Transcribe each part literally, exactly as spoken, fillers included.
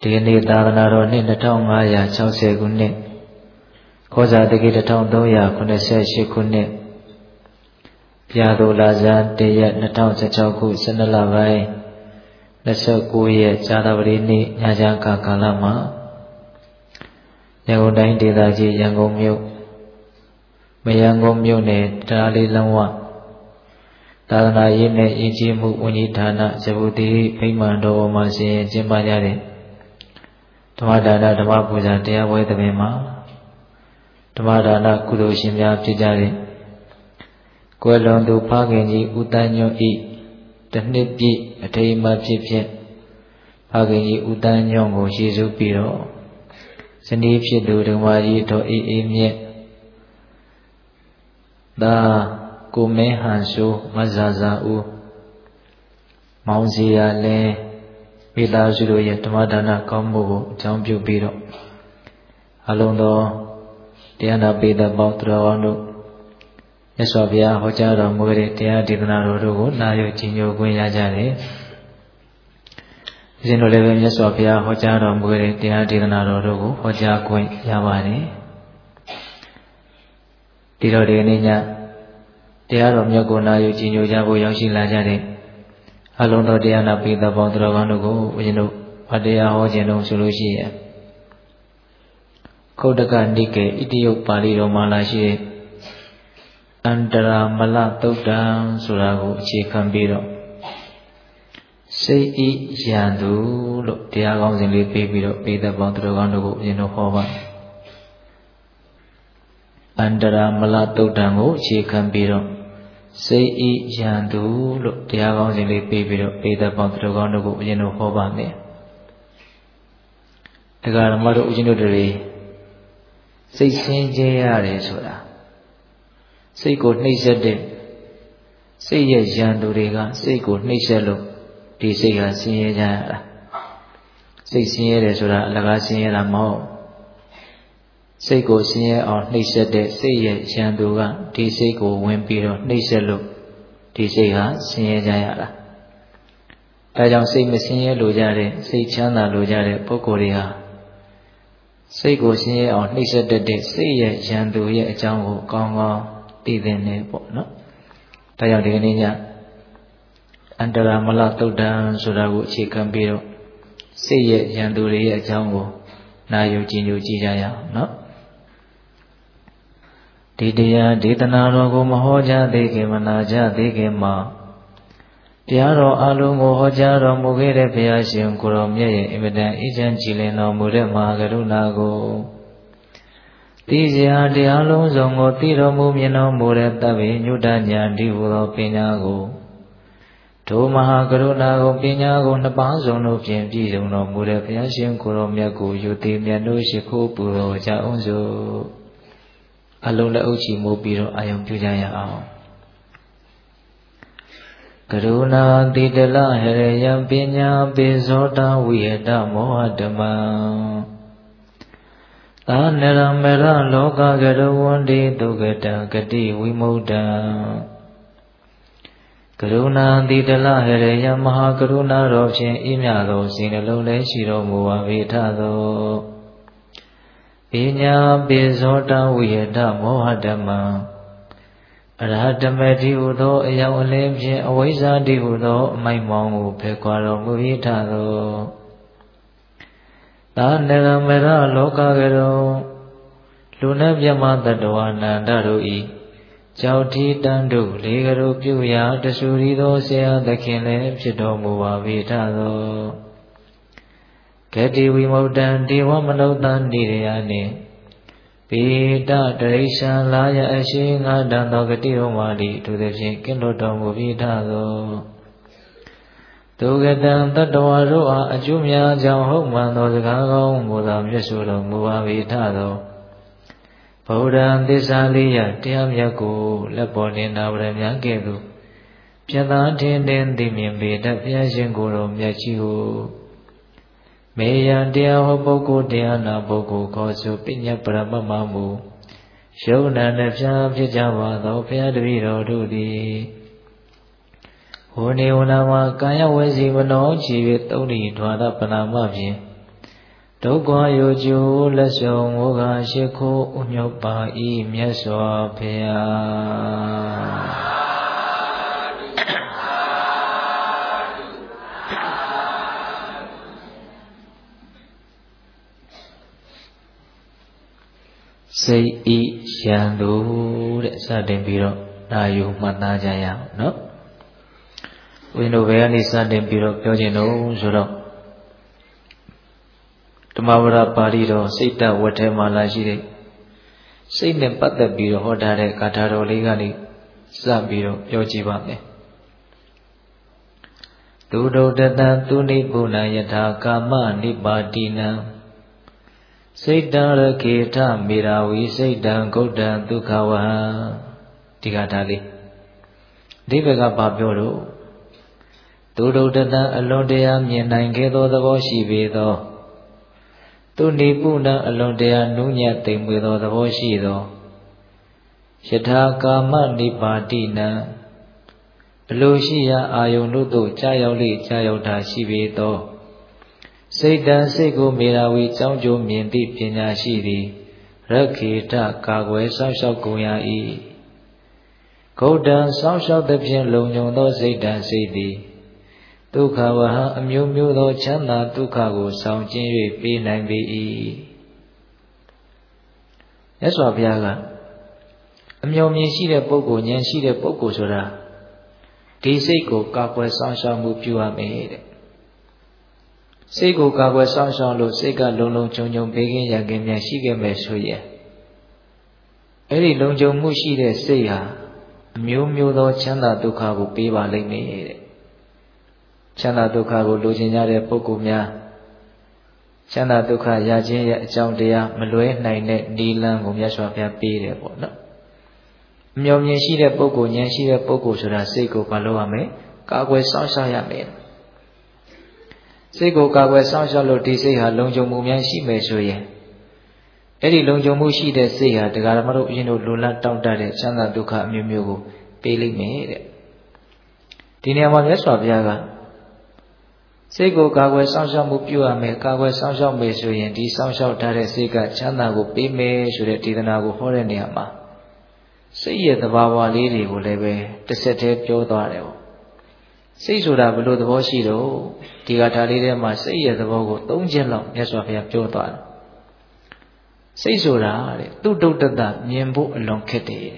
ဒီနေ့သာသနာတော်နှစ်two thousand five hundred sixtyခုနှစ်ခောဇာတက္ကီone thousand three hundred eighty-eightခုနှစ်ပြာသိုလဇန်oneရက်two thousand sixteenခုtwelveလပိုင်းtwenty-nineရက်ဇာတပတိနေ့ညချမ်းကာကာလမှာရန်ကုန်တိုင်းဒေသကြီးရန်ကုန်မြို့မရန်ကုန်မြို့နယ်တရားလေးလမ်းဝသာသနာရေးနဲ့ယဉ်ကျေးမှုဝန်ကြီးဌာနဇဗုတိဗိမာန်တော်မှာဆင်ကျင်းပကြတဲ့ဓမ္မဒါနဓမ္မပူဇာတရားပွဲသဘင်မှာဓမ္မဒါနကုသိုလ်ရှင်များဖြစ်ကြတဲ့ကွယ်လွန်သူဖခင်ကြီးဦးတန်းညွန့်ဤတစ်နှစ်ပြည့်အထိမ်းအမှတ်ဖြစ်ဖြစ်ဖခင်ကြီးဦးတန်းညွန့်ကိုရှေ့ရှုပြီးတော့ဇနီးဖြစ်သူဓမ္မကြီးတော်အေးအေးမြတ်ဒါကိုမင်းဟန်ဆိုမဇာဇာဦးမောင်စီရလဲမိသားစုတို့ရဲ့ဓမ္မဒါနကောင်းမှုကိုအကြောင်းပြုပြီးတော့အလုံးသောတရားနာပိဋကပေါင်းသူတော်ကောင်းတို့မြတ်စွာဘုရားဟောကြားတော်မူတဲ့တရားဒေသနာတော်တို့ကိုနာယူကြည်ညိုခွင့်ရကြတယ်။ဒီစဉ်တို့လည်းပဲမြတ်စွာဘုရားဟောကြားတော်မူတဲ့တရားဒေသနာတော်တို့ကိုဟောကြားခွင့်ရပါတယ်။ဒီတော့ဒီနေ့ညတရားတော်မြတ်ကိုနာယူကြည်ညိုကြဖို့ရောက်ရှိလာကြတဲ့အလုံးသောတရားနာပိဋကပေါင်းသူတော်ကောင်းတို့ကိုဦးဇင်းတို့ဗတရားဟောခြင်းတော်ဆိုလို့ရှိရင်ခုတ်တကနိကေဣတိယုတ်ပါဠိတော်မှာလာရှိတဲ့အန္တရာမလသုတ်တံဆိုတာကိုအခြေခံပြီးတော့စိတ်ဤရန်သူလို့တရားကောင်းစဉ်လေးပေးပြီးတော့ပိဋကပေါင်းသူတော်ကောင်းတို့ကိုဦးဇင်းတို့ဟောပါအန္တရာမလသုတ်တံကိုအခြေခံပြီးတော့စိတ်ဤရန်သူလို့တရားကောင်းစဉ်လေးပေးပြီးတော့ပိဋကပေါင်းသူတော်ကောင်းတို့ကိုဦးဇင်းတို့ဟောပါမယ်။ဒါကဓမ္မတို့ဦးဇင်းတို့တွေစိတ်ဆင်းရဲရတယ်ဆိုတာစိတ်ကိုနှိပ်စက်တဲ့စိတ်ရဲ့ရန်သူတွေကစိတ်ကိုနှိပ်စက်လို့ဒီစိတ်ကဆင်းရဲကြရတာစိတ်ဆင်းရဲတယ်ဆိုတာအလကားဆင်းရဲတာမဟုတ်စိတ်ကိုဆင်းရဲအောင်နှိပ်စက်တဲ့စိတ်ရဲ့ရန်သူကဒီစိတ်ကိုဝင်ပြီးတော့နှိပ်စက်လို့ဒီစိတ်ဟာဆင်းရဲကြရတာအဲကြောင့်စိတ်မဆင်းရဲလို့ကြတဲ့စိတ်ချမ်းသာလို့ကြတဲ့ပုဂ္ဂိုလ်တွေဟာစိတ်ကိုဆင်းရဲအောင်နှိပ်စက်တတ်တဲ့စိတ်ရဲ့ရန်သူရဲ့အကြောင်းကိုကောင်းကောင်းသိသင့်တယ်ပေါ့နော်။ဒါကြောင့်ဒီကနေ့ညအန္တရာမလသုတ်တံဆိုတာကိုအခြေခံပြီးတော့စိတ်ရဲ့ရန်သူတွေရဲ့အကြောင်းကိုနာယူကြည်ညိုကြည့်ကြရအောင်နော်။ဒီတရားဒေသနာတော်ကိုမဟောကြားသေးခင်မနာကြားသေးခင်မှာတရားတော်အလုံးကိုဟောကြားတော်မူခဲ့တဲ့ဘုရားရှင်ကိုရောမြတ်ရဲ့အင်မတန်အေးချမ်းကြည်လင်တော်မူတဲ့မဟာကရုဏာကိုသိစရာတရားလုံးစုံကိုသိတော်မူမြင်တော်မူတဲ့တပ္ပိညုတဉာဏ်ဒီဟူသောပညာကိုဒုမဟာကရုဏာကိုပညာကိုနှစ်ပါးစုံတို့ဖြင့်ပြည့်စုံတော်မူတဲ့ဘုရားရှင်ကိုရောမြတ်ကိုယုတိမြတ်တို့ရှိခိုးပူတော်ကြအောင်စို့အလုံးလက်အုပ်ချီမိုးပြီးတော့အာယုံပြုကြရအောင်ကရုဏာတိတလဟရယံပညာပိဇောတဝိဟတမောဟဓမ္မသာနရမေရလောကကရဝန္တိဒုက္ကတံဂတိဝိမုဒ္ဒံကရုဏာတိတလဟရယံမဟာကရုဏာတော်ဖြင့်ဤမြသောစိတ်နှလုံးလည်းရှိတော်မူပါ၏ထသောပညာပိဇောတဝိဟတမောဟဓမ္မအရဟတမေတိဟုသောအယောင်အလင်းဖြင့်အဝိဇ္ဇာတိဟုသောအမိုက်မောင်းကိုဖယ်ခွာတော်မူ၏ထသောသာနရမေရလောကကရောလူနှင့်မြတ်မတ္တဝနန္တတို့ဤကြောက်တီတန်တို့လေကရောပြုရာတဆူရီသောဆရာသခင်လည်းဖြစ်တော်မူပါ၏ထသောဂတိဝိမု ക്തံ ဒေဝမနုဿံနိရယနှင့်ပေတတရိရှံလာယအရှိငါတံသောဂတိတော်မာတိသူသည်ဖြင့်ကင်းလွတ်တော်မူပြီးထသောဒုက္ကတံတတ္တဝါတို့အားအကျိုးများကြောင့်ဟုတ်မှန်သောစကားကောင်းမူသာမြတ်စွာတော်မူပါ၏ထသောဗုဒ္ဓံသစ္စာလေးရတရားမြတ်ကိုလက်ပေါ်လင်းနာပရမကဲ့သို့ပြတ်သားထင်ထင်သိမြင်ပေတတ်ဘုရားရှင်ကိုယ်တော်မြတ်ကြီးကိုမေယံတရားဟောပုဂ္ဂိုလ်တရားနာပုဂ္ဂိုလ်ခေါ်ဆိုပညာပရမတ်မမူယုံနာနဲ့ဖြာဖြစ်ကြပါသောဘုရားတပည့်တော်တို့သည်ဟောနေဝနာမှာကာယဝစီမနောချီ၍သုံးဤဓဝရပနာမဖြင့်ဒုက္ခယောကျိုးလက်ဆောင်ဝကရှိခိုးဥညုတ်ပါဤမြတ်စွာဘုရားစိတ်ဤရန်သူတဲ့စတင်ပြီးတော့ဒါယူမှတ်သားကြရအောင်နော်ဝိနုဘယ်ကနေစတင်ပြီးတော့ပြောခြင်းတော့ဆိုတော့ဓမ္မဝရပါဠိတော်စိတ်တဝတ်ထဲမှာလာရှိတဲ့စိတ်နဲ့ပတ်သက်ပြီးတော့ဟောထားတဲ့ဂါထာတော်လေးကနေစပြီးတော့ပြောကြည့်ပါမယ်ဒုဒုတတံသူနိဗ္ဗုဏယထာကာမနိပါတိနံစိတ်တံရခေထမေရာဝီစိတ်တံဂௌတံဒုက္ခဝဟံဒီဂါထာလေးဒီဘက်ကဘာပြောတော့ဒုဒုတတံအလွန်တရာမြင်နိုင်ခဲ့သောသဘောရှိပေသောသူနိဗ္ဗုဏအလွန်တရာနုညံ့သိမ်မွေသောသဘောရှိသောယထာကာမနိပါတိနံအလိုရှိရာအာယုန်တို့သို့ကြာရောက်လေကြာရောက်တာရှိပေသောစိတ်တံစိတ်ကိုမေရာဝီကြောင်းကျိုးမြင်သည့်ပညာရှိသည်ရခေထကာကွယ်စောင့်ရှောက်ကုန်ရ၏ဂௌတံစောင့်ရှောက်သဖြင့်လုံခြုံသောစိတ်တံစိတ်သည်ဒုက္ခဝဟံအမျိုးမျိုးသောချမ်းသာဒုက္ခကိုဆောင်ကျဉ်၍ပေးနိုင်ပေ၏မြတ်စွာဘုရားကအမျှော်မြင်ရှိတဲ့ပုဂ္ဂိုလ်ဉာဏ်ရှိတဲ့ပုဂ္ဂိုလ်ဆိုတာဒီစိတ်ကိုကာကွယ်ဆောင်ရှောက်မှုပြုရမယ်တဲ့စိတ်ကိုကာကွယ်ဆောင်ရှောက်လို့စိတ်ကလုံလုံခြုံခြုံဘေးကင်းရန်ကင်းများရှိခဲ့မယ်ဆိုရင်အဲ့ဒီလုံခြုံမှုရှိတဲ့စိတ်ဟာအမျိုးမျိုးသောချမ်းသာဒုက္ခကိုပေးပါလိမ့်မယ်တဲ့ချမ်းသာဒုက္ခကိုလိုချင်ကြတဲ့ပုဂ္ဂိုလ်များချမ်းသာဒုက္ခရခြင်းရဲ့အကြောင်းတရားမလွဲနိုင်တဲ့နိလန်းကိုမြတ်စွာဘုရားပေးတယ်ပေါ့နော်အမျှော်မြင်ရှိတဲ့ပုဂ္ဂိုလ်ဉာဏ်ရှိတဲ့ပုဂ္ဂိုလ်ဆိုတာစိတ်ကိုမလုပ်ရမယ်ကာကွယ်စောင့်ရှောက်ရမယ်စိတ်ကိုကာကွယ်စောင့်ရှောက်လို့ဒီစိတ်ဟာလုံခြုံမှုများရှိမယ်ဆိုရင်အဲ့ဒီလုံခြုံမှုရှိတဲ့စိတ်ဟာတရားဓမ္မတို့အရင်တို့လိုလားတောင့်တတဲ့ချမ်းသာဒုက္ခအမျိုးမျိုးကိုပေးလိမ့်မယ်တဲ့ဒီနေရာမှာမြတ်စွာဘုရားကစိတ်ကိုကာကွယ်စောင့်ရှောက်မှုပြုရမယ်ကာကွယ်စောင့်ရှောက်မယ်ဆိုရင်ဒီစောင့်ရှောက်ထားတဲ့စိတ်ကချမ်းသာကိုပေးမယ်ဆိုတဲ့ဒေသနာကိုဟောတဲ့နေရာမှာစိတ်ရဲ့သဘာဝလေးတွေကိုလည်းပဲတစ်ဆက်တည်းပြောသွားတယ်ပေါ့စိတ်ဆိုတာဘယ်လိုသဘောရှိတော့ဒီကထာလေးထဲမှာစိတ်ရဲ့သဘောကိုသုံးချက်လောက်မြတ်စွာဘုရားပြောသွားတယ်စိတ်ဆိုတာတဲ့သူ့တုတ်တတမြင်ဖို့အလွန်ခက်တယ်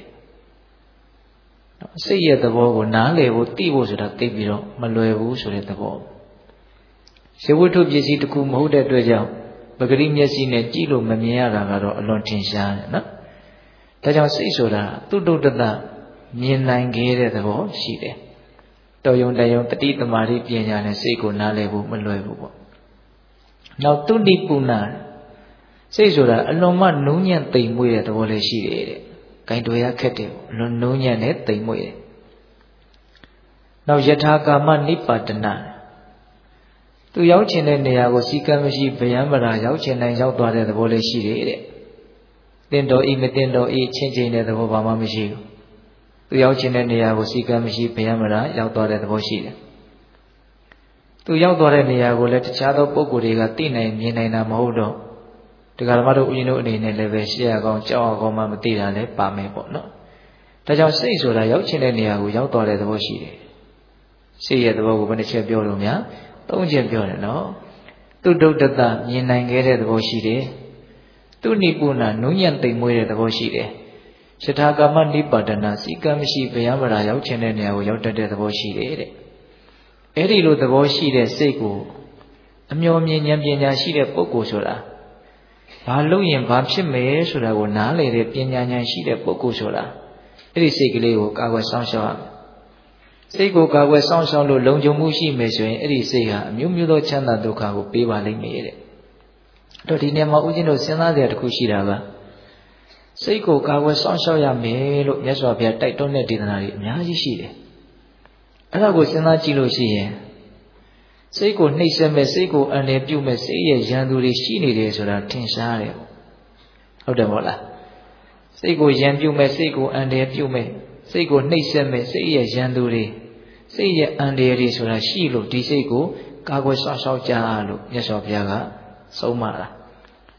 စိတ်ရဲ့သဘောကိုနားလည်ဖို့သိဖို့ဆိုတာသိပြီးတော့မလွယ်ဘူးဆိုတဲ့သဘောရဝတ္ထုပစ္စည်းတစ်ခုမဟုတ်တဲ့အတွက်ကြောင့်ပဂရိမျက်စိနဲ့ကြည့်လို့မမြင်ရတာကတော့အလွန်ထင်ရှားတယ်နော်ဒါကြောင့်စိတ်ဆိုတာသူ့တုတ်တတမြင်နိုင်ခဲ့တဲ့သဘောရှိတယ်တော်ယုံတယုံတတိသမารိပညာနဲ့စိတ်ကိုနားလည်ဖို့မလွယ်ဘူးပေါ့နောက်သူတိပုဏ္ဏစိတ်ဆိုတာအလွန်မှနုံညံ့သိမ်မွေ့တဲ့သဘောလေးရှိတယ်တဲ့ဂိုင်တော်ရခက်တယ်ပေါ့အလွန်နုံညံ့နဲ့သိမ်မွေ့တယ်နောက်ယထာကာမနိပါတနာသူရောက်ချင်တဲ့နေရာကိုစီကံမရှိဗျံမရာရောက်ချင်တိုင်းရောက်သွားတဲ့သဘောလေးရှိတယ်တဲ့တင်တော်ဤမတင်တော်ဤချင်းချင်းတဲ့သဘောဘာမှမရှိဘူးသူရောက်ချင်တဲ့နေရာကိုစီကံမရှိဗျံမရာရောက်သွားတဲ့သဘောရှိတယ်သူရောက်သွားတဲ့နေရာကိုလည်းတခြားသောပုဂ္ဂိုလ်တွေကသိနိုင်မြင်နိုင်တာမဟုတ်တော့တရားဓမ္မတို့ဦးဇင်းတို့အနေနဲ့လည်းပဲရှေ့ရကောင်းကြောက်ရကောင်းမှမသိတာလည်းပါမယ်ပေါ့နော်ဒါကြောင့်စိတ်ဆိုတာရောက်ချင်တဲ့နေရာကိုရောက်သွားတဲ့သဘောရှိတယ်စိတ်ရဲ့သဘောကိုဘယ်နှချက်ပြောလို့များသုံးချက်ပြောတယ်နော်သူဒုတ်တတမြင်နိုင်ခဲ့တဲ့သဘောရှိတယ်သူနိပုဏ္ဏနုညံ့သိမ်မွေးတဲ့သဘောရှိတယ်ယထာကာမနိပါဒနာစီကံမရှိဗျာမရာရောက်ချင်တဲ့နေရာကိုရောက်တတ်တဲ့သဘောရှိတယ်တဲ့အဲ့ဒီလိုသဘောရှိတဲ့စိတ်ကိုအမျှော်မြင်ဉာဏ်ပညာရှိတဲ့ပုဂ္ဂိုလ်ဆိုတာဘာလို့ရင်ဘာဖြစ်မယ်ဆိုတာကိုနားလည်တဲ့ပညာဉာဏ်ရှိတဲ့ပုဂ္ဂိုလ်ဆိုတာအဲ့ဒီစိတ်ကလေးကိုကာကွယ်စောင့်ရှောက်ရမယ်စိတ်ကိုကာကွယ်စောင့်ရှောက်လို့လုံခြုံမှုရှိမယ်ဆိုရင်အဲ့ဒီစိတ်ဟာအမျိုးမျိုးသောချမ်းသာဒုက္ခကိုပေးပါလိမ့်မယ်တဲ့အဲ့တော့ဒီနေရာမှာဦးဇင်းတို့စဉ်းစားစရာတစ်ခုရှိတာကစိတ်ကိုကာကွယ်စောင့်ရှောက်ရမယ်လို့မြတ်စွာဘုရားတိုက်တွန်းတဲ့ဒေသနာတွေအများကြီးရှိတယ်အဲ့ဒါကိုစဉ်းစားကြည့်လို့ရှိရင်စိတ်ကိုနှိပ်စက်မဲ့စိတ်ကိုအန္တရာယ်ပြုမဲ့စိတ်ရဲ့ရန်သူတွေရှိနေတယ်ဆိုတာထင်ရှားတယ်ဟုတ်တယ်မဟုတ်လားစိတ်ကိုရန်ပြုမဲ့စိတ်ကိုအန္တရာယ်ပြုမဲ့စိတ်ကိုနှိပ်စက်မဲ့စိတ်ရဲ့ရန်သူတွေစိတ်ရဲ့အန္တရာယ်တွေဆိုတာရှိလို့ဒီစိတ်ကိုကာကွယ်စောင့်ရှောက်ကြလို့မြတ်စွာဘုရားကဆုံးမတာ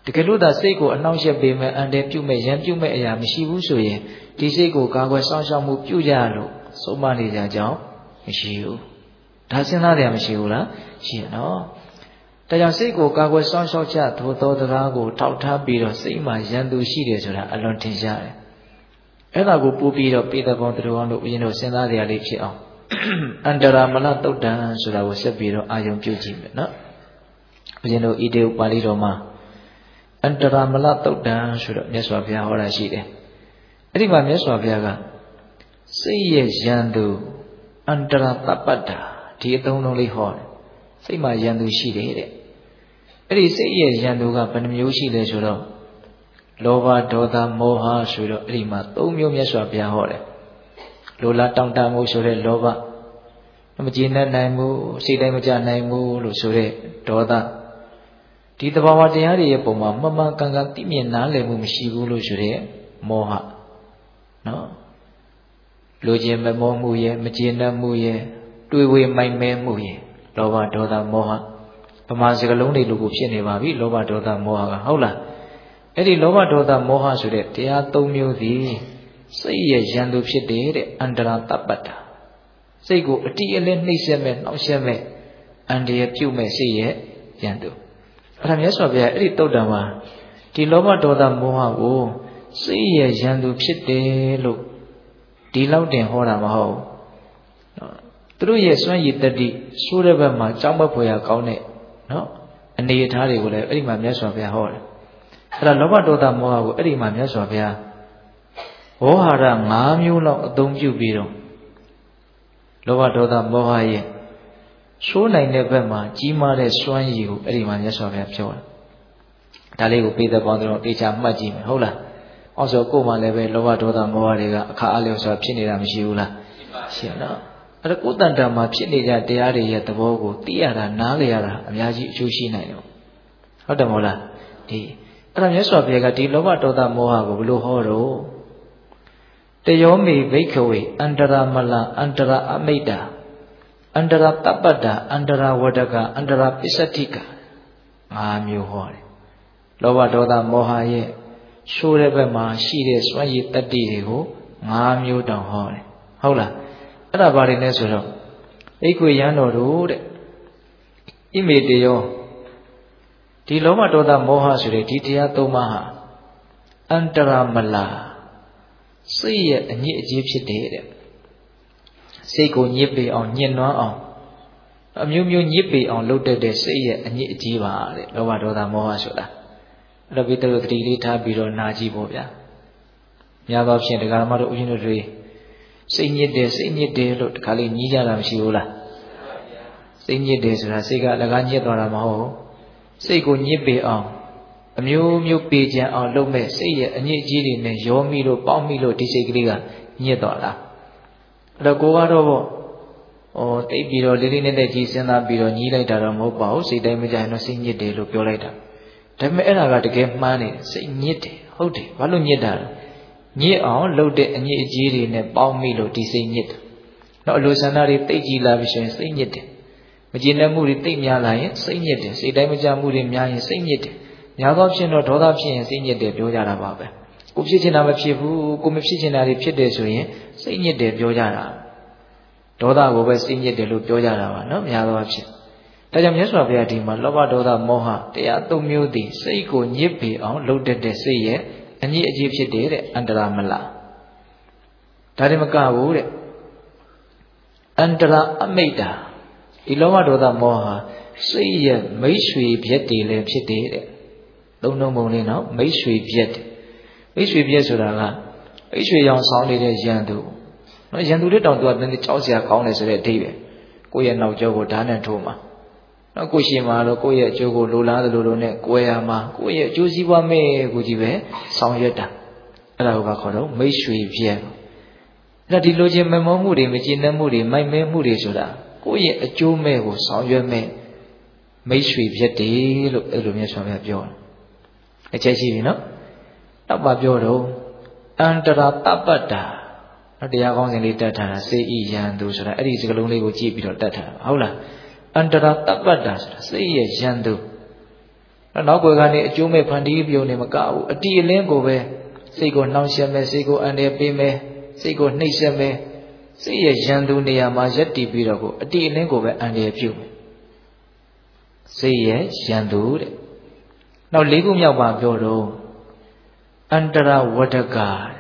တကယ်လို့သာစိတ်ကိုအနှောင့်အယှက်ပေးမဲ့အန္တရာယ်ပြုမဲ့ရန်ပြုမဲ့အရာမရှိဘူးဆိုရင်ဒီစိတ်ကိုကာကွယ်စောင့်ရှောက်မှုပြုကြလို့ဆုံးမနေကြကြောင်းမရှိဘူးဒါစဉ်းစားကြမရှိဘူးလားရှိရနော်ဒါကြောင့်စိတ်ကိုကာကွယ်စောင့်ရှောက်ချသို့သောတရားကိုထောက်ထားပြီးတော့စိတ်မှာရန်သူရှိတယ်ဆိုတာအလွန်ထင်ရှားတယ်အဲ့ဒါကိုပို့ပြီးတော့ပေတဘောတတော်တို့ဦးဇင်းတို့စဉ်းစားကြရလေးဖြစ်အောင်အန္တရာမလတုတ်တံဆိုတာကိုဆက်ပြီးတော့အာယုံပြုကြည့်မယ်နော်ဦးဇင်းတို့ဣတိဥပါဠိတော်မှာအန္တရာမလတုတ်တံဆိုတော့မြတ်စွာဘုရားဟောတာရှိတယ်အဲ့ဒီမှာမြတ်စွာဘုရားကစိတ်ရဲ့ရန်သူအန္တရာတပ္ပတ္တာဒီအသုံးလုံးလေးဟောတယ်စိတ်မှာရန်သူရှိတယ်တဲ့အဲ့ဒီစိတ်ရဲ့ရန်သူကဘယ်နှမျိုးရှိလဲဆိုတော့လောဘဒေါသမောဟဆိုတော့အဲ့ဒီမှာသုံးမျိုးမြတ်စွာဘုရားဟောတယ်လိုလားတောင့်တမှုဆိုတဲ့လောဘမကျေနပ်နိုင်မှုစိတ်တိုင်းမကြနိုင်မှုလို့ဆိုတဲ့ဒေါသဒီသဘာဝတရားတွေရဲ့ပုံမှာမှန်မှန်ကန်ကန်သိမြင်နားလည်မှုမရှိဘူးလို့ဆိုတဲ့မောဟနော်လိုချင်မမောမှုရဲ့မကျေနပ်မှုရဲ့တွေးဝေမိုက်မဲမှုရဲ့လောဘဒေါသမောဟပမာစကလုံးတွေလိုကိုဖြစ်နေပါပြီလောဘဒေါသမောဟကဟုတ်လားအဲ့ဒီလောဘဒေါသမောဟဆိုတဲ့တရားသုံးမျိုးသည်စိတ်ရဲ့ရန်သူဖြစ်တယ်တဲ့အန္တရာတပ္ပတ္တာစိတ်ကိုအတိအလင်းနှိမ့်ဆက်မဲ့နှောင့်ယှက်မဲ့အန္တရာယ်ပြုမဲ့စိတ်ရဲ့ရန်သူအဲ့ဒါမြတ်စွာဘုရားအဲ့ဒီတုတ်တံမှာဒီလောဘဒေါသမောဟကိုစိတ်ရဲ့ရန်သူဖြစ်တယ်လို့ဒီလောက်တင်ဟောတာမဟုတ်ဘူးသူတို့ရဲ့စွမ်းရည်တတိဆိုးတဲ့ဘက်မှာကြောက်မက်ဖွယ်ရကောင်းတဲ့နော်အနေအထားတွေကိုလည်းအဲ့ဒီမှာမြတ်စွာဘုရားဟောတယ်အဲ့ဒါလောဘဒေါသမောဟကိုအဲ့ဒီမှာမြတ်စွာဘုရားဝေါဟာရ၅မျိုးလောက်အသုံးပြုပြီးတော့လောဘဒေါသမောဟရဲ့ဆိုးနိုင်တဲ့ဘက်မှာကြီးမားတဲ့စွမ်းရည်ကိုအဲ့ဒီမှာမြတ်စွာဘုရားပြောတာဒါလေးကိုပေသက်ပေါင်းတော့တေချာမှတ်ကြည့်မယ်ဟုတ်လားအောင်ဆိုကိုယ်မှလည်းပဲလောဘဒေါသမောဟတွေကအခါအလျော်စွာဖြစ်နေတာမရှိဘူးလားရှိနော်အဲ့ဒါကိုယ်တန်တာမှာဖြစ်နေကြတရားတွေရဲ့သဘောကိုသိရတာနားလည်ရတာအများကြီးအကျိုးရှိနိုင်တယ်ဟုတ်တယ်မဟုတ်လားဒီအဲ့ဒါမြတ်စွာဘုရားကဒီလောဘဒေါသမောဟကိုဘယ်လိုဟောတော့တယောမေဘိက္ခဝေအန္တရာမလအန္တရာအမိတ္တာအန္တရာတပ္ပတ္တာအန္တရာဝဒကအန္တရာပစ္စတိကငါးမျိုးဟောတယ်လောဘဒေါသမောဟရဲ့ရှိုးတဲ့ဘက်မှာရှိတဲ့စွမ်းရည်တတ္တိတွေကိုငါးမျိုးတောင်ဟောတယ်ဟုတ်လားအဲ့ဒါဘာတွေလဲဆိုတော့အိတ်ခွေရန်တော်တို့တဲ့ဣမေတယောဒီလောဘဒေါသမောဟဆိုတဲ့ဒီတရားသုံးပါးဟာအန္တရာမလာစိတ်ရဲ့အညစ်အကြေးဖြစ်တယ်တဲ့စိတ်ကိုညစ်ပေအောင်ညှဉ်းနှွမ်းအောင်အမျိုးမျိုးညစ်ပေအောင်လုပ်တတ်တဲ့စိတ်ရဲ့အညစ်အကြေးပါတဲ့လောဘဒေါသမောဟဆိုတာအဲ့တော့ဘိတ္တရသတိလေးထားပြီးတော့နာကြည့်ဖို့ဗျာများသောဖြင့်ဒကာမတို့ဦးဇင်းတို့တွေစိတ်ညစ်တယ်စိတ်ညစ်တယ်လို့တခါလေးညီးကြတာမရှိဘူးလားစိတ်ညစ်တယ်ဆိုတာစိတ်ကအလကားညစ်သွားတာမဟုတ်ဘူးစိတ်ကိုညစ်ပေအောင်အမျိုးမျိုးပေကြံအောင်လုပ်မဲ့စိတ်ရဲ့အညစ်အကြေးတွေနဲ့ရောမိလို့ပေါက်မိလို့ဒီစိတ်ကလေးကညစ်သွားတာအဲ့တော့ကိုကတော့ပေါ့ဟောတိတ်ပြီးတော့လေးလေးနက်နက်ကြီးစဉ်းစားပြီးတော့ညီးလိုက်တာတော့မဟုတ်ပါဘူးစိတ်တိုင်းမကြရင်တော့စိတ်ညစ်တယ်လို့ပြောလိုက်တာဒါပေမဲ့အဲ့ဒါကတကယ်မှန်းနေစိတ်ညစ်တယ်ဟုတ်တယ်ဘာလို့ညစ်တာလဲညစ်အောင်လုပ်တဲ့အညစ်အကြေးတွေနဲ့ပေါင်းမိလို့ဒီစိတ်ညစ်တယ်နောက်အလိုဆန္ဒတွေတိတ်ကြီးလာပြီဆိုရင်စိတ်ညစ်တယ်မကျေနပ်မှုတွေတိတ်များလာရင်စိတ်ညစ်တယ်စိတ်တိုင်းမကြမှုတွေများရင်စိတ်ညစ်တယ်များသောဖြင့်တော့ဒေါသဖြစ်ရင်စိတ်ညစ်တယ်ပြောကြတာပါပဲကိုဖြစ်ချင်တာမဖြစ်ဘူးကိုမဖြစ်ချင်တာတွေဖြစ်တယ်ဆိုရင်စိတ်ညစ်တယ်ပြောကြတာဒေါသကိုပဲစိတ်ညစ်တယ်လို့ပြောကြတာပါနော်များသောဖြင့်ဒါကြောင့်မြတ်စွာဘုရားဒီမှာလောဘဒေါသမောဟတရားသုံးမျိုးသည်စိတ်ကိုညစ်ပေအောင်လုပ်တတ်တဲ့စိတ်ရဲ့အညစ်အကြေးဖြစ်တယ်တဲ့အန္တရာမလားဒါတွေမကဘူးတဲ့အန္တရာအမိတ္တာဒီလောဘဒေါသမောဟစိတ်ရဲ့မိတ်ဆွေပြက်တွေလည်းဖြစ်တယ်တဲ့သုံးလုံးပုံလေးနော်မိတ်ဆွေပြက်တယ်မိတ်ဆွေပြက်ဆိုတာကမိတ်ဆွေရောင်ဆောင်နေတဲ့ရန်သူနော်ရန်သူတွေတောင်သူကတည်းကကြောက်စရာကောင်းတယ်ဆိုတဲ့အဓိပ္ပာယ်ကိုယ့်ရဲ့နောက်ကျောကိုဓာတ်နဲ့ထိုးမှာနော်ကိုရှင်မှာတော့ကိုယ့်ရဲ့အကျိုးကိုလိုလားသလိုလိုနဲ့ကိုယ်ရမှာကိုယ့်ရဲ့အကျိုးစီးပွားမဲ့ကိုကြီးပဲဆောင်ရွက်တာအဲ့ဒါကိုခေါ်တော့မိတ်ဆွေပြက်အဲ့ဒါဒီလိုချင်းမမောမှုတွေမကျေနပ်မှုတွေမိုက်မဲမှုတွေဆိုတာကိုယ့်ရဲ့အကျိုးမဲ့ကိုဆောင်ရွက်မဲ့မိတ်ဆွေပြက်တယ်လို့အဲ့လိုမျိုးဆိုပြပြောတယ်အချက်ရှိပြီနော်နောက်ပါပြောတော့အန္တရာတပ္ပတ္တာနော်တရားကောင်းစဉ်လေးတတ်ထားတာစေဤယံသူဆိုတာအဲ့ဒီစကားလုံးလေးကိုကြည့်ပြီးတော့တတ်ထားတာဟုတ်လားအန္တရာတပ္ပတ္တာဆိုတာစိတ်ရဲ့ရန်သူနောက်ကိုကနေအကျိုးမဲ့ဖန်တီးပြုံနေမကဘူးအတီအလင်းကိုပဲစိတ်ကိုနှောင့်ယှက်မယ်စိတ်ကိုအန္တရာယ်ပေးမယ်စိတ်ကိုနှိပ်စက်မယ်စိတ်ရဲ့ရန်သူနေရာမှာရက်တည်ပြီးတော့ကိုအတီအလင်းကိုပဲအန္တရာယ်ပြုမယ်စိတ်ရဲ့ရန်သူတဲ့နောက်လေးခုမြောက်ပါပြောတော့အန္တရာဝဒက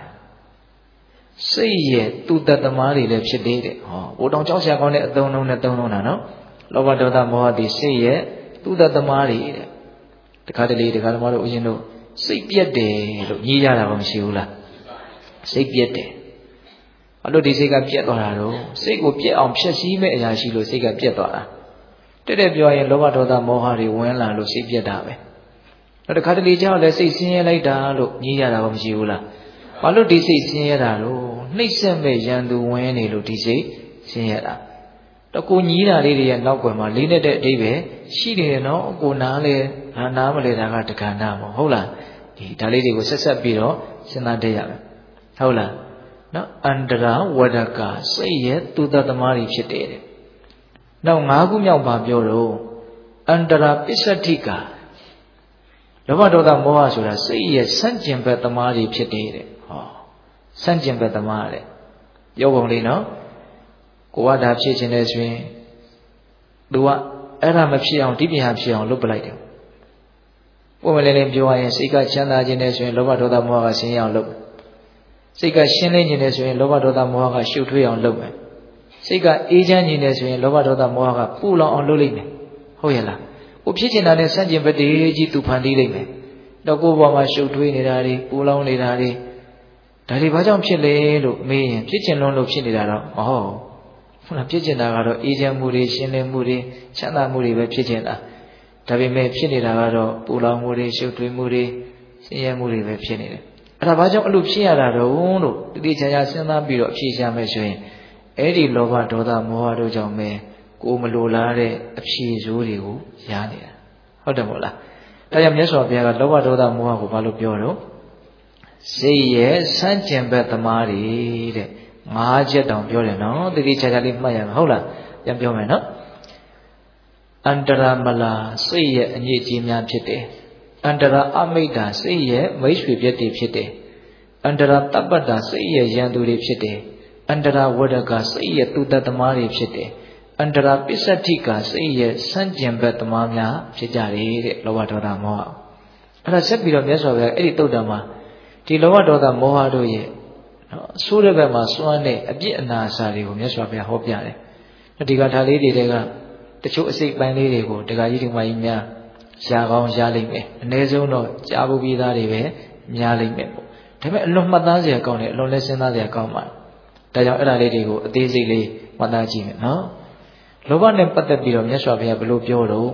စိတ်ရဲ့သူတသမားတွေလည်းဖြစ်သေးတယ်ဟောဘိုးတောင်ကြောက်စရာကောင်းတဲ့အသုံးလုံးနဲ့သုံးလုံးတာနော်လောဘဒေါသမောဟဒီစိတ်ရဲ့သူတသမားတွေတဲ့တခါတလေတခါသမားတို့ဦးဇင်းတို့စိတ်ပြက်တယ်လို့ညည်းရတာဘာမရှိဘူးလားစိတ်ပြက်တယ်အဲ့လိုဒီစိတ်ကပြက်သွားတာတော့စိတ်ကိုပြက်အောင်ဖြည့်ဆည်းမဲ့အရာရှိလို့စိတ်ကပြက်သွားတာတဲ့တဲ့ပြောရင်လောဘဒေါသမောဟတွေဝင်လာလို့စိတ်ပြက်တာပဲနောက်တခါတလေကြောက်လဲစိတ်ဆင်းရဲလိုက်တာလို့ညည်းရတာဘာမရှိဘူးလားဘာလို့ဒီစိတ်ဆင်းရဲတာတော့နှိမ့်ဆက်မဲ့ရန်သူဝင်နေလို့ဒီစိတ်ဆင်းရဲတာတကူညည်းတာလေးတွေရဲ့နောက်ွယ်မှာလေးနဲ့တဲ့အဓိပ္ပာယ်ရှိနေတယ်နော်ကိုနားလေနားမလဲတာကတက္ကနာပေါ့ဟုတ်လားဒီဒါလေးတွေကိုဆက်ဆက်ပြီးတော့စဉ်းစားတတ်ရမယ်ဟုတ်လားနော်အန္တရာဝဒကစိတ်ရဲ့သူတသမားတွေဖြစ်တယ်တဲ့နောက်၅ခုမြောက်ပါပြောတော့အန္တရာပစ္စတိကလောဘဒေါသမောဟဆိုတာစိတ်ရဲ့ဆန့်ကျင်ဘက်သမားတွေဖြစ်တယ်တဲ့ဟောဆန့်ကျင်ဘက်သမားတဲ့ပြောပုံလေးနော်ကိုကဒါဖြစ်ခြင်းနဲ့ဆိုရင်သူကအဲ့ဒါမဖြစ်အောင်ဒီပြန်ဖြစ်အောင်လုပ်ပလိုက်တယ်ပုံမလေးလေးပြောရရင်စိတ်ကချမ်းသာခြင်းနဲ့ဆိုရင်လောဘဒေါသမောဟကဆင်းရဲအောင်လုပ်စိတ်ကရှင်းလင်းခြင်းနဲ့ဆိုရင်လောဘဒေါသမောဟကရှုပ်ထွေးအောင်လုပ်မယ်စိတ်ကအေးချမ်းခြင်းနဲ့ဆိုရင်လောဘဒေါသမောဟကပူလောင်အောင်လုပ်လိမ့်မယ်ဟုတ်ရဲ့လားကိုဖြစ်ချင်တာနဲ့ဆန့်ကျင်ဘက်တည်းကြီးသူဖန်တီးလိမ့်မယ်တော့ကိုယ့်ဘောမှာရှုပ်ထွေးနေတာတွေပူလောင်နေတာတွေဒါတွေဘာကြောင့်ဖြစ်လဲလို့မေးရင်ဖြစ်ချင်လွန်းလို့ဖြစ်နေတာတော့မဟုတ်ဟုတ်လားဖြစ်ချင်တာကတော့အေးချမ်းမှုတွေရှင်းလင်းမှုတွေချမ်းသာမှုတွေပဲဖြစ်ချင်တာဒါပေမဲ့ဖြစ်နေတာကတော့ပူလောင်မှုတွေရှုပ်ထွေးမှုတွေဆင်းရဲမှုတွေပဲဖြစ်နေတယ်အဲ့ဒါဘာကြောင့်အဲ့လိုဖြစ်ရတာတော့လို့တတိချာချာစဉ်းစားပြီးတော့အဖြေရှာမယ်ဆိုရင်အဲ့ဒီလောဘဒေါသမောဟတို့ကြောင့်ပဲကိုမလိုလားတဲ့အဖြေဆိုးတွေကိုရနေတာဟုတ်တယ်မို့လားဒါကြောင့်မြတ်စွာဘုရားကလောဘဒေါသမောဟကိုဘာလို့ပြောတော့စိတ်ရဲ့ဆန့်ကျင်ဘက်သမားတွေတဲ့ငါးချက်တောင်ပြောတယ်နော်တတိချာချာလေးမှတ်ရမယ်ဟုတ်လားပြန်ပြောမယ်နော်အန္တရာမလာစိတ်ရဲ့အညစ်အကြေးများဖြစ်တယ်အန္တရာအမိတ်တာစိတ်ရဲ့မိတ်ဆွေပြည့်တည်ဖြစ်တယ်အန္တရာတပ္ပတ္တာစိတ်ရဲ့ရန်သူတွေဖြစ်တယ်အန္တရာဝဒကစိတ်ရဲ့သူတသမားတွေဖြစ်တယ်အန္တရာပစ္စတိကစိတ်ရဲ့ဆန့်ကျင်ဘက်သမားများဖြစ်ကြတယ်တဲ့လောဘဒေါသမောဟအဲ့ဒါဆက်ပြီးတော့မြတ်စွာဘုရားအဲ့ဒီတုတ်တံမှာဒီလောဘဒေါသမောဟတို့ရဲ့နော်ဆိုးတဲ့ဘက်မှာစွမ်းတဲ့အပြစ်အနာအစာတွေကိုမြတ်စွာဘုရားဟောပြတယ်ဒီကထာလေးတွေကတချို့အစိတ်ပိုင်းလေးတွေကိုဒကာကြီးဒီမကြီးများရှားကောင်းရှားလိမ့်မယ်အ ਨੇ ဆုံးတော့ကြားဖို့ပြီးသားတွေပဲများလိမ့်မယ်ပေါ့ဒါပေမဲ့အလွန်မှတ်သားစရာကောင်းတယ်အလွန်လဲစဉ်းစားစရာကောင်းပါတယ်ဒါကြောင့်အဲ့ဒါလေးတွေကိုအသေးစိတ်လေးမှတ်သားကြည့်မယ်နော်လောဘနဲ့ပတ်သက်ပြီးတော့မြတ်စွာဘုရားဘယ်လိုပြောတော့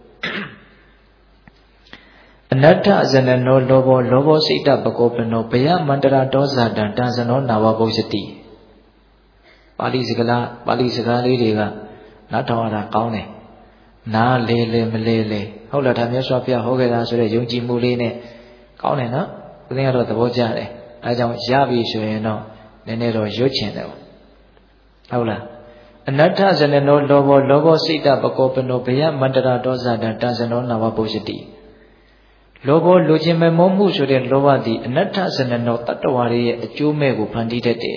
အနတ္ထဇနနောလောဘောလောဘောစိတ်တပကောပနောဘယမန္တရာဒောဇာတံတံဇနောနာဝဘုစ္စတိပါဠိစကားပါဠိစကားလေးတွေကနားထောင်ရတာကောင်းတယ်နားလေလေမလေလေဟုတ်လားဒါမြတ်စွာဘုရားဟောခဲ့တာဆိုတဲ့ယုံကြည်မှုလေးနဲ့ကောင်းတယ်နော်ဦးဇင်းကတော့သဘောကျတယ်အဲကြောင့်ရပြီဆိုရင်တော့နည်းနည်းတော့ရွတ်ချင်တယ်ဟုတ်လားအနတ္ထဇနနောလောဘောလောဘောစိတ်တပကောပနောဘယမန္တရာဒောဇာတံတံဇနောနာဝဘုစ္စတိလောဘောလိုချင်မဲ့မောမှုဆိုတဲ့လောဘသည်အနတ္ထဇနနောတတ္တဝါရဲ့အကျိုးမဲ့ကိုဖန်တီးတတ်တယ်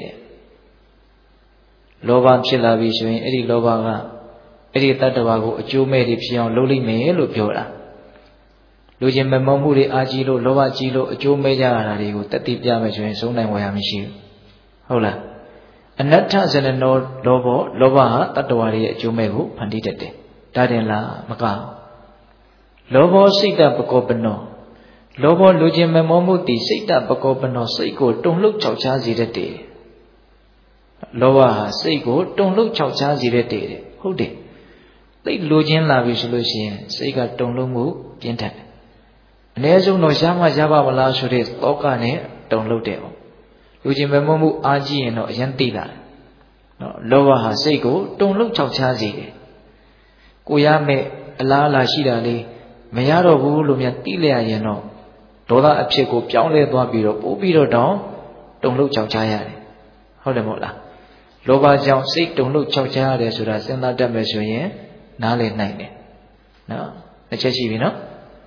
လောဘဖြစ်လာပြီဆိုရင်အဲ့ဒီလောဘကအဲ့ဒီတတ္တဝါကိုအကျိုးမဲ့တွေဖြစ်အောင်လုပ်လိမ့်မယ်လို့ပြောတာလူချင်းမမုံမှုတွေအာကြီးလို့လောဘကြီးလို့အကျိုးမဲ့ကြရတာတွေကိုတတိပြမယ်ဆိုရင်ဆုံးနိုင်ဝယ်ရမရှိဘူးဟုတ်လားအနတ္ထဇနနောလောဘလောဘဟာတတ္တဝါရဲ့အကျိုးမဲ့ကိုဖန်တီးတတ်တယ်ဒါတင်လားမကဘူးလောဘောစိတ်တပကောပနောလောဘောလူချင်းမမုံမှုတည်စိတ်တပကောပနောစိတ်ကိုတုန်လှုပ်ခြောက်ခြားစေတတ်တယ်လောဘဟာစိတ်ကိုတုန်လှုပ်ခြောက်ခြားစေတတ်တယ်ဟုတ်တယ်သိလိုချင်းလာပြီဆိုလို့ရှိရင်စိတ်ကတုန်လှုပ်မှုပြင်းထန်တယ်အ ਨੇ ဆုံးတော့ရှားမှရှားပါမလားဆိုတဲ့သောကနဲ့တုန်လှုပ်တယ်ပေါ့လူချင်းမမုံမှုအားကြီးရင်တော့အရင်သိလာတယ်နော်လောဘဟာစိတ်ကိုတုန်လှုပ်ခြောက်ခြားစေတယ်ကိုရမဲ့အလားအလာရှိတာလေးမရတော့ဘူးလို့များသိလျက်ရင်တော့ဒေါသအဖြစ်ကိုပြောင်းလဲသွားပြီးတော့ပို့ပြီးတော့တောင်းတုန်လှုပ်ခြောက်ခြားရတယ်ဟုတ်တယ်မဟုတ်လားလောဘကြောင့်စိတ်တုန်လှုပ်ခြောက်ခြားရတယ်ဆိုတာစဉ်းစားတတ်မယ်ဆိုရင်နားလည်နိုင်တယ်နော်အချက်ရှိပြီနော်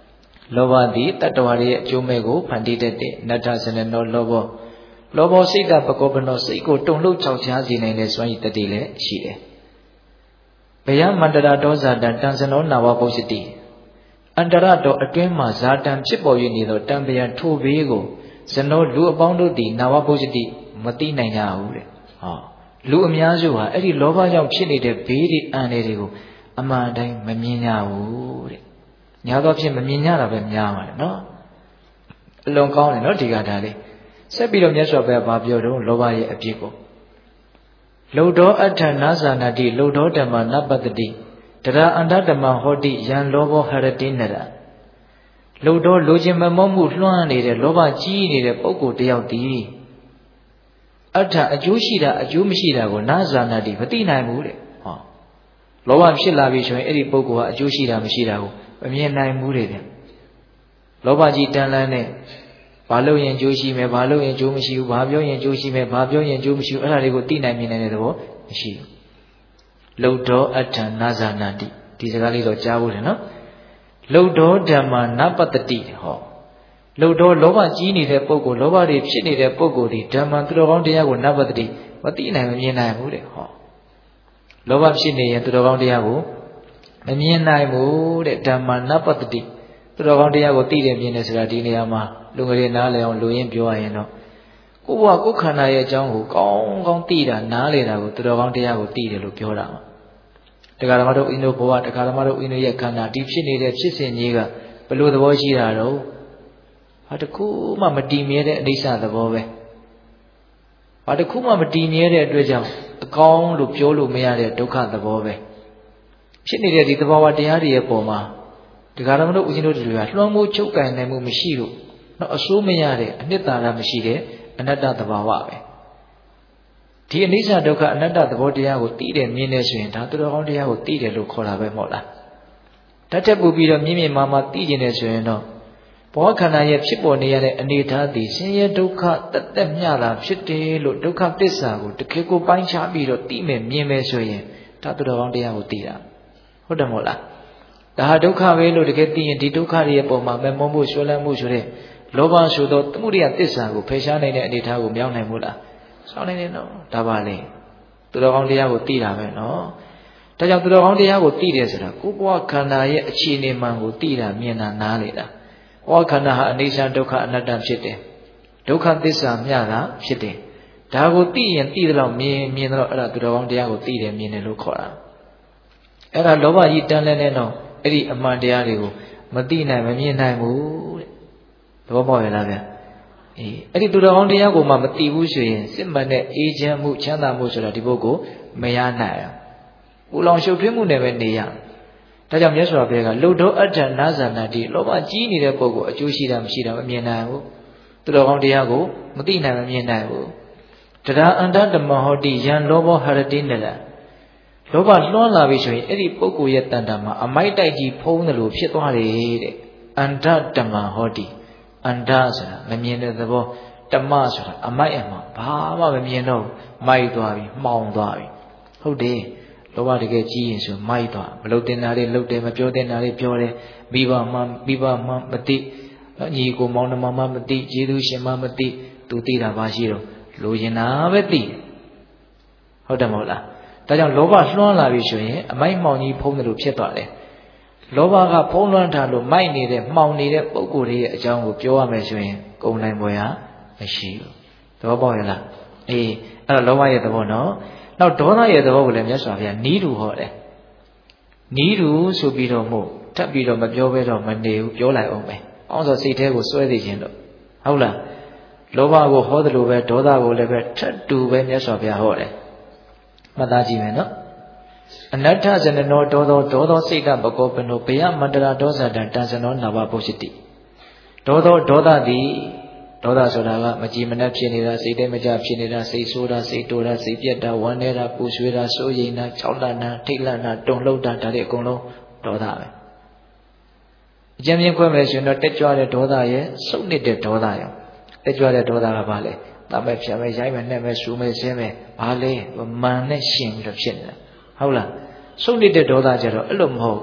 လောဘသည်တတ္တဝါရဲ့အကျိုးမဲ့ကိုဖန်တီးတတ်တဲ့နတ္ထစနနောလောဘလောဘစိတ်ဓာတ်ပကောပနောစိတ်ကိုတုန်လှုပ်ခြောက်ခြားစေနိုင်တဲ့စွမ်းရည်တတ္တိလည်းရှိတယ်ဘယမန္တရာဒောဇာတံတံစနောနာဝပုစ္စတိအန္တရတော်အတွင်းမှာဇာတံဖြစ်ပေါ်၍နေသောတံပယံထိုဘေးကိုဇနောလူအပေါင်းတို့သည်နာဝပုစ္စတိမသိနိုင်ကြဘူးတဲ့ဟောလူအများစုဟာအဲ့ဒီလောဘကြောင့်ဖြစ်နေတဲ့ဘေးတွေအန္တရာယ်တွေကိုအမှန်တိုင်းမမြင်ကြဘူးတဲ့ညာတော့ဖြစ်မမြင်ကြတာပဲများပါတယ်နော်အလွန်ကောင်းတယ်နော်ဒီကဒါလေးဆက်ပြီးတော့မြတ်စွာဘုရားဗာပြောတော့လောဘရဲ့အပြစ်ကိုလုဒ္ဓောအဋ္ဌနာဇာနာတိလုဒ္ဓောဓမ္မနပတ္တိတရာအန္တဓမ္မဟောတိယံလောဘောဟရတိနရလုဒ္ဓောလိုချင်မမောမှုလွှမ်းနေတဲ့လောဘကြီးနေတဲ့ပုဂ္ဂိုလ်တယောက်တည်းအဋ္ဌအကျိုးရှိတာအကျိုးမရှိတာကိုနာဇာနာတိမသိနိုင်ဘူးတဲ့ဟောလောဘဖြစ်လာပြီဆိုရင်အဲ့ဒီပုဂ္ဂိုလ်ဟာအကျိုးရှိတာမရှိတာကိုမမြင်နိုင်ဘူးတဲ့ဗျလောဘကြီးတန်လန်းနဲ့ဘာလို့ရင်ကျိုးရှိမယ်ဘာလို့ရင်ကျိုးမရှိဘူးဘာပြောရင်ကျိုးရှိမယ်ဘာပြောရင်ကျိုးမရှိဘူးအဲ့ဒါတွေကိုသိနိုင်မြင်နိုင်တဲ့သဘောမရှိဘူးလုဒ္ဓောအဋ္ဌနာဇာနာတိဒီစကားလေးတော့ကြားဖို့တယ်နော်လုဒ္ဓောဓမ္မနပတ္တိဟောလုဒ္ဓောလောဘကြီးနေတဲ့ပုဂ္ဂိုလ်လောဘတွေဖြစ်နေတဲ့ပုဂ္ဂိုလ်ဒီဓမ္မသူတော်ကောင်းတရားကိုနပတ္တိမသိနိုင်မမြင်နိုင်ဘူးတဲ့ဟောလောဘဖြစ်နေရင်သူတော်ကောင်းတရားကိုမမြင်နိုင်ဘူးတဲ့ဓမ္မနပတ္တိသူတော်ကောင်းတရားကိုသိတယ်မြင်တယ်ဆိုတာဒီနေရာမှာလူငယ်တွေနားလည်အောင်လူရင်းပြောရရင်တော့ကိုယ်ဘဝကိုယ်ခန္ဓာရဲ့အကြောင်းကိုကောင်းကောင်းသိတာနားလည်တာကိုသူတော်ကောင်းတရားကိုသိတယ်လို့ပြောတာပါတရားဓမ္မတို့အင်းတို့ဘဝတရားဓမ္မတို့အင်းတို့ရဲ့ခန္ဓာဒီဖြစ်နေတဲ့ဖြစ်စဉ်ကြီးကဘယ်လိုသဘောရှိတာတော့ဘာတစ်ခုမှမတည်မြဲတဲ့အနိစ္စသဘောပဲဘာတစ်ခုမှမတည်မြဲတဲ့အတွက်ကြောင့်အကောင်းလို့ပြောလို့မရတဲ့ဒုက္ခသဘောပဲဖြစ်နေတဲ့ဒီသဘောဝတရားတွေရဲ့ပုံမှာတရားဓမ္မတို့ဦးဇင်းတို့တွေကလွှမ်းမိုးချုပ်ကန်နိုင်မှုမရှိလို့တော့အဆိုးမရတဲ့အနှစ်သာရမရှိတဲ့အနတ္တသဘာဝပဲဒီအနိစ္စဒုက္ခအနတ္တသဘောတရားကိုသိတယ်မြင်တယ်ဆိုရင်ဒါသူတော်ကောင်းတရားကိုသိတယ်လို့ခေါ်တာပဲမဟုတ်လားတတ်တက်ပူပြီးတော့မြင့်မြင့်မာမာသိကျင်တယ်ဆိုရင်တော့ဘောခန္ဓာရဲ့ဖြစ်ပေါ်နေရတဲ့အနေအထားသည်ဆင်းရဲဒုက္ခတက်တက်မျှတာဖြစ်တယ်လို့ဒုက္ခသစ္စာကိုတကယ်ကိုပိုင်းခြားပြီးတော့သိမယ်မြင်မယ်ဆိုရင်ဒါသူတော်ကောင်းတရားကိုသိတာဟုတ်တယ်မဟုတ်လားဒါဟာဒုက္ခပဲလို့တကယ်သိရင်ဒီဒုက္ခတွေရဲ့ပုံမှာမမုန်းမှုဆွဲလန်းမှုဆိုတဲ့လောဘဆိုသောသမှုရိယသစ္စာကိုဖယ်ရှားနိုင်တဲ့အနေအထားကိုမြောက်နိုင်မို့လားဆောင်းနိုင်တယ်နော်ဒါပါလေသူတော်ကောင်းတရားကိုသိတာပဲနော်ဒါကြောင့်သူတော်ကောင်းတရားကိုသိတယ်ဆိုတာကိုယ်ဘဝခန္ဓာရဲ့အခြေအနေမှန်ကိုသိတာမြင်တာနားလေတာဘဝခန္ဓာဟာအနိစ္စဒုက္ခအနတ္တဖြစ်တယ်ဒုက္ခသစ္စာမျှတာဖြစ်တယ်ဒါကိုသိရင်သိတယ်လို့မြင်မြင်တော့အဲ့ဒါသူတော်ကောင်းတရားကိုသိတယ်မြင်တယ်လို့ခေါ်တာအဲ့ဒါလောဘကြီးတန်းလဲနေတော့အဲ့ဒီအမှန်တရားတွေကိုမသိနိုင်မမြင်နိုင်ဘူးတဲ့သဘောပေါက်ရလားဗျာအေးအဲ့ဒီသူတော်ကောင်းတရားကိုမှမသိဘူးဆိုရင်စစ်မှန်တဲ့အေးချမ်းမှုချမ်းသာမှုဆိုတာဒီပုဂ္ဂိုလ်မရနိုင်ဘူးပူလောင်ရှုပ်ထွေးမှုနဲ့ပဲနေရဒါကြောင့်မြတ်စွာဘုရားကလုဒ္ဓောအဋ္ဌနာဇာနာတိလောဘကြီးနေတဲ့ပုဂ္ဂိုလ်အကျိုးရှိတာမရှိတာမမြင်နိုင်ဘူးသူတော်ကောင်းတရားကိုမသိနိုင်မမြင်နိုင်ဘူးတရာအန္တဓမ္မဟောတိယံလောဘောဟရတိနလလောဘလွှမ်းလာပြီဆိုရင်အဲ့ဒီပုဂ္ဂိုလ်ရဲ့တဏ္ဍာမှာအမိုက်တိုက်ကြီးဖုံးတယ်လို့ဖြစ်သွားတယ်တဲ့အန္တဓမ္မဟောတိအန္တဆိုတာမမြင်တဲ့သဘောဓမ္မဆိုတာအမိုက်အမှန်ဘာမှမမြင်တော့မိုက်သွားပြီမှောင်သွားပြီဟုတ်တယ်လောဘတကယ်ကြီးရင်ဆိုမိုက်သွားမလုပ်တင်တာလေးလုပ်တယ်မပြောတင်တာလေးပြောတယ်မိဘမှမိဘမှမသိညီကိုမောင်နှမမှမသိကျေးဇူးရှင်မှမသိသူသိတာပါရှိတော့လိုချင်တာပဲသိဟုတ်တယ်မဟုတ်လားဒါကြောင့်လောဘလွှမ်းလာပြီဆိုရင်အမိုက်မှောင်ကြီးဖုံးတယ်လို့ဖြစ်သွားတယ်လောဘကဖုံးလွှမ်းထားလို့မိုက်နေတဲ့မှောင်နေတဲ့ပုံကိုယ်ရဲ့အကြောင်းကိုပြောရမယ်ဆိုရင်ကုန်နိုင်ပွဲဟာမရှိဘူးသဘောပေါက်ရလားအေးအဲ့တော့လောဘရဲ့သဘောနော်နောက်ဒေါသရဲ့သဘောကိုလည်းမြတ်စွာဘုရားနီးတူဟောတယ်နီးတူဆိုပြီးတော့မို့ထပ်ပြီးတော့မပြောဘဲတော့မနေဘူးပြောလိုက်အောင်ပဲအောင်ဆိုစိတ်ထဲကိုစွဲသိခြင်းတော့ဟုတ်လားလောဘကိုဟောတယ်လို့ပဲဒေါသကိုလည်းပဲထပ်တူပဲမြတ်စွာဘုရားဟောတယ်မှတ်သားကြည့်မယ်နော်အနတ္ထဇနနောဒေါသောဒေါသောစိတ်တပကောပနောဘယမန္တရာဒောဇတံတံဇနောနာဝပုစ္စတိဒေါသောဒေါသသည်ဒေါသဆိုတာကမကြည်မနှက်ဖြစ်နေတာစိတ်ထဲမကြဖြစ်နေတာစိတ်ဆိုးတာစိတ်တိုးတာစိတ်ပြက်တာဝမ်းနေတာပူဆွေးတာစိုးရိမ်တာကြောက်လန့်တာထိတ်လန့်တာတုန်လှုပ်တာဒါတွေအကုန်လုံးဒေါသပဲအကျဉ်းချင်းခွဲမယ်ဆိုရင်တော့တက်ကြွတဲ့ဒေါသရဲ့စုပ်နစ်တဲ့ဒေါသရောတက်ကြွတဲ့ဒေါသကဘာလဲတမ်းမဲ့ဖြတ်မဲ့ရိုက်မဲ့နှက်မဲ့ဆူမဲ့ဆင်းမဲ့ဘာလဲမန်နဲ့ရှင်ပြီးတော့ဖြစ်နေတာဟုတ်လားစုပ်နစ်တဲ့ဒေါသကြတော့အဲ့လိုမဟုတ်ဝ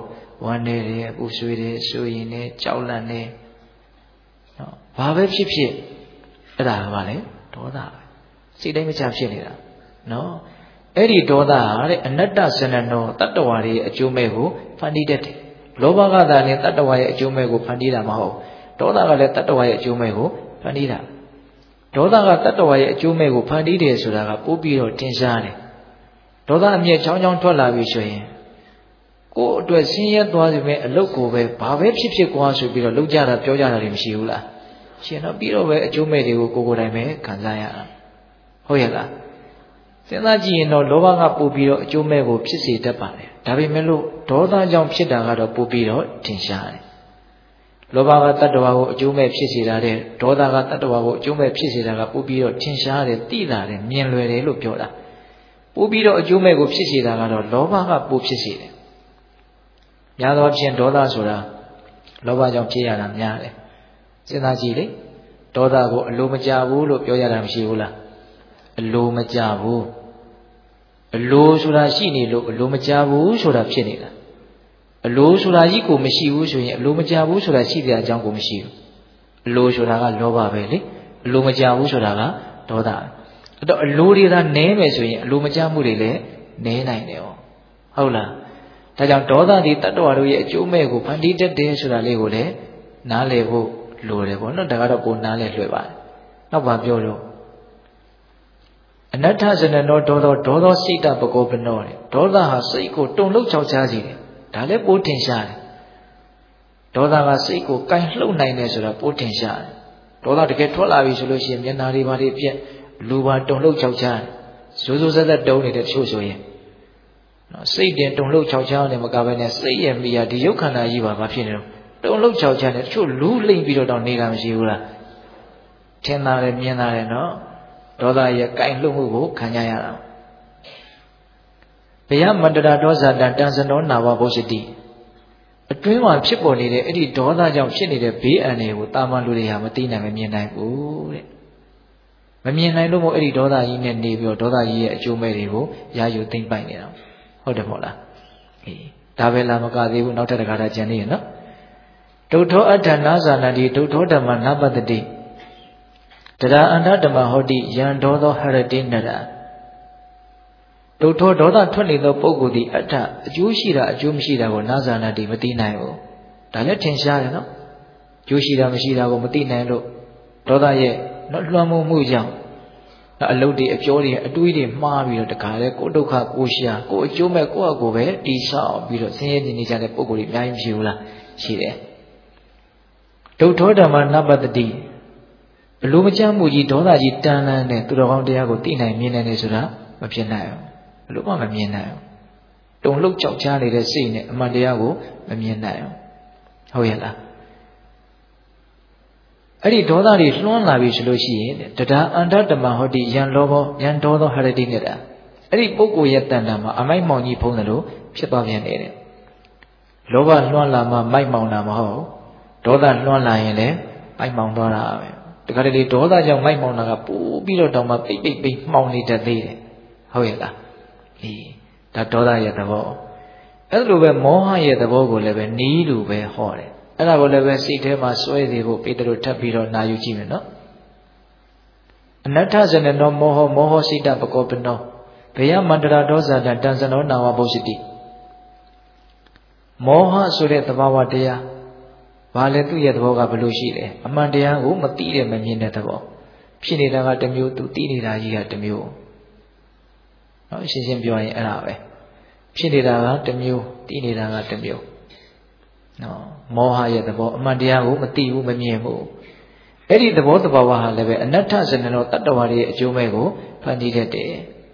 ဝမ်းနေတယ်ပူဆွေးတယ်ဆိုရင်လည်းကြောက်လန့်နေနော်ဘာပဲဖြစ်ဖြစ်အဲ့ဒါကဘာလဲဒေါသပဲစိတ်တိုင်းမချဖြစ်နေတာနော်အဲ့ဒီဒေါသဟာတဲ့အနတ္တစနနောတတ္တဝါရဲ့အကျိုးမဲ့ကိုဖန်တီးတတ်တယ်လောဘကသာလည်းတတ္တဝါရဲ့အကျိုးမဲ့ကိုဖန်တီးတာမဟုတ်ဒေါသကလည်းတတ္တဝါရဲ့အကျိုးမဲ့ကိုဖန်တီးတာဒေါသကတတ္တဝါရဲ့အကျိုးမဲ့ကိုဖန်တီးတယ်ဆိုတာကပို့ပြီးတော့ထင်ရှားတယ်ဒေါသအမျက်ချောင်းချောင်းထွက်လာပြီဆိုရင်ကိုယ်အတွက်ဆင်းရဲသွားပြီမဲ့အလုတ်ကိုပဲဘာပဲဖြစ်ဖြစ်ကွာဆိုပြီးတော့လှုပ်ကြတာပြောကြတာတွေမရှိဘူးလားရှင်တော့ပြီးတော့ပဲအကျိုးမဲ့တွေကိုကိုယ်ကိုယ်တိုင်ပဲခံစားရတာဟုတ်ရဲ့လားစဉ်းစားကြည့်ရင်တော့လောဘကပို့ပြီးတော့အကျိုးမဲ့ကိုဖြစ်စေတတ်ပါတယ်ဒါပေမဲ့လို့ဒေါသကြောင့်ဖြစ်တာကတော့ပို့ပြီးတော့ထင်ရှားတယ်လောဘကတတ္တဝါကိုအကျိုးမဲ့ဖြစ်စေတာတဲ့ဒေါသကတတ္တဝါကိုအကျိုးမဲ့ဖြစ်စေတာကပို့ပြီးတော့ထင်ရှားတယ်သိတာတယ်မြင်လွယ်တယ်လို့ပြောတာပို့ပြီးတော့အကျိုးမဲ့ကိုဖြစ်စေတာကတော့လောဘကပို့ဖြစ်စေတယ်များသောအားဖြင့်ဒေါသဆိုတာလောဘကြောင့်ဖြစ်ရတာများတယ်စဉ်းစားကြည့်လေဒေါသကိုအလိုမကျဘူးလို့ပြောရတာမရှိဘူးလားအလိုမကျဘူးအလိုဆိုတာရှိနေလို့အလိုမကျဘူးဆိုတာဖြစ်နေတာအလိုဆိုတာကြီးကိုမရှိဘူးဆိုရင်အလိုမကျဘူးဆိုတာရှိတဲ့အကြောင်းကိုမရှိဘူးအလိုဆိုတာကလောဘပဲလေအလိုမကျဘူးဆိုတာကဒေါသအဲ့တော့အလိုတွေသာနည်းမယ်ဆိုရင်အလိုမကျမှုတွေလည်းနည်းနိုင်တယ်ဟုတ်လားဒါကြောင့်ဒေါသဒီတတ္တဝါတို့ရဲ့အကျိုးမဲ့ကိုဖန်တီးတတ်တယ်ဆိုတာလေးကိုလည်းနားလည်ဖို့လိုတယ်ပေါ့နော်ဒါကတော့ကိုနားလည်လွှဲပါတယ်နောက်ပါပြောလို့အနတ္ထဇနနောဒေါသောဒေါသောစိတ်တပကောပနောတဲ့ဒေါသဟာစိတ်ကိုတုန်လှုပ်ချောက်ချားစေတယ်ဒါလည်းပိုးထင်ရှားတယ်ဒေါသကစိတ်ကိုကင်လှုပ်နိုင်တယ်ဆိုတာပိုးထင်ရှားတယ်ဒေါသတကယ်ထွက်လာပြီဆိုလို့ရှိရင်မျက်နှာတွေဘာတွေပြက်လူပါတုန်လှုပ်ချောက်ချားတယ်ဇိုးဇိုးဆက်ဆက်တုံးနေတဲ့ချို့ဆိုရင်နော်စိတ်တင်တုန်လှုပ်ချောက်ချားနေမကဘဲနဲ့စိတ်ရဲ့မိယာဒီရုပ်ခန္ဓာကြီးပါဘာဖြစ်နေတော့တုန်လှုပ်ချောက်ချားနေတချို့လူးလိမ့်ပြီးတော့တောင်နေတာမရှိဘူးလားထင်တာလည်းမြင်တာလည်းနော်ဒေါသရဲ့ကင်လှုပ်မှုကိုခံကြရတာဘယမန္တရာဒေါဇာတံတန်စနောနာဝဘုရှိတိအတွင်းမှာဖြစ်ပေါ်နေတဲ့အဲ့ဒီဒေါသကြောင့်ဖြစ်နေတဲ့ဘေးအန္တရာယ်ကိုတာမန်လူတွေဟာမသိနိုင်မမြင်နိုင်ဘူးတဲ့မမြင်နိုင်လို့မို့အဲ့ဒီဒေါသကြီးနဲ့နေပြီးတော့ဒေါသကြီးရဲ့အကျိုးမဲ့တွေကိုရာယူသိမ့်ပိုက်နေတာဟုတ်တယ်မဟုတ်လားအေးဒါပဲလားမကသေးဘူးနောက်ထပ်တစ်ခါတော့ကြံနေရနော်ဒုဋ္ဌောအဋ္ဌနာဇာနတိဒုဋ္ဌောဓမ္မနပတ္တိတရာအန္တဓမ္မဟောတိယံဒေါသောဟရတိနရဒုဋ္ဌောဒေါသထွက်နေသောပုဂ္ဂိုလ်သည်အဋ္ဌအကျိုးရှိတာအကျိုးမရှိတာကိုနာဇာနတိမသိနိုင်ဘူးဒါလည်းထင်ရှားတယ်နော်အကျိုးရှိတာမရှိတာကိုမသိနိုင်လို့ဒေါသရဲ့နော်လွှမ်းမိုးမှုကြောင့်အလုတ်တွေအပြောတွေအတွေးတွေမှားပြီးတော့တခါလေကိုဒုက္ခကိုရှာကိုအကျိုးမဲ့ကိုယ့်အကိုပဲတိဆောက်ပြီးတော့ဆင်းရဲနေကြတဲ့ပုဂ္ဂိုလ်တွေအများကြီးမရှိဘူးလားရှိတယ်ဒုဋ္ဌောဓမ္မနပတ္တိအလိုမကျမှုကြီးဒေါသကြီးတန်လန်းတဲ့သူတော်ကောင်းတရားကိုသိနိုင်မြင်နိုင်တယ်ဆိုတာမဖြစ်နိုင်ဘူးဘလို့မှမမြင်နိုင်ဘူးတုံလှုပ်ကြောက်ချားနေတဲ့စိတ်နဲ့အမှန်တရားကိုမမြင်နိုင်ဘူးဟုတ်ရဲ့လားအဲ့ဒီဒေါသတွေလွှမ်းလာပြီဆိုလို့ရှိရင်တဒါအန္တဓမ္မဟောတိယံလောဘောယံဒေါသောဟရတိနေတာအဲ့ဒီပုဂ္ဂိုလ်ရဲ့တဏ္ဍာမှာအမိုက်မောင်ကြီးဖုံးတယ်လို့ဖြစ်သွားပြန်တယ်လောဘလွှမ်းလာမှမိုက်မောင်တာမဟုတ်ဒေါသလွှမ်းလာရင်လည်းမိုက်မောင်သွားတာပဲတခါတလေဒေါသကြောင့်မိုက်မောင်တာကပိုးပြီးတော့တောင်မှပိတ်ပိတ်ပိတ်မှောင်နေတတ်သေးတယ်ဟုတ်ရဲ့လားအေးဒါဒေါသရဲ့သဘောအဲ့လိုပဲမောဟရဲ့သဘောကိုလည်းပဲနီးလူပဲဟောတယ်အဲ့ဒါကိုလည်းပဲစိတ်ထဲမှာစွဲစေဖို့ပေတရုထပ်ပြီးတော့နာယူကြည့်မယ်နော်အနတ္ထဇနနောမောဟမောဟစိတပကောပနောဘယမန္တရာဒေါဇာတံတန်စနောနာဝဘုရှိတိမောဟဆိုတဲ့သဘာဝတရားဘာလဲသူ့ရဲ့သဘောကဘယ်လိုရှိလဲအမှန်တရားကိုမသိတဲ့မမြင်တဲ့သဘောဖြစ်နေတာကတစ်မျိုးသူသိနေတာကြီးကတစ်မျိုးနော်ရှင်းရှင်းပြောရင်အဲ့ဒါပဲဖြစ်နေတာကတစ်မျိုးသိနေတာကတစ်မျိုးနော်မောဟရဲ့သဘောအမှန်တရားကိုမသိဘူးမမြင်ဘူးအဲ့ဒီသဘောတဘာဝဟာလည်းပဲအနတ္ထဇနနောတတ္တဝါရဲ့အကျိုးမဲ့ကိုဖန်တီးတတ်တယ်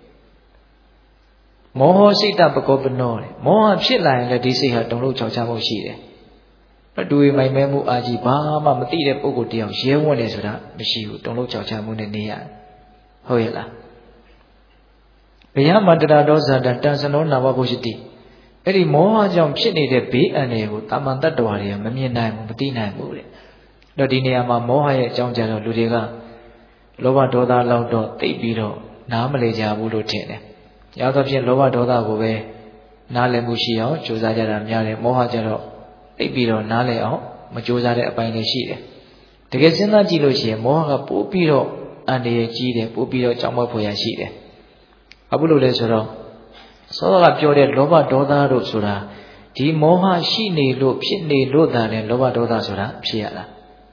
မောဟစိတ်တပကောပနောတဲ့မောဟဖြစ်လာရင်လည်းဒီစိတ်ဟာတုန်လှုပ်ချောက်ချမှုရှိတယ်အတူမိုင်မဲမှုအာကြီးဘာမှမသိတဲ့ပုဂ္ဂိုလ်တယောက်ရဲဝံ့နေဆိုတာမရှိဘူးတုန်လှုပ်ချောက်ချမှုနဲ့နေရတယ်ဟုတ်ရဲ့လားဘယမန္တရာဒေါဇာတတန်စနောနာဝဘုရှိတိအဲ့ဒီမောဟကြောင့်ဖြစ်နေတဲ့ဘေးအန္တရာယ်ကိုတာမန်တတ္တဝါတွေကမမြင်နိုင်ဘူးမသိနိုင်ဘူးတဲ့တော့ဒီနေရာမှာမောဟရဲ့အကြောင်းကြတော့လူတွေကလောဘဒေါသလောက်တော့သိပြီးတော့နားမလည်ကြဘူးလို့ထင်တယ်။ရောက်သောဖြင့်လောဘဒေါသကိုပဲနားလည်မှုရှိအောင်ကြိုးစားကြတာများတယ်မောဟကြတော့သိပြီးတော့နားလည်အောင်မကြိုးစားတဲ့အပိုင်းတွေရှိတယ်တကယ်စဉ်းစားကြည့်လို့ရှိရင်မောဟကပို့ပြီးတော့အန္တရာယ်ကြီးတယ်ပို့ပြီးတော့ကြောက်မက်ဖွယ်ရရှိတယ်ဘာဖြစ်လို့လဲဆိုတော့စောစောကပြောတဲ့လောဘဒေါသတို့ဆိုတာဒီမောဟရှိနေလို့ဖြစ်နေလို့သာလဲလောဘဒေါသဆိုတာဖြစ်ရတာ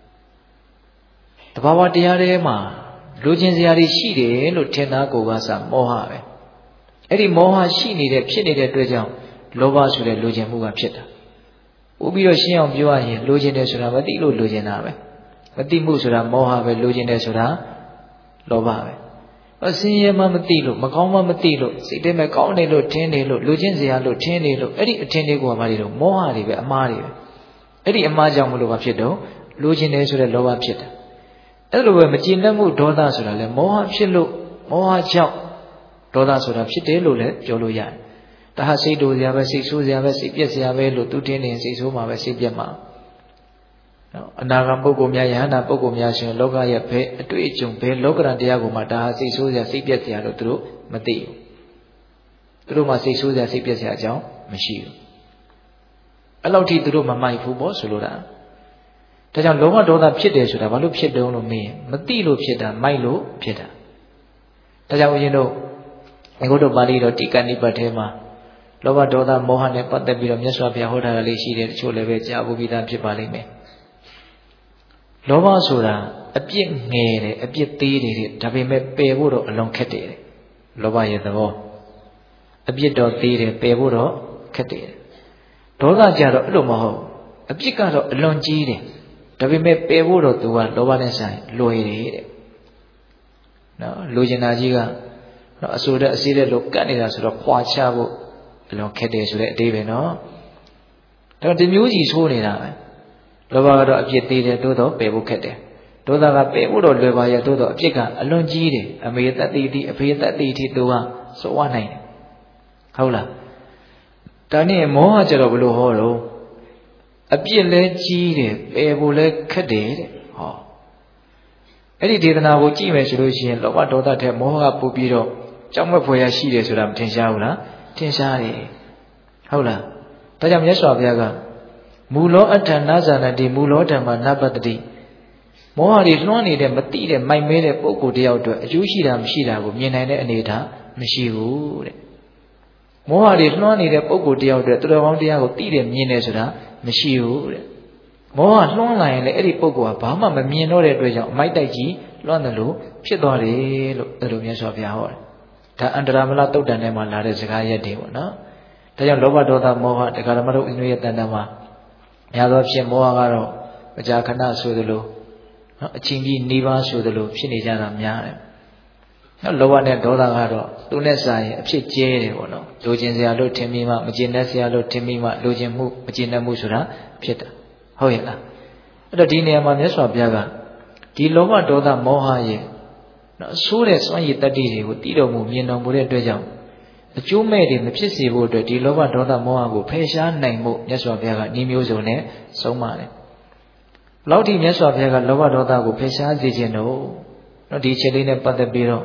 တဘာဝတရားတွေမှာလူချင်းစရာတွေရှိတယ်လို့ထင်တာကိုပါစမောဟပဲအဲ့ဒီမောဟရှိနေတဲ့ဖြစ်နေတဲ့အတွက်ကြောင့်လောဘဆိုတဲ့လူချင်းမှုကဖြစ်တာပို့ပြီးတော့ရှင်းအောင်ပြောရရင်လူချင်းတယ်ဆိုတာမသိလို့လူချင်းတာပဲမသိမှုဆိုတာမောဟပဲလူချင်းတယ်ဆိုတာလောဘပဲအစင်းရဲမှမသိလို့မကောင်းမှမသိလို့စိတ်ထဲမှာကောင်းနေလို့ထင်းနေလို့လူချင်းစရာလို့ထင်းနေလို့အဲ့ဒီအထင်းလေးကိုကဘာတွေတော့မောဟတွေပဲအမှားတွေပဲအဲ့ဒီအမှားကြောင့်မလို့ဘာဖြစ်တော့လူချင်းတယ်ဆိုတဲ့လောဘဖြစ်တာအဲ့လိုပဲမကြည်လက်မှုဒေါသဆိုတာလဲမောဟဖြစ်လို့မောဟကြောင့်ဒေါသဆိုတာဖြစ်တယ်လို့လည်းပြောလို့ရတယ်ဒါဟာစိတ်တူစရာပဲစိတ်ဆိုးစရာပဲစိတ်ပြက်စရာပဲလို့သူတင်းနေစိတ်ဆိုးမှာပဲစိတ်ပြက်မှာနော်အနာဂတ်ပုဂ္ဂိုလ်များယဟန္တာပုဂ္ဂိုလ်များရှင်လောကရဲ့ဘယ်အတွေ့အကြုံဘယ်လောကရန်တရားကိုမှဒါဟာစိတ်ဆိုးစရာစိတ်ပြက်စရာလို့သူတို့မသိဘူးသူတို့မှစိတ်ဆိုးစရာစိတ်ပြက်စရာအကြောင်းမရှိဘူးအဲ့လောက်ထိသူတို့မမိုက်ဘူးပေါ့ဆိုလိုတာဒါကြောင့်လောဘဒေါသဖြစ်တယ်ဆိုတာဘာလို့ဖြစ်တုံးလို့မေးရင်မသိလို့ဖြစ်တာမိုက်လို့ဖြစ်တာဒါကြောင့်ဦးဇင်းတို့အင်္ဂုတ္တပါဠိတော်တိကနိပတ်ထဲမှာလောဘဒေါသမောဟနဲ့ပတ်သက်ပြီးတော့မြတ်စွာဘုရားဟောထားတာလေးရှိတယ်တချို့လည်းပဲကြားဖို့ပြီးသားဖြစ်ပါလိမ့်မယ်လောဘဆိုတာအပြစ်ငယ်တယ်အပြစ်သေးတယ်ဒါပေမဲ့ပယ်ဖို့တော့အလွန်ခက်တယ်လောဘရဲ့သဘောအပြစ်တော့သေးတယ်ပယ်ဖို့တော့ခက်တယ်ဒေါသကြတော့အဲ့လိုမဟုတ်အပြစ်ကတော့အလွန်ကြီးတယ်ဒါပေမဲ့ပယ်ဖို့တော့သူကလောဘနဲ့ဆိုင်လွယ်တယ်တဲ့နော်လူကျင်တာကြီးကနော်အဆိုတဲ့အစီးတဲ့လို့ကတ်နေတာဆိုတော့ခွာချဖို့အလွန်ခက်တယ်ဆိုတဲ့အသေးပဲနော်ဒါဒီမျိုးကြီးဆိုးနေတာပဲလောဘကတော့အပြစ်သေးတယ်သို့တော့ပယ်ဖို့ခက်တယ်ဒေါသကပယ်ဖို့တော့လွယ်ပါရဲ့သို့တော့အပြစ်ကအလွန်ကြီးတယ်အမေတတ်တိတိအဖေတတ်တိတိသူကစိုးဝနိုင်တယ်ဟုတ်လားဒါနဲ့မောဟကြတော့ဘလို့ဟောတော့အပြစ်လဲကြီးတယ်ပယ်ဖို့လဲခက်တယ်တဲ့ဟောအဲ့ဒီဒေသနာကိုကြည့်မယ်ဆိုလို့ရှိရင်လောဘဒေါသထက်မောဟကပိုပြီးတော့ကြောက်မက်ဖွယ်ရရှိတယ်ဆိုတာမထင်ရှားဘူးလားထင်ရှားတယ်ဟုတ်လားဒါကြောင့်မြတ်စွာဘုရားကမူလောအဋ္ဌနာဇာနတိမူလောဓမ္မနပတ္တိမောဟတွေလွှမ်းနေတဲ့မတိတဲ့မိုက်မဲတဲ့ပုဂ္ဂိုလ်တယောက်အတွက်အကျိုးရှိတာမရှိတာကိုမြင်နိုင်တဲ့အနေအထားမရှိဘူးတဲ့မောဟတွေလွှမ်းနေတဲ့ပုဂ္ဂိုလ်တယောက်အတွက်သူတော်ကောင်းတရားကိုတိတယ်မြင်တယ်ဆိုတာမရှိဘူးတဲ့မောဟလွှမ်းလာရင်လည်းအဲ့ဒီပုဂ္ဂိုလ်ကဘာမှမမြင်တော့တဲ့အတွက်ကြောင့်အမိုက်တိုက်ကြီးလွှမ်းတယ်လို့ဖြစ်သွားတယ်လို့အဲ့လိုမြတ်စွာဘုရားဟောတယ်ဒါအန္တရာမလတုတ်တန်ထဲမှာလာတဲ့စကားရက်တွေပေါ့နော်ဒါကြောင့်လောဘဒေါသမောဟတက္ကရာမတို့အင်းရဲ့တန်တန်မှာများသောဖြင့်မောဟကတော့မကြာခဏဆိုသလိုနော်အချင်းကြီးနေပါဆိုသလိုဖြစ်နေကြတာများတယ်နော်လောဘနဲ့ဒေါသကတော့သူနဲ့စာရင်အဖြစ်ကျဲတယ်ပေါ့နော်လိုချင်စရာလို့ထင်ပြီးမှမကျင်တတ်စရာလို့ထင်ပြီးမှလိုချင်မှုမကျင်တတ်မှုဆိုတာဖြစ်တာဟုတ်ရဲ့လားအဲ့တော့ဒီနေရာမှာမြတ်စွာဘုရားကဒီလောဘဒေါသမောဟရဲ့နော်ဆိုးတဲ့စွမ်းရည်တတ္တိတွေကိုတည်တော်မူမြင်တော်မူတဲ့အတွက်ကြောင့်အကျိုးမဲ့တွေမဖြစ်စေဖို့အတွက်ဒီလောဘဒေါသမောဟကိုဖယ်ရှားနိုင်ဖို့မြတ်စွာဘုရားကဤမျိုးစုံနဲ့ဆုံးမတယ်။လောက်ဒီမြတ်စွာဘုရားကလောဘဒေါသကိုဖယ်ရှားစေခြင်းတော့နော်ဒီချက်လေးနဲ့ပတ်သက်ပြီးတော့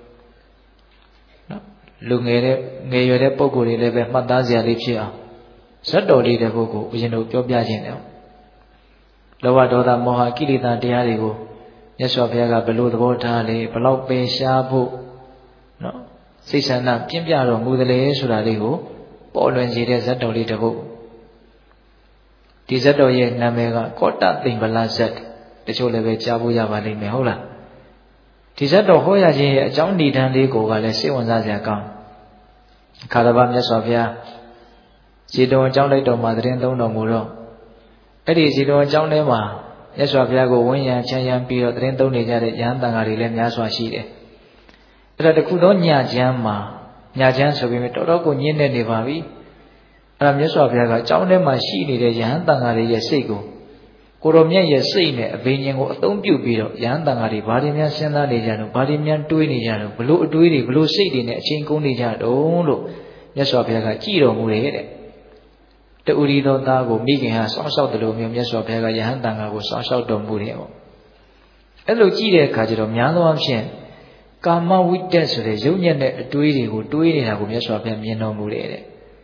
နော်လူငယ်တဲ့ငယ်ရွယ်တဲ့ပုဂ္ဂိုလ်တွေလည်းပဲမှတ်သားစရာလေးဖြစ်အောင်ဇတ်တော်လေးတဲ့ပုဂ္ဂိုလ်ဦးဇင်းတို့ပြောပြခြင်းတယ်။လောဘဒေါသမောဟကိလေသာတရားတွေကိုမြတ်စွာဘုရားကဘယ်လိုသဘောထားလဲဘယ်လောက်ပယ်ရှားဖို့နော်စိတ်ဆန္ဒပြင်းပြတော်မူသလဲဆိုတာလေးကိုပေါ်လွင်စေတဲ့ဇတ်တော်လေးတစ်ပုဒ်ဒီဇတ်တော်ရဲ့နာမည်ကကောတသိမ္ပလဇတ်တချို့လည်းပဲကြားဖို့ရပါလိမ့်မယ်ဟုတ်လားဒီဇတ်တော်ဟောရခြင်းရဲ့အကြောင်းဏ္ဍာန်လေးကိုကလည်းစိတ်ဝင်စားစရာကောင်းခါရဗမြတ်စွာဘုရားဇေတဝန်အကြောင်းလိုက်တော်မှာသတင်းသုံးတော်မူတော့အဲ့ဒီဇေတဝန်အကြောင်းထဲမှာမြတ်စွာဘုရားကိုဝန်းရံချမ်းရံပြီးတော့သတင်းသုံးနေကြတဲ့ယဟန်တန်ဃာတွေလည်းများစွာရှိတယ်အဲ့ဒါတခုသောညချမ်းမှာညချမ်းဆိုပြီးတော်တော်ကိုညင်းနေနေပါပြီအဲ့ဒါမြတ်စွာဘုရားကအကြောင်းထဲမှာရှိနေတဲ့ယဟန်တန်ဃာတွေရဲ့စိတ်ကိုကိုရောမြတ်ရဲ့စိတ်နဲ့အဘိညာဉ်ကိုအသုံးပြုပြီးတော့ယဟန်တန်ဃာတွေဘာတွေများစဉ်းစားနေကြတော့ဘာတွေများတွေးနေကြတော့ဘလို့အတွေးတွေဘလို့စိတ်တွေနဲ့အချိန်ကုန်နေကြတော့လို့မြတ်စွာဘုရားကကြည်တော်မူတယ်တဲ့တူရီသောသားကိုမိခင်ဟာစောင့်ရှောက်တယ်လို့မျိုးမြတ်စွာဘုရားကယဟန်တန်ဃာကိုစောင့်ရှောက်တော်မူတယ်ပေါ့အဲ့လိုကြည့်တဲ့အခါကျတော့များသောအားဖြင့်ကာမဝိတက်ဆိုတဲ့ယုံညံ့တဲ့အတွေးတွေကိုတွေးနေတာကိုမြတ်စွာဘုရားမြင်တော်မူတယ်တဲ့ဒ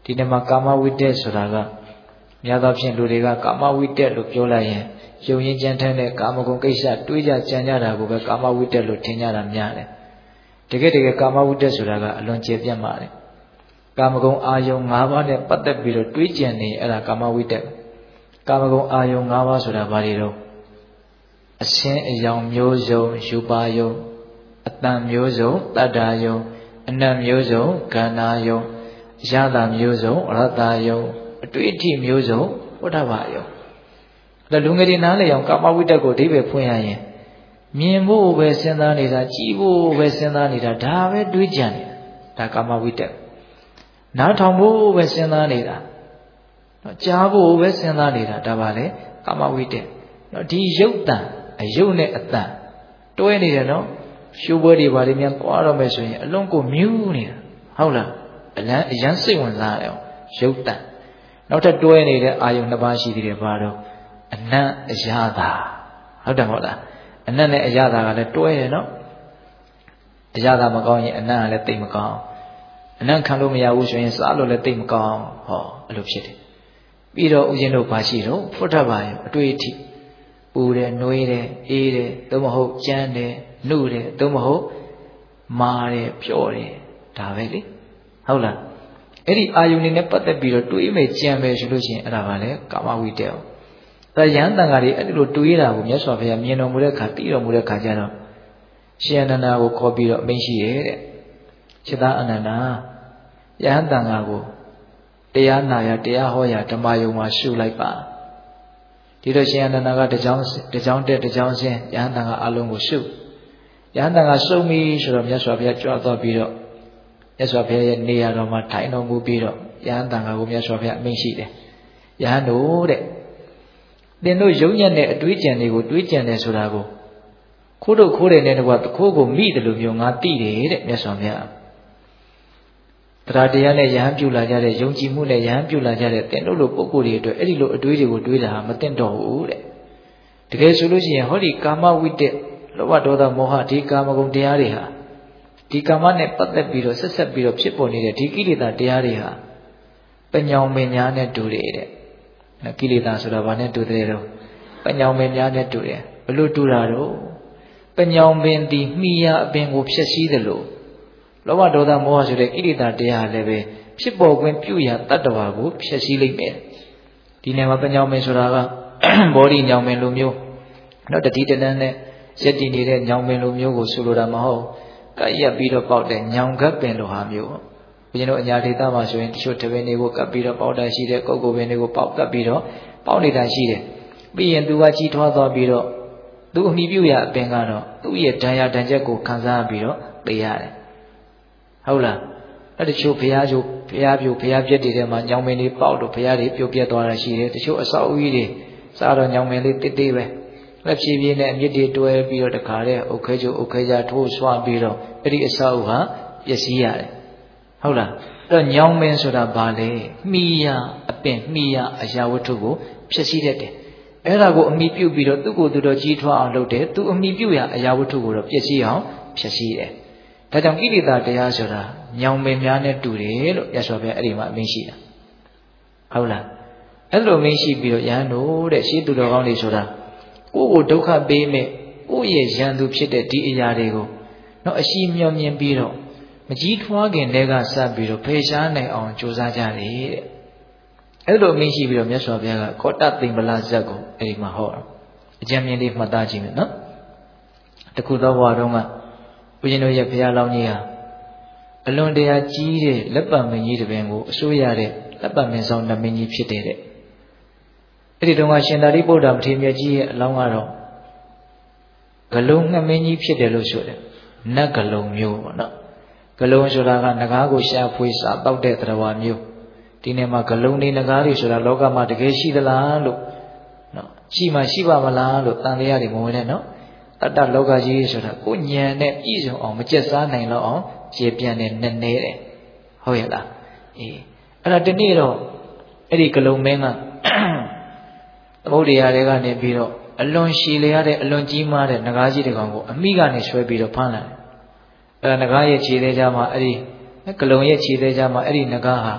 ဒီနေ့မှာကာမဝိတ္တဆိုတာကများသောဖြင့်လူတွေကကာမဝိတ္တလို့ပြောလိုက်ရင်ယုံရင်ကြံထမ်းတဲ့ကာမဂုဏ်ကိစ္စတွေးကြကြံကြတာကိုပဲကာမဝိတ္တလို့ထင်ကြတာများတယ်တကယ်တကယ်ကာမဝိတ္တဆိုတာကအလွန်ကျေပြတ်ပါတယ်ကာမဂုဏ်အာယုံ၅ပါးနဲ့ပတ်သက်ပြီးတော့တွေးကြံနေအဲ့ဒါကာမဝိတ္တကာမဂုဏ်အာယုံ၅ပါးဆိုတာဘာတွေတော့အရှင်းအယောင်မျိုးစုံယူပါယုံအတန်မျိုးစုံတတ္တာယုံအနတ်မျိုးစုံခန္ဓာယုံအရသာမျိုးစုံရတ္တယုံအတွေ့အထိမျိုးစုံဝဋ္ဌဘာယုံဒါလူငယ်တွေနားလည်အောင်ကာမဝိတ္တကိုအဓိပ္ပာယ်ဖွင့်ရရင်မြင်ဖို့ပဲစဉ်းစားနေတာကြည့်ဖို့ပဲစဉ်းစားနေတာဒါပဲတွေးကြံနေတာဒါကာမဝိတ္တနားထောင်ဖို့ပဲစဉ်းစားနေတာကြားဖို့ပဲစဉ်းစားနေတာဒါပါလေကာမဝိတ္တဒီရုပ်တံအယုတ်နဲ့အတန်တွဲနေတယ်နော်ရှုပ်ပွဲတွေဘာတွေများသွားတော့မယ်ဆိုရင်အလုံးကိုမြူးနေတာဟုတ်လားအလန်းအရန်စိတ်ဝင်စားတယ်ရုပ်တံနောက်ထပ်တွဲနေတဲ့အာယုန်နှစ်ပါးရှိသေးတယ်ဘာတော့အနတ်အရာသာဟုတ်တယ်မဟုတ်လားအနတ်နဲ့အရာသာကလည်းတွဲတယ်နော်အရာသာမကောင်းရင်အနတ်ကလည်းသိမကောင်းအနတ်ခံလို့မရဘူးဆိုရင်စားလို့လည်းသိမကောင်းဟောအဲ့လိုဖြစ်တယ်ပြီးတော့ဦးဇင်းတို့ဘာရှိတော့ဖွတ်ထပါရောအတွေ့အထိပူတယ်နှွေးတယ်အေးတယ်သို့မဟုတ်ကြမ်းတယ်နှုတယ်သို့မဟုတ်မာတယ်ပျော့တယ်ဒါပဲလေဟုတ်လားအဲ့ဒီအာယုန်တွေနဲ့ပတ်သက်ပြီးတော့တွေးမယ်ကြံမယ်ဆိုလို့ရှိရင်အဲ့ဒါပါလေကာမဝိတ္တရောဒါယဟန်တန်ဃာတွေအဲ့ဒီလိုတွေးတာကိုမြတ်စွာဘုရားမြင်တော်မူတဲ့အခါသိတော်မူတဲ့အခါကျတော့ရှင်အနန္ဒာကိုခေါ်ပြီးတော့အမိန့်ရှိတယ်တဲ့ခြေသားအနန္ဒာယဟန်တန်ဃာကိုတရားနာရတရားဟောရဓမ္မယုံမှာရှုလိုက်ပါဒီတော့ရှင်အနန္ဒာကတကြောင်တကြောင်တက်တကြောင်ဆင်းယဟန်တန်ဃာအလုံးကိုရှုယဟန်တန်ဃာရှုံပြီဆိုတော့မြတ်စွာဘုရားကြွသွားပြီးတော့မြတ်စွာဘုရားရဲ့နေရာတော်မှာထိုင်တော်မူပြီးတော့ယဟန်တန်ဃာကိုမြတ်စွာဘုရားအမိန့်ရှိတယ်ယဟန်တို့တဲ့သင်တို့ယုံညံ့တဲ့အတွေးကြံတွေကိုတွေးကြံတယ်ဆိုတာကိုခိုးတို့ခိုးတယ်နဲ့တကွာတခိုးကိုမိတယ်လို့မျိုးငါသိတယ်တဲ့မြတ်စွာဘုရားတရားတရားနဲ့ယဟန်ပြုလာကြတဲ့ယုံကြည်မှုနဲ့ယဟန်ပြုလာကြတဲ့သင်တို့လိုပုဂ္ဂိုလ်တွေအတွက်အဲ့ဒီလိုအတွေးတွေကိုတွေးတာဟာမသင့်တော်ဘူးတဲ့တကယ်ဆိုလို့ရှိရင်ဟောဒီကာမဝိတ္တလောဘဒေါသမောဟဒီကာမဂုဏ်တရားတွေဟာဒီကာမနဲ့ပတ်သက်ပြီးတော့ဆက်ဆက်ပြီးတော့ဖြစ်ပေါ်နေတဲ့ဒီကိလေသာတရားတွေဟာပညာမင်းများနဲ့တူတယ်တဲ့ကိလေသာဆိုတာဘာနဲ့တူတယ်တော့ပညာမင်းများနဲ့တူတယ်ဘလို့တူတာတော့ပညာမင်းဒီမိယာအပင်ကိုဖျက်ဆီးတယ်လို့လောဘဒေါသမောဟဆိုတဲ့ကိလေသာတရားလည်းပဲဖြစ်ပေါ်ခွင့်ပြုရာတတ္တဝါကိုဖျက်ဆီးလိုက်မယ်ဒီနေရာမှာပညာမင်းဆိုတာကဘောဓိညောင်မင်းလိုမျိုးနော်တတိတနန်းနဲ့ရည်တည်နေတဲ့ညောင်မင်းလိုမျိုးကိုဆိုလိုတာမဟုတ်ကပ်ရက်ပြီးတော့ပေါက်တဲ့ညောင်ကပ်ပင်လိုဟာမျိုးဘုရင်တို့အညာဒေသမှာဆိုရင်တချို့တပင်တွေကိုကပ်ပြီးတော့ပေါက်တာရှိတယ်ကုတ်ကိုပင်တွေကိုပေါက်ကပ်ပြီးတော့ပေါက်နေတာရှိတယ်ပြီးရင်သူကကြီးထွားသွားပြီးတော့သူအမိပြုရအပင်ကတော့သူ့ရဲ့ဒဏ်ရာဒဏ်ချက်ကိုခံစားပြီးတော့သိရတယ်ဟုတ်လားအဲ့တချို့ဘုရားကျိုးဘုရားပြုဘုရားပြည့်တည်တဲ့မှာညောင်မင်းလေးပေါက်တော့ဘုရားတွေပြုတ်ပြတ်သွားတာရှိတယ်တချို့အဆောက်အဦတွေစားတော့ညောင်မင်းလေးတစ်တစ်ပဲလက်ဖြည်းဖြည်းနဲ့အမြစ်တွေတွဲပြီးတော့တခါတည်းအုတ်ခဲကျုပ်အုတ်ခဲကြထိုးဆွပြီးတော့အဲ့ဒီအဆောက်အဦဟာပျက်စီးရတယ်ဟုတ်လားအဲ့တော့ညောင်မင်းဆိုတာဘာလဲမိယာအပင်မိယာအရာဝတ္ထုကိုဖျက်ဆီးတတ်တယ်အဲ့ဒါကိုအမိပြုတ်ပြီးတော့သူ့ကိုယ်သူတော်ကြီးထွားအောင်လုပ်တယ်သူအမိပြုတ်ရအရာဝတ္ထုကိုတော့ပျက်စီးအောင်ဖျက်ဆီးတယ်ဒါကြောင့်ကိလေသာတရားဆိုတာညောင်မင်းများနဲ့တူတယ်လို့ရသော်ပြအဲ့ဒီမှာအမင်းရှိတာဟုတ်လားအဲ့လိုမင်းရှိပြီးတော့ယဟန်တို့တဲ့ရှေးသူတော်ကောင်းတွေဆိုတာကိုယ့်ကိုဒုက္ခပေးမဲ့ကိုယ့်ရဲ့ရန်သူဖြစ်တဲ့ဒီအရာတွေကိုတော့အရှိမျှော်မြင်ပြီးတော့မကြီးထွားခင်တည်းကစပြီးတော့ဖေရှားနိုင်အောင်ကြိုးစားကြတယ်တဲ့အဲ့လိုမင်းရှိပြီးတော့မြတ်စွာဘုရားကကောတသိမ္ပလဇတ်ကိုအဲ့ဒီမှာဟောတာအကြံဉာဏ်လေးမှတ်သားကြည့်မယ်နော်တခုသောဘဝတုန်းကဦးဇင်းတို့ရဲ့ဘုရားလောင်းကြီးဟာအလွန်တရာကြီးတဲ့လက်ပတ်မင်းကြီးတစ်ပင်ကိုအစိုးရတဲ့လက်ပတ်မင်းဆောင်နှမင်းကြီးဖြစ်တဲ့တဲ့အဲ့ဒီတုန်းကရှင်သာရိပုတ္တရာမထေရမြတ်ကြီးရဲ့အလောင်းကတော့ဂလုံးနှမင်းကြီးဖြစ်တယ်လို့ဆိုတယ်နတ်ဂလုံးမျိုးပေါ့နော်ဂလုံးဆိုတာကငကားကိုရှာဖွေစားတောက်တဲ့တရားမျိုးဒီနေ့မှာဂလုံးနေငကားတွေဆိုတာလောကမှာတကယ်ရှိသလားလို့နော်ရှိမှရှိပါမလားလို့တန်တရားတွေမဝင်နဲ့နော်တတ္တလောကကြီးဆိုတာကိုညံနဲ့ပြည့်စုံအောင်မကျက်စားနိုင်တော့အောင်ကျေပြန့်နေနည်းနည်းတယ်ဟုတ်ရဲ့လားအေးအဲ့ဒါဒီနေ့တော့အဲ့ဒီဂလုံးမင်းကသမုဒ္ဒရာတွေကနေပြီးတော့အလွန်ရှည်လျားတဲ့အလွန်ကြီးမားတဲ့နဂါးကြီးတစ်ကောင်ကိုအမိကနေဆွဲပြီးတော့ဖမ်းလာတယ်အဲ့ဒါနဂါးရဲ့ခြေသေးကြမှာအဲ့ဒီဂလုံးရဲ့ခြေသေးကြမှာအဲ့ဒီနဂါးဟာမ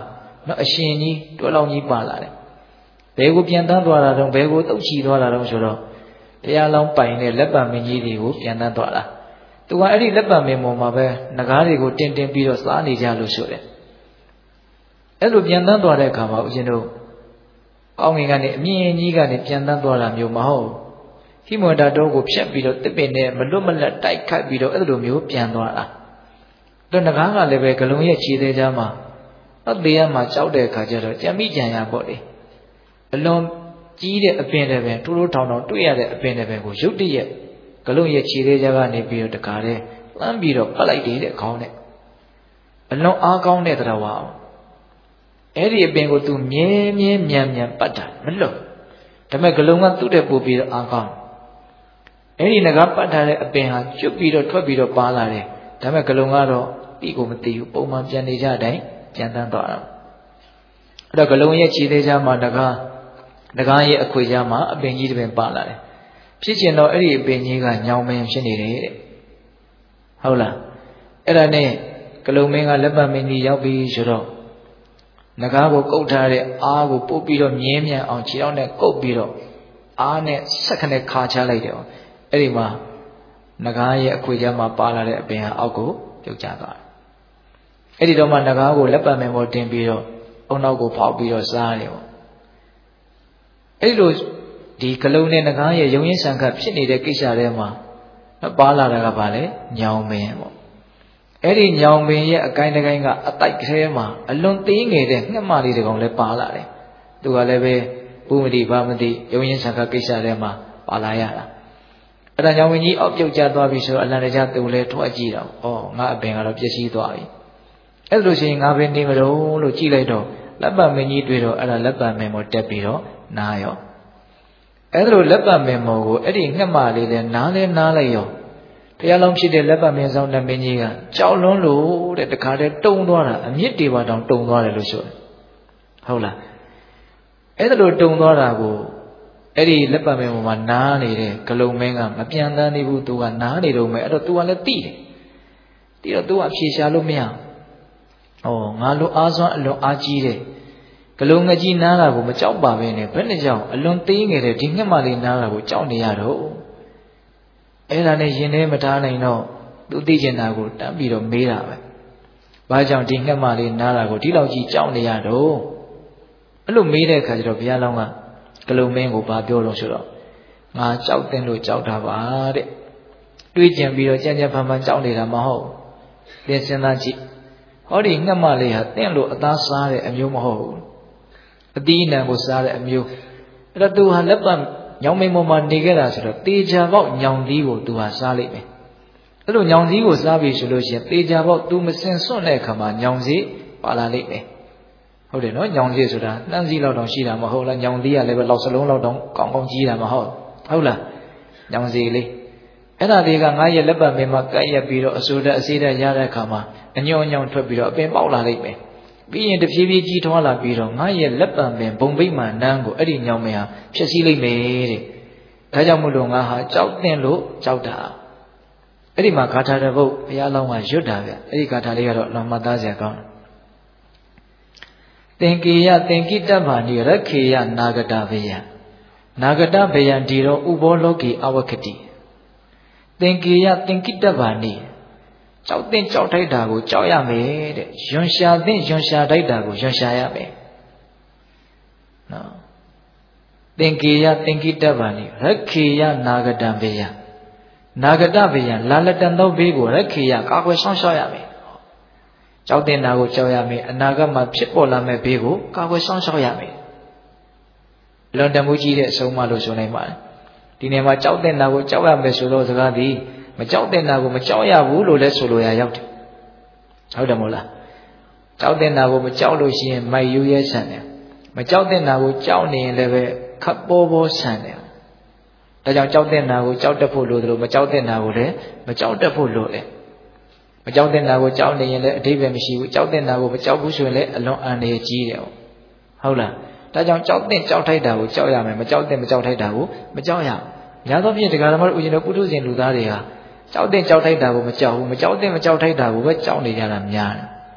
နော်အရှင်ကြီးတွဲလောင်းကြီးပါလာတယ်ဘယ်ကိုပြန်တန်းသွားတာတော့ဘယ်ကိုတုတ်ချီသွားတာတော့ဆိုတော့တရားလောင်းပိုင်တဲ့လက်ပံမင်းကြီးတွေကိုပြန်တန်းသွားတာသူကအဲ့ဒီလက်ပံမင်းပေါ်မှာပဲငကားတွေကိုတင်တင်ပြီးတော့စားနေကြလို့ဆိုတယ်အဲ့လိုပြန်တန်းသွားတဲ့အခါမှာဦးဇင်းတို့ကောင်းငင်ကနေအမြင့်ကြီးကနေပြန်တန်းသွားတာမျိုးမဟုတ်ဟိမဝန္တာတောကိုဖြတ်ပြီးတော့တစ်ပင်နဲ့မလွတ်မလပ်တိုက်ခတ်ပြီးတော့အဲ့လိုမျိုးပြန်သွားတာတော့ငကားကလည်းပဲဂလုံးရဲ့ခြေသေးကြားမှာတော့တရားမှာကြောက်တဲ့အခါကျတော့ကြံမိကြံရပေါ့လေအလွန်ကြီးတဲ့အပင်တွေပဲတိုးတိုးထောင်ထောင်တွေ့ရတဲ့အပင်တွေပဲကိုရုတ်တရက်ဂလုံးရဲ့ခြေသေးကြားကနေပြီးတော့တကားတဲ့လမ်းပြီးတော့ပတ်လိုက်တယ်တဲ့ခေါင်းနဲ့အလွန်အားကောင်းတဲ့တရားဝအောင်အဲ့ဒီအပင်ကိုသူမြဲမြဲမြန်မြန်ပတ်တာမလွတ်ဒါပေမဲ့ဂလုံးကသူ့တဲ့ပို့ပြီးတော့အားကောင်းအဲ့ဒီငကားပတ်ထားတဲ့အပင်ဟာကျွတ်ပြီးတော့ထွက်ပြီးတော့ပါလာတယ်ဒါပေမဲ့ဂလုံးကတော့တိကိုမသိဘူးပုံမှန်ပြန်နေကြတိုင်းပြန်တန်းသွားတာအဲ့တော့ဂလုံးရဲ့ခြေသေးချာမှာငကားငကားရဲ့အခွေချာမှာအပင်ကြီးတစ်ပင်ပါလာတယ်ဖြစ်ချင်တော့အဲ့ဒီအပင်ကြီးကညောင်မင်းဖြစ်နေတယ်တဲ့ဟုတ်လားအဲ့ဒါနဲ့ဂလုံးမင်းကလက်ပတ်မင်းကြီးရောက်ပြီးဆိုတော့ငကားကိုကုတ်ထားတဲ့အားကိုပို့ပြီးတော့မြင်းမြန်အောင်ခြေထောက်နဲ့ကုတ်ပြီးတော့အားနဲ့ဆက်ခနဲ့ခါချလိုက်တယ်အဲ့ဒီမှာငကားရဲ့အခွေချာမှာပါလာတဲ့အပင်ဟာအောက်ကိုပြုတ်ကျသွားတယ်အဲ့ဒီတော့မှငကားကိုလက်ပတ်မင်းပေါ်တင်ပြီးတော့အုံနောက်ကိုဖောက်ပြီးတော့စားတယ်ပေါ့အဲ့လိုဒီဂလုံးနဲ့ငကားရဲ့ယုံရင်ဆံခတ်ဖြစ်နေတဲ့ကိစ္စတွေမှာပါလာတာကဘာလဲညောင်မင်းပေါ့အဲ့ဒီညောင်ပင်ရဲ့အကိုင်းတကိုင်းကအတိုက်ကလေးမှာအလွန်သေးငယ်တဲ့ငှက်မလေးတကောင်လည်းပါလာတယ်သူကလည်းပဲဘုမတိဘာမတိယုံရင်ဆံခတ်ကိစ္စတွေမှာပါလာရတာအဲ့ဒါညောင်ပင်ကြီးအောက်ပြုတ်ကျသွားပြီဆိုတော့အလံတကြားသူလည်းထွက်ကြည့်တော့ဩငါအပင်ကတော့ပျက်စီးသွားပြီအဲ့လိုရှိရင်ငါပင်နေမလို့လို့ကြည့်လိုက်တော့လက်ပတ်မင်းကြီးတွေ့တော့အဲ့ဒါလက်ပတ်မင်းမောတက်ပြီးတော့နားရောအဲ့ဒါလိုလက်ပတ်မင်းမောကိုအဲ့ဒီငှက်မလေးလည်းနားလဲနားလိုက်ရောတရားလုံးဖြစ်တဲ့လက်ပတ်မင်းဆောင်တဲ့မင်းကြီးကကြောက်လွန်းလို့တဲ့တခါတည်းတုံသွားတာအမြင့်တွေပါတောင်တုံသွားတယ်လို့ဆိုတယ်ဟုတ်လားအဲ့ဒါလိုတုံသွားတာကိုအဲ့ဒီလက်ပတ်မင်းပေါ်မှာနားနေတဲ့ဂလုံးမင်းကမပြန်တန်းသေးဘူးသူကနားနေတော့မယ်အဲ့တော့သူကလည်းတိတယ်တိတော့သူကအဖြေရှာလို့မရဘူးဩငါလိုအားစွမ်းအလွန်အားကြီးတယ်ဂလုံးငကြီးနားတာကိုမကြောက်ပါပဲနဲ့ဘယ်နဲ့ကြောင့်အလွန်သေးငယ်တဲ့ဒီငှက်မလေးနားတာကိုကြောက်နေရတော့အဲ့ဒါနဲ့ရင်ထဲမထားနိုင်တော့သူသိကျင်တာကိုတန်းပြီးတော့မေးတာပဲ။ဘာကြောင့်ဒီငှက်မလေးနားတာကိုဒီလောက်ကြီးကြောက်နေရတော့အဲ့လိုမေးတဲ့အခါကျတော့ဘုရားလောင်းကဂလုံးမင်းကိုဘာပြောလို့ဆိုတော့ငါကြောက်တင်လို့ကြောက်တာပါတဲ့။တွေးကြံပြီးတော့ကြံ့ကြံ့ဖန်ဖန်ကြောက်နေတာမဟုတ်ဘူး။သင်စဉ်းစားကြည့်။ဟောဒီငှက်မလေးဟာတင့်လို့အသားစားတဲ့အမျိုးမဟုတ်ဘူး။အသီးအနှံကိုစားတဲ့အမျိုးအဲ့တော့သူဟာလက်ပတ်ညောင်မင်းပေါ်မှာနေခဲ့တာဆိုတော့တေချာပေါက်ညောင်သီးကိုသူဟာစားလိုက်မယ်အဲ့လိုညောင်သီးကိုစားပြီဆိုလို့ရှိရင်တေချာပေါက်သူမစင်စွန့်တဲ့အခါမှာညောင်စီပါလာလိမ့်မယ်ဟုတ်တယ်နော်ညောင်စီဆိုတာနှမ်းစီလောက်တောင်ရှိတာမဟုတ်လားညောင်သီးကလည်းပဲလောက်စလုံးလောက်တောင်ကောင်းကောင်းကြီးတာမဟုတ်ဟုတ်လားညောင်စီလေးအဲ့ဒါတွေကငါရဲ့လက်ပတ်မင်းမှာကပ်ရက်ပြီးတော့အစိုးရအစေးတဲ့ရတဲ့အခါမှာအညောင်ညောင်ထွက်ပြီးတော့အပင်ပေါက်လာလိမ့်မယ်ပြီးရင်တဖြည်းဖြည်းကြီးထွားလာပြီးတော့ငါရဲ့လက်ပံပင်ဘုံဗိမာန်နန်းကိုအဲ့ဒီညောင်မင်းဟာဖျက်ဆီးလိုက်မယ်တဲ့ဒါကြောင့်မို့လို့ငါဟာကြောက်တင်လို့ကြောက်တာအဲ့ဒီမှာဂါထာတစ်ပုဒ်ဘုရားလောင်းကရွတ်တာဗျအဲ့ဒီဂါထာလေးကတော့အလွန်မှတ်သားစရာကောင်းတယ်သင်္ကေယသင်္ကိတ္တဗာနိရခေယနာဂတဗယံနာဂတဗယံဒီရောဥဘောလောကေအဝကတိသင်္ကေယသင်္ကိတ္တဗာနိကြောက်တင်ကြောက်ထိုက်တာကိုကြောက်ရမယ်တဲ့ယွန်ရှာတင်ယွန်ရှာထိုက်တာကိုယွန်ရှာရမယ်နော်သင်္ကေယသင်္ကိတ္တဗာနိရခေယနာဂတံဘေယနာဂတဘေယလာလတန်သောဘေးကိုရခေယကာကွယ်ဆောင်ရှောက်ရမယ်ကြောက်တင်တာကိုကြောက်ရမယ်အနာဂတ်မှာဖြစ်ပေါ်လာမယ့်ဘေးကိုကာကွယ်ဆောင်ရှောက်ရမယ်လွန်တမှုကြီးတဲ့အဆုံးအမလို့ဆိုနိုင်ပါတယ်ဒီနေရာမှာကြောက်တင်တာကိုကြောက်ရမယ်ဆိုတော့စကားသည်မကြောက်တင်တာကိုမကြောက်ရဘူးလို့လည်းဆိုလိုရရောက်တယ်ဟုတ်တယ်မို့လားကြောက်တင်တာကိုမကြောက်လို့ရှိရင်မိုက်ယူရဲဆန်တယ်မကြောက်တင်တာကိုကြောက်နေရင်လည်းပဲခပ်ပေါ်ပေါ်ဆန်တယ်ဒါကြောင့်ကြောက်တင်တာကိုကြောက်တတ်ဖို့လိုတယ်လို့မကြောက်တင်တာကိုလည်းမကြောက်တတ်ဖို့လိုတယ်မကြောက်တင်တာကိုကြောက်နေရင်လည်းအဓိပ္ပာယ်မရှိဘူးကြောက်တင်တာကိုမကြောက်ဘူးဆိုရင်လည်းအလွန်အန္တရာယ်ကြီးတယ်ဟုတ်လားဒါကြောင့်ကြောက်တင်ကြောက်ထိုက်တာကိုကြောက်ရမယ်မကြောက်တင်မကြောက်ထိုက်တာကိုမကြောက်ရဘူးညာသောဖြင့်တရားဓမ္မတို့ဦးဇင်းတို့ပုထုဇဉ်လူသားတွေဟာကြောက်တင်ကြောက်ထိုက်တာကိုမကြောက်ဘူးမကြောက်တင်မကြောက်ထိုက်တာကိုပဲကြောက်နေကြတာများတယ်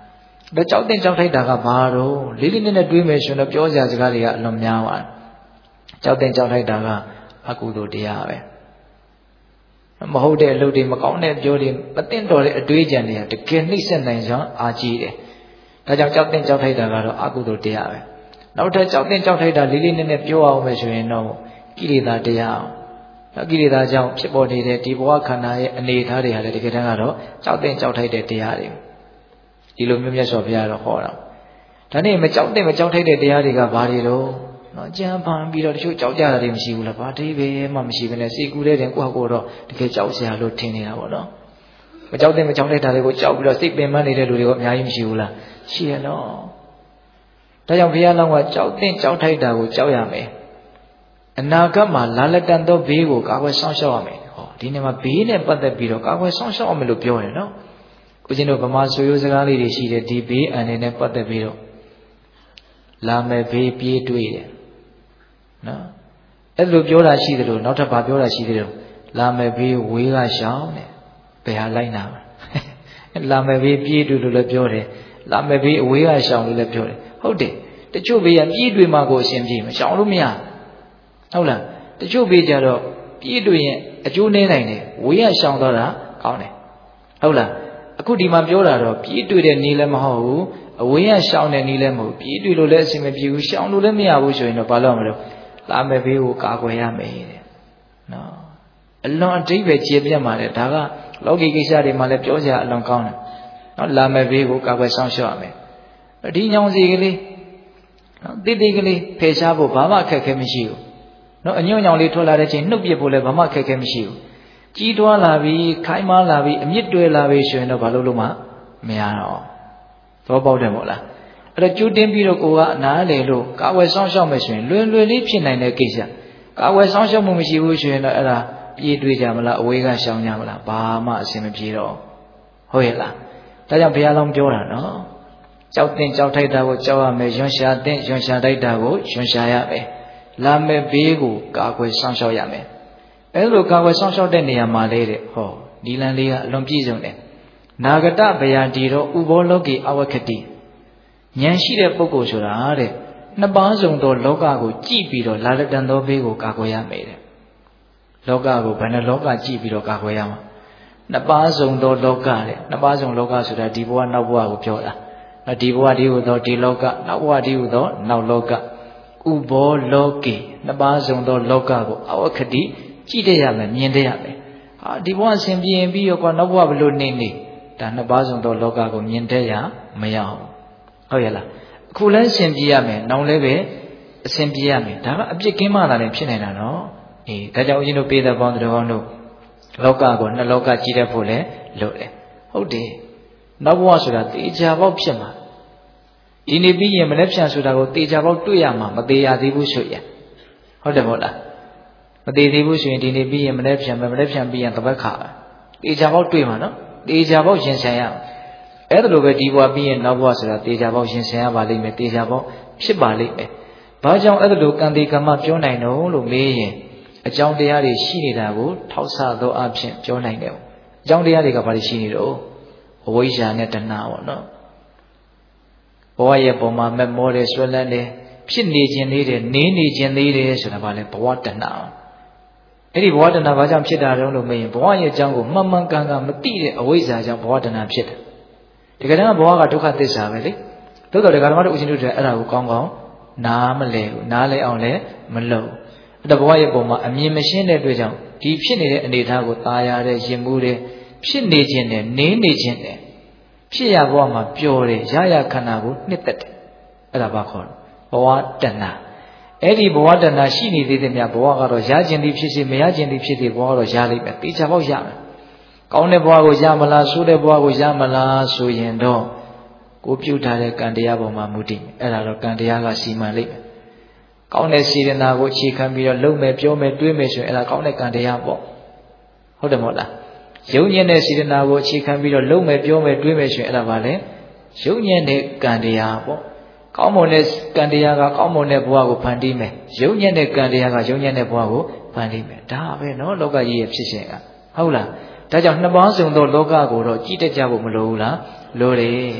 ဒါကြောက်တဲ့ကြောက်ထိုက်တာကဘာတော့လေးလေးနက်နက်တွေးမယ်ဆိုတော့ပြောစရာစကားတွေကအလွန်များပါတယ်ကြောက်တဲ့ကြောက်ထိုက်တာကအကုသိုလ်တရားပဲမဟုတ်တဲ့အလုပ်တွေမကောင်းတဲ့ပြောတွေမသိတော်တဲ့အတွေးကြံတွေကတကယ်နှိမ့်ဆက်နိုင်စွာအားကြီးတယ်ဒါကြောင့်ကြောက်တဲ့ကြောက်ထိုက်တာကတော့အကုသိုလ်တရားပဲနောက်ထပ်ကြောက်တဲ့ကြောက်ထိုက်တာလေးလေးနက်နက်ပြောအောင်မယ်ဆိုရင်တော့ကိလေသာတရားနောက်ကိလေသာကြောင့်ဖြစ်ပေါ်နေတဲ့ဒီဘဝခန္ဓာရဲ့အနေအထားတွေဟာလည်းတကယ်တမ်းကတော့ကြောက်တဲ့ကြောက်ထိုက်တဲ့တရားတွေဒီလိုမျိုးမြတ်စွာဘုရားတော့ဟောတာဒါနဲ့မကြောက်တဲ့မကြောက်ထိုက်တဲ့တရားတွေကဘာတွေတော့နော်ကြံပန်ပြီးတော့တချို့ကြောက်ကြတာတွေမရှိဘူးလားဘာတိပဲမှမရှိဘဲနဲ့စိတ်ကူးတဲ့တင်ကိုယ့်ဟာကိုယ်တော့တကယ်ကြောက်စရာလို့ထင်နေတာပေါ့နော်မကြောက်တဲ့မကြောက်ထိုက်တာတွေကိုကြောက်ပြီးတော့စိတ်ပင်ပန်းနေတဲ့လူတွေကအများကြီးမရှိဘူးလားရှိရနော်ဒါကြောင့်ဘုရားလောင်းကကြောက်တဲ့ကြောက်ထိုက်တာကိုကြောက်ရမယ်အနာဂတ်မှာလာလက်တန်သောဘေးကိုကာကွယ်ဆောင်ရှောက်ရမယ်ဟောဒီနေ့မှာဘေးနဲ့ပတ်သက်ပြီးတော့ကာကွယ်ဆောင်ရှောက်ရမယ်လို့ပြောတယ်နော်ဦးဇင်းတို့ဗမာဆွေမျိုးစကားလေးတွေရှိတယ်ဒီဘေးအန္တရာယ်နဲ့ပတ်သက်ပြီးတော့လာမယ်ဘေးပြေးတွေ့တယ်နော်အဲ့လိုပြောတာရှိတယ်လို့နောက်ထပ်ဗာပြောတာရှိတယ်လို့လာမယ်ဘေးဝေးကရှောင်းတယ်ဘယ်ဟာလိုက်နာမှာလာမယ်ဘေးပြေးတွေ့လို့လည်းပြောတယ်လာမယ်ဘေးအဝေးကရှောင်းလို့လည်းပြောတယ်ဟုတ်တယ်တချို့ဘေးကပြေးတွေ့မှကိုအရှင်ပြေးမရှောင်းလို့မရဟုတ်လားတချို့ဘေးကြတော့ပြေးတွေ့ရင်အကျိုးနည်းနိုင်တယ်ဝေးကရှောင်းတော့တာကောင်းတယ်ဟုတ်လားအခုဒီမှာပြောတာတော့ပြေးတွေ့တဲ့နည်းလည်းမဟုတ်ဘူးအဝေးကရှောင်းတဲ့နည်းလည်းမဟုတ်ပြေးတွေ့လို့လည်းအဆင်မပြေဘူးရှောင်းလို့လည်းမရဘူးဆိုရင်တော့ဘာလို့မလို့လာမယ်ဘေးကိုကာကွယ်ရမယ်တဲ့နော်အလွန်အတိတ်ပဲကျေပြတ်မှာတဲ့ဒါကလောကီကိစ္စတွေမှာလည်းပြောစရာအလွန်ကောင်းတယ်နော်လာမယ်ဘေးကိုကာကွယ်ဆောင်ရှောက်ရမယ်ဒီညောင်စီကလေးနော်တိတိကလေးဖယ်ရှားဖို့ဘာမှအခက်အခဲမရှိဘူးနော်အညွန့်ညောင်လေးထွက်လာတဲ့ချိန်နှုတ်ပစ်ဖို့လည်းဘာမှအခက်အခဲမရှိဘူးကြီးတွားလာပြီးခိုင်းမားလာပြီးအမြင့်တွဲလာပြီးဆိုရင်တော့ဘာလို့လို့မှမရတော့သဘောပေါက်တယ်မို့လားအဲ့တော့ကျူးတင်းပြီးတော့ကိုကအနားလေလို့ကာဝယ်ဆောင်ရှောက်မယ်ဆိုရင်လွယ်လွယ်လေးဖြစ်နိုင်တဲ့ကိစ္စကာဝယ်ဆောင်ရှောက်မှုမရှိဘူးဆိုရင်တော့အဲ့ဒါပြေးတွေးကြမလားအဝေးကရှောင်ကြမလားဘာမှအဆင်မပြေတော့ဟုတ်ရဲ့လားဒါကြောင့်ဘုရားလောင်းပြောတာနော်ကြောက်တဲ့ကြောက်ထိုက်တာကိုကြောက်ရမယ်ရွံရှာတဲ့ရွံရှာထိုက်တာကိုရွံရှာရမယ်လာမယ်ဘေးကိုကာကွယ်ဆောင်ရှောက်ရမယ်အဲ့လိုကာကွယ်ဆောင်ရှောက်တဲ့နေရာမှာလေးတဲ့ဟောဒီလန်လေးကအလွန်ပြည့်စုံတယ်နာဂတဗယာတီတော့ဥဘောလောကေအဝခတိဉာဏ်ရှိတဲ့ပုဂ္ဂိုလ်ဆိုတာတဲ့နှစ်ပါးစုံသောလောကကိုကြည့်ပြီးတော့လာလက်တန်သောဘေးကိုကာကွယ်ရမယ်တဲ့လောကကိုဘယ်နှလောကကြည့်ပြီးတော့ကာကွယ်ရမှာနှစ်ပါးစုံသောလောကတဲ့နှစ်ပါးစုံလောကဆိုတာဒီဘဝနောက်ဘဝကိုပြောတာဒီဘဝဒီဟုသောဒီလောကနောက်ဘဝဒီဟုသောနောက်လောကဥဘောလောကေနှစ်ပါးစုံသောလောကကိုအဝခတိကြည့်တတ်ရမယ်မြင်တတ်ရမယ်ဟာဒီဘဝဆင်ပြေရင်ပြီးတော့ကွာနောက်ဘဝဘလို့နေနေဒါနှစ်ပါးစုံသောလောကကိုမြင်တတ်ရမရအောင်ဟုတ်ရဲ့လားအခုလဲဆင်ပြေရမယ်နောင်လဲပဲအဆင်ပြေရမယ်ဒါကအပြစ်ကင်းမှသာလည်းဖြစ်နေတာနော်အေးဒါကြောင့်ဦးဇင်းတို့ပေးတဲ့ပေါင်းတော်ကောင်းတို့လောကကိုနှစ်လောကကြည့်တတ်ဖို့လဲလိုတယ်ဟုတ်တယ်နောက်ဘဝဆိုတာတေချာပေါက်ဖြစ်မှာဒီနေ့ပြီးရင်မနေ့ပြန်ဆိုတာကိုတေချာပေါက်တွေ့ရမှာမသေးရသေးဘူးဆိုရင်ဟုတ်တယ်မဟုတ်လားမသေးသေးဘူးဆိုရင်ဒီနေ့ပြီးရင်မနေ့ပြန်မနေ့ပြန်ပြီးရင်တပတ်ခါတေချာပေါက်တွေ့မှာနော်တေချာပေါက်ရင်ဆိုင်ရအဲ့ဒါလိုပဲဒီဘဝပြီးရင်နောက်ဘဝဆိုတာတေချာပေါက်ရင်ဆိုင်ရပါလိမ့်မယ်တေချာပေါက်ဖြစ်ပါလိမ့်မယ်ဘာကြောင့်အဲ့ဒါလိုကံတေကမ္မပြောနိုင်တော့လို့မေးရင်အကြောင်းတရားတွေရှိနေတာကိုထောက်ဆသောအဖြစ်ပြောနိုင်တယ်အကြောင်းတရားတွေကဘာတွေရှိနေတော့အဝိဇ္ဇာနဲ့တဏှာပေါ့နော်ဘဝရဲ့ပုံမှာမက်မောတယ်ဆွဲလန်းတယ်ဖြစ်နေခြင်းသေးတယ်နေနေခြင်းသေးတယ်ဆိုတာဘာလဲဘဝတဏှာအဲ့ဒီဘဝတဏှာဘာကြောင့်ဖြစ်တာတုံးလို့မေးရင်ဘဝရဲ့အကြောင်းကိုမှန်မှန်ကန်ကန်မသိတဲ့အဝိဇ္ဇာကြောင့်ဘဝတဏှာဖြစ်တယ်ဒီကတည်းကဘဝကဒုက္ခသစ္စာပဲလေသို့တော်ဒီကဓမ္မတို့ဦးဇင်းတို့တွေအဲ့ဒါကိုကောင်းကောင်းနားမလဲဘူးနားလဲအောင်လဲမလုပ်အဲ့ဒါဘဝရဲ့ပုံမှာအမြင်မရှင်းတဲ့အတွက်ကြောင့်ဒီဖြစ်နေတဲ့အနေအထားကိုตาရတဲ့ရင်မှုတဲ့ဖြစ်နေခြင်းနဲ့နေနေခြင်းနဲ့ဖြစ်ရဘဝမှာပျော်တယ်ရရခန္ဓာကိုနှစ်သက်တယ်အဲ့ဒါဘာခေါ်လဲဘဝတဏှာအဲ့ဒီဘဝတဏှာရှိနေသေးတယ်များဘဝကတော့ရခြင်းသည်ဖြစ်စေမရခြင်းသည်ဖြစ်စေဘဝကတော့ရလိမ့်မယ်တေချာပေါက်ရမယ်ကောင်းတဲ့ဘဝကိုရမလားဆိုးတဲ့ဘဝကိုရမလားဆိုရင်တော့ကိုပြုထားတဲ့ကံတရားပေါ်မှာမူတည်အဲ့ဒါတော့ကံတရားကစီမံလိမ့်မယ်ကောင်းတဲ့စေတနာကိုအခြေခံပြီးတော့လုပ်မယ်ပြောမယ်တွေးမယ်ဆိုရင်အဲ့ဒါကောင်းတဲ့ကံတရားပေါ့ဟုတ်တယ်မဟုတ်လားယုံညံ့တဲ့စေတနာကိုအခြေခံပြီးတော့လုပ်မယ်ပြောမယ်တွေးမယ်ဆိုရင်အဲ့ဒါဘာလဲယုံညံ့တဲ့ကံတရားပေါ့ကောင်းမွန်တဲ့ကံတရားကကောင်းမွန်တဲ့ဘဝကိုဖန်တီးမယ်ယုံညံ့တဲ့ကံတရားကယုံညံ့တဲ့ဘဝကိုဖန်တီးမယ်ဒါပဲเนาะလောကကြီးရဲ့ဖြစ်စဉ်ကဟုတ်လားဒါကြောင့်နှစ်ပါးစုံသောလောကကိုတော့ကြည့်တတ်ကြဖို့မလိုဘူးလားလိုတယ်တ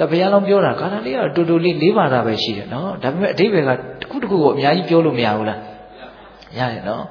တဘုရားလုံးပြောတာဂါထာလေးကတူတူလေးလေးပါတာပဲရှိတယ်နော်ဒါပေမဲ့အဓိပ္ပာယ်ကတစ်ခုတစ်ခုကိုအများကြီးပြောလို့မရဘူးလားရတယ်နော်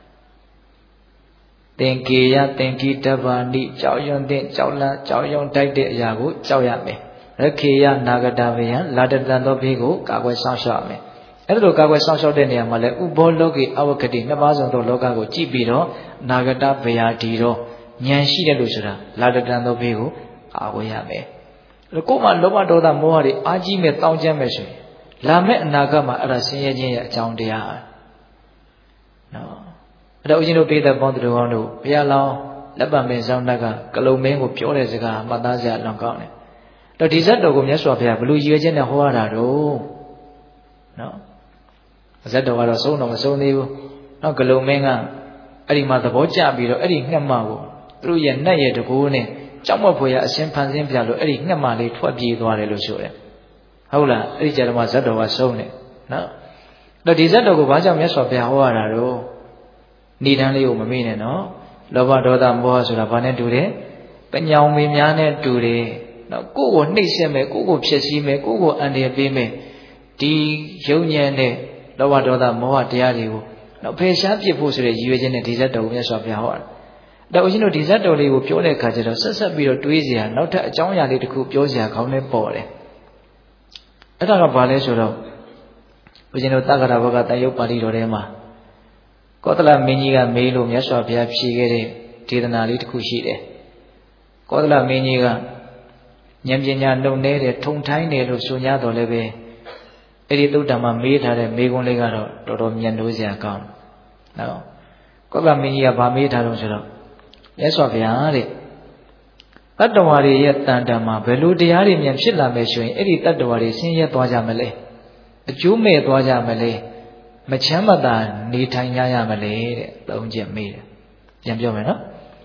သင်္ကေယသင်္ကိတဗာနိကြောက်ရွံ့တဲ့ကြောက်လန့်ကြောက်ရွံ့တိုက်တဲ့အရာကိုကြောက်ရမယ်ရခေယနာဂတဗယံလာတတန်သောဘေးကိုကာကွယ်ဆောင်ရှောက်ရမယ်အဲ့ဒါလိုကာကွယ်ဆောင်ရှောက်တဲ့နေရာမှာလဲဥဘောလောကေအဝကတိနှစ်ပါးစုံသောလောကကိုကြည့်ပြီးတော့နာဂတဗယာဒီတော့ဉာဏ်ရှိတယ်လို့ဆိုတာလာတတန်သောဘေးကိုကာကွယ်ရမယ်ကိုယ်မှာလောဘဒေါသမောဟတွေအာကြီးမဲ့တောင်းကျမ်းမဲ့ဆိုရင်လာမဲ့အနာဂတ်မှာအဲ့ဒါဆင်းရဲခြင်းရဲ့အကြောင်းတရားနော်အဲ့တော့ဦးဇင်းတို့ပိဋကပေါင်းသူတော်ကောင်းတို့ဘုရားလောင်းလက်ပံပင်ဆောင်တက်ကကလုံမင်းကိုပြောတဲ့စကားမှတ်သားစရာလောင်ကောင်းတယ်တော့ဒီဇတ်တော်ကိုမြတ်စွာဘုရားဘလို့ရည်ရွယ်ချက်နဲ့ဟောရတာတော့နော်ဇတ်တော်ကတော့ဆုံးတော့မဆုံးသေးဘူးနော်ကလုံမင်းကအဲ့ဒီမှာသဘောကျပြီးတော့အဲ့ဒီငှက်မကိုသူတို့ရဲ့နှက်ရဲ့တကူနဲ့ကြောက်မက်ဖွယ်ရအရှင်ဖန်ဆင်းပြလို့အဲ့ဒီငှက်မလေးထွက်ပြေးသွားတယ်လို့ဆိုတယ်ဟုတ်လားအဲ့ဒီကြတော့မှဇတ်တော်ကဆုံးတယ်နော်တော့ဒီဇတ်တော်ကိုဘာကြောင့်မြတ်စွာဘုရားဟောရတာတော့ဏိဒန်းလေးကိုမမေ့နဲ့နော်လောဘဒေါသမောဟဆိုတာဘာနဲ့တူတယ်ပညောင်မေများနဲ့တူတယ်နော်ကိုယ့်ကိုနှိပ်စက်မယ်ကိုယ့်ကိုဖျက်ဆီးမယ်ကိုယ့်ကိုအန္တရာယ်ပေးမယ်ဒီယုံညံတဲ့လောဘဒေါသမောဟတရားတွေကိုနော်ဖယ်ရှားပစ်ဖို့ဆိုတဲ့ရည်ရွယ်ချက်နဲ့ဒီဇတ်တော်ကိုမြတ်စွာဘုရားဟောတာဒါဦးဇင်းတို့ဒီဇတ်တော်လေးကိုပြောတဲ့အခါကျတော့ဆက်ဆက်ပြီးတော့တွေးစရာနောက်ထပ်အကြောင်းအရာလေးတစ်ခုပြောစရာခေါင်းနဲ့ပေါ်တယ်အဲ့ဒါကဘာလဲဆိုတော့ဦးဇင်းတို့တက္ကရာဘဂတယုတ်ပါဠိတော်ထဲမှာကောသလမင်းကြီးကမေးလို့မြတ်စွာဘုရားဖြေခဲ့တဲ့ဒေသနာလေးတစ်ခုရှိတယ်ကောသလမင်းကြီးကဉာဏ်ပညာနှုတ်နေတဲ့ထုံထိုင်းတယ်လို့ဆို냐တော်လည်းပဲအဲ့ဒီသုတ္တမှာမေးထားတဲ့မေးခွန်းလေးကတော့တော်တော်မြတ်လို့စရာကောင်းတယ်နော်ကောသလမင်းကြီးကဗာမေးထားတော့ဆိုတော့မြတ်စွာဘုရားတဲ့တတ္တဝါတွေရဲ့တန်တန်မှာဘယ်လိုတရားတွေမြန်ဖြစ်လာမယ်ဆိုရင်အဲ့ဒီတတ္တဝါတွေဆင်းရဲသွားကြမလဲအကျိုးမဲ့သွားကြမလဲမချမ်းမသာနေထိုင်ကြရမလဲတဲ့သုံးချက်မေးတယ်ပြန်ပြောမယ်နော်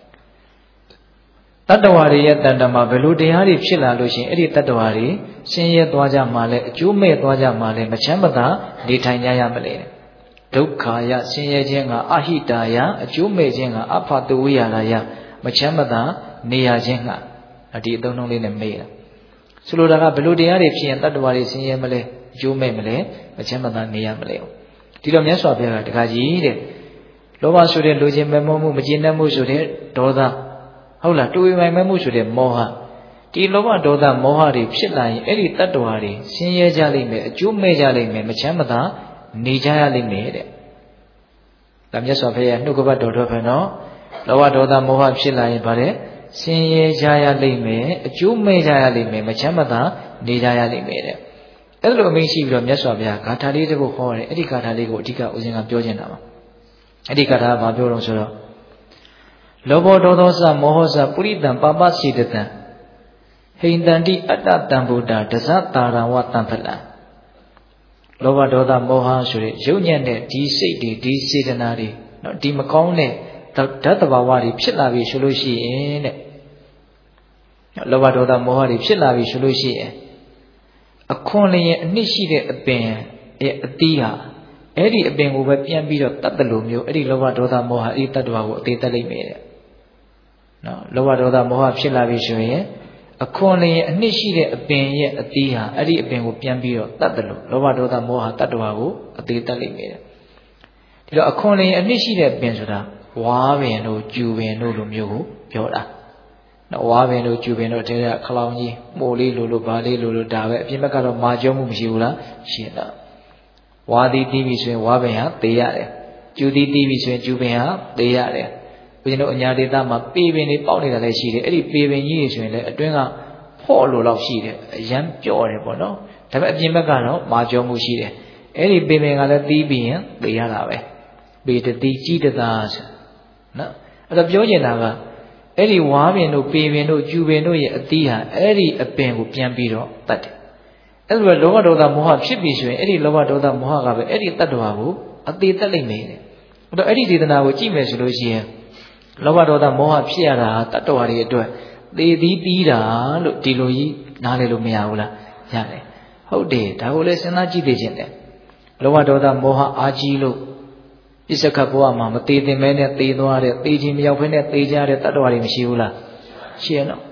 တတ္တဝါတွေရဲ့တန်တမှာဘယ်လိုတရားတွေဖြစ်လာလို့ရှိရင်အဲ့ဒီတတ္တဝါတွေဆင်းရဲသွားကြမှာလဲအကျိုးမဲ့သွားကြမှာလဲမချမ်းမသာနေထိုင်ကြရမလဲဒုက္ခယဆင်းရဲခြင်းကအဟိတာယအကျိုးမဲ့ခြင်းကအဖတဝိယလာယမချမ်းမသာနေရခြင်းကဒီအသုံးနှုန်းလေးနဲ့မေးတာဆိုလိုတာကဘယ်လိုတရားတွေဖြစ်ရင်တတ္တဝါတွေဆင်းရဲမလဲအကျိုးမဲ့မလဲမချမ်းမသာနေရမလဲဒီတော့မြတ်စွာဘုရားကတခါကြီးတဲ့လောဘဆိုတဲ့လူချင်းမဲ့မောမှုမကျေနပ်မှုဆိုတဲ့ဒေါသဟုတ်လားတွေ့ပိုင်မဲ့မှုဆိုတဲ့မောဟဒီလောဘဒေါသမောဟတွေဖြစ်လာရင်အဲ့ဒီတတ္တဝါတွေဆင်းရဲကြလိမ့်မယ်အကျိုးမဲ့ကြလိမ့်မယ်မချမ်းမသာနေကြရလိမ့်မယ်တဲ့ဒါမြတ်စွာဘုရားနှုတ်ကပတ်တော်တော်ပဲနော်လောဘဒေါသမောဟဖြစ်လာရင်ဗါတဲ့ဆင်းရဲကြရလိမ့်မယ်အကျိုးမဲ့ကြရလိမ့်မယ်မချမ်းမသာနေကြရလိမ့်မယ်တဲ့အဲ့လိုအမိန့်ရှိပြီးတော့မြတ်စွာဘုရားဂါထာလေးတစ်ပုဒ်ဟောတယ်အဲ့ဒီဂါထာလေးကိုအဓိကဦးဇင်းကပြောချင်တာပါအဲ့ဒီဂါထာကဘာပြောတော့ဆိုတော့လောဘောဒေါသောစမောဟစပုရိတံပါပစီတတံဟိန္တန္တိအတ္တတံဗုဒ္ဓဒဇတာရဝတံဖလံလောဘဒေါသမောဟဆိုတဲ့ယုံညံ့တဲ့ဒီစိတ်တွေဒီစေတနာတွေနော်ဒီမကောင်းတဲ့ဓာတ်တဘာဝတွေဖြစ်လာပြီဆိုလို့ရှိရင်တဲ့လောဘဒေါသမောဟတွေဖြစ်လာပြီဆိုလို့ရှိရင်အခွန်လျင်အနှစ်ရှိတဲ့အပင်ရဲ့အသီးဟာအဲ့ဒီအပင်ကိုပဲပြန်ပြီးတော့တတ်တယ်လို့မျိုးအဲ့ဒီလောဘဒေါသမောဟအဲ့ဒီတတ္တဝါကိုအသေးသက်လိုက်မယ်တဲ့နော်လောဘဒေါသမောဟဖြစ်လာပြီဆိုရင်အခွန်လျင်အနှစ်ရှိတဲ့အပင်ရဲ့အသီးဟာအဲ့ဒီအပင်ကိုပြန်ပြီးတော့တတ်တယ်လို့လောဘဒေါသမောဟတတ္တဝါကိုအသေးသက်လိုက်မယ်တဲ့ဒီတော့အခွန်လျင်အနှစ်ရှိတဲ့ပင်ဆိုတာဝါးပင်တို့ကျူပင်တို့လိုမျိုးကိုပြောတာနော်ဝါးပင်တို့ကျူပင်တို့တဲကခလောင်ကြီးမို့လေးလိုလိုဘာလေးလိုလိုဒါပဲအပြင်ဘက်ကတော့မာကျောမှုမရှိဘူးလားရှင်းတော့ဝါးသည်တီးပြီဆိုရင်ဝါးပင်ဟာသေရတယ်ကျူသည်တီးပြီဆိုရင်ကျူပင်ဟာသေရတယ်ဦးဇင်းတို့အညာဒေသမှာပေပင်တွေပေါက်နေတာလည်းရှိတယ်အဲ့ဒီပေပင်ကြီးတွေဆိုရင်လည်းအတွင်းကဖော့လိုလောက်ရှိတယ်အရန်ပြော့တယ်ပေါ့နော်ဒါပေမဲ့အပြင်ဘက်ကတော့မာကျောမှုရှိတယ်အဲ့ဒီပေပင်ကလည်းတီးပြီးရင်သေရတာပဲပေတတိကြီးတသားဆိုနော်အဲ့တော့ပြောချင်တာကအဲ့ဒီဝါးပင်တို့ပေပင်တို့ကျူပင်တို့ရဲ့အသီးဟာအဲ့ဒီအပင်ကိုပြန်ပြီးတော့တတ်တယ်အဲ့လိုလောဘဒေါသမောဟဖြစ်ပြီဆိုရင်အဲ့ဒီလောဘဒေါသမောဟကပဲအဲ့ဒီတတ္တဝါကိုအသေးတက်လိုက်နေတယ်အဲ့တော့အဲ့ဒီဒေသနာကိုကြည့်မယ်ဆိုလို့ရှိရင်လောဘဒေါသမောဟဖြစ်ရတာတတ္တဝါတွေအတွက်သေသည်ပြီးတာလို့ဒီလိုကြီးနားလည်လို့မရဘူးလားရတယ်ဟုတ်တယ်ဒါကိုလည်းစဉ်းစားကြည့်သိချင်းတယ်လောဘဒေါသမောဟအာကြီးလို့ပစ္စကဘဝမှာမသေးသင်မဲနဲ့သေသွားတဲ့သေခြင်းမရောက်ဖ ೇನೆ သေကြတဲ့တတ္တဝါတွေမရှိဘူးလားရှိရနော်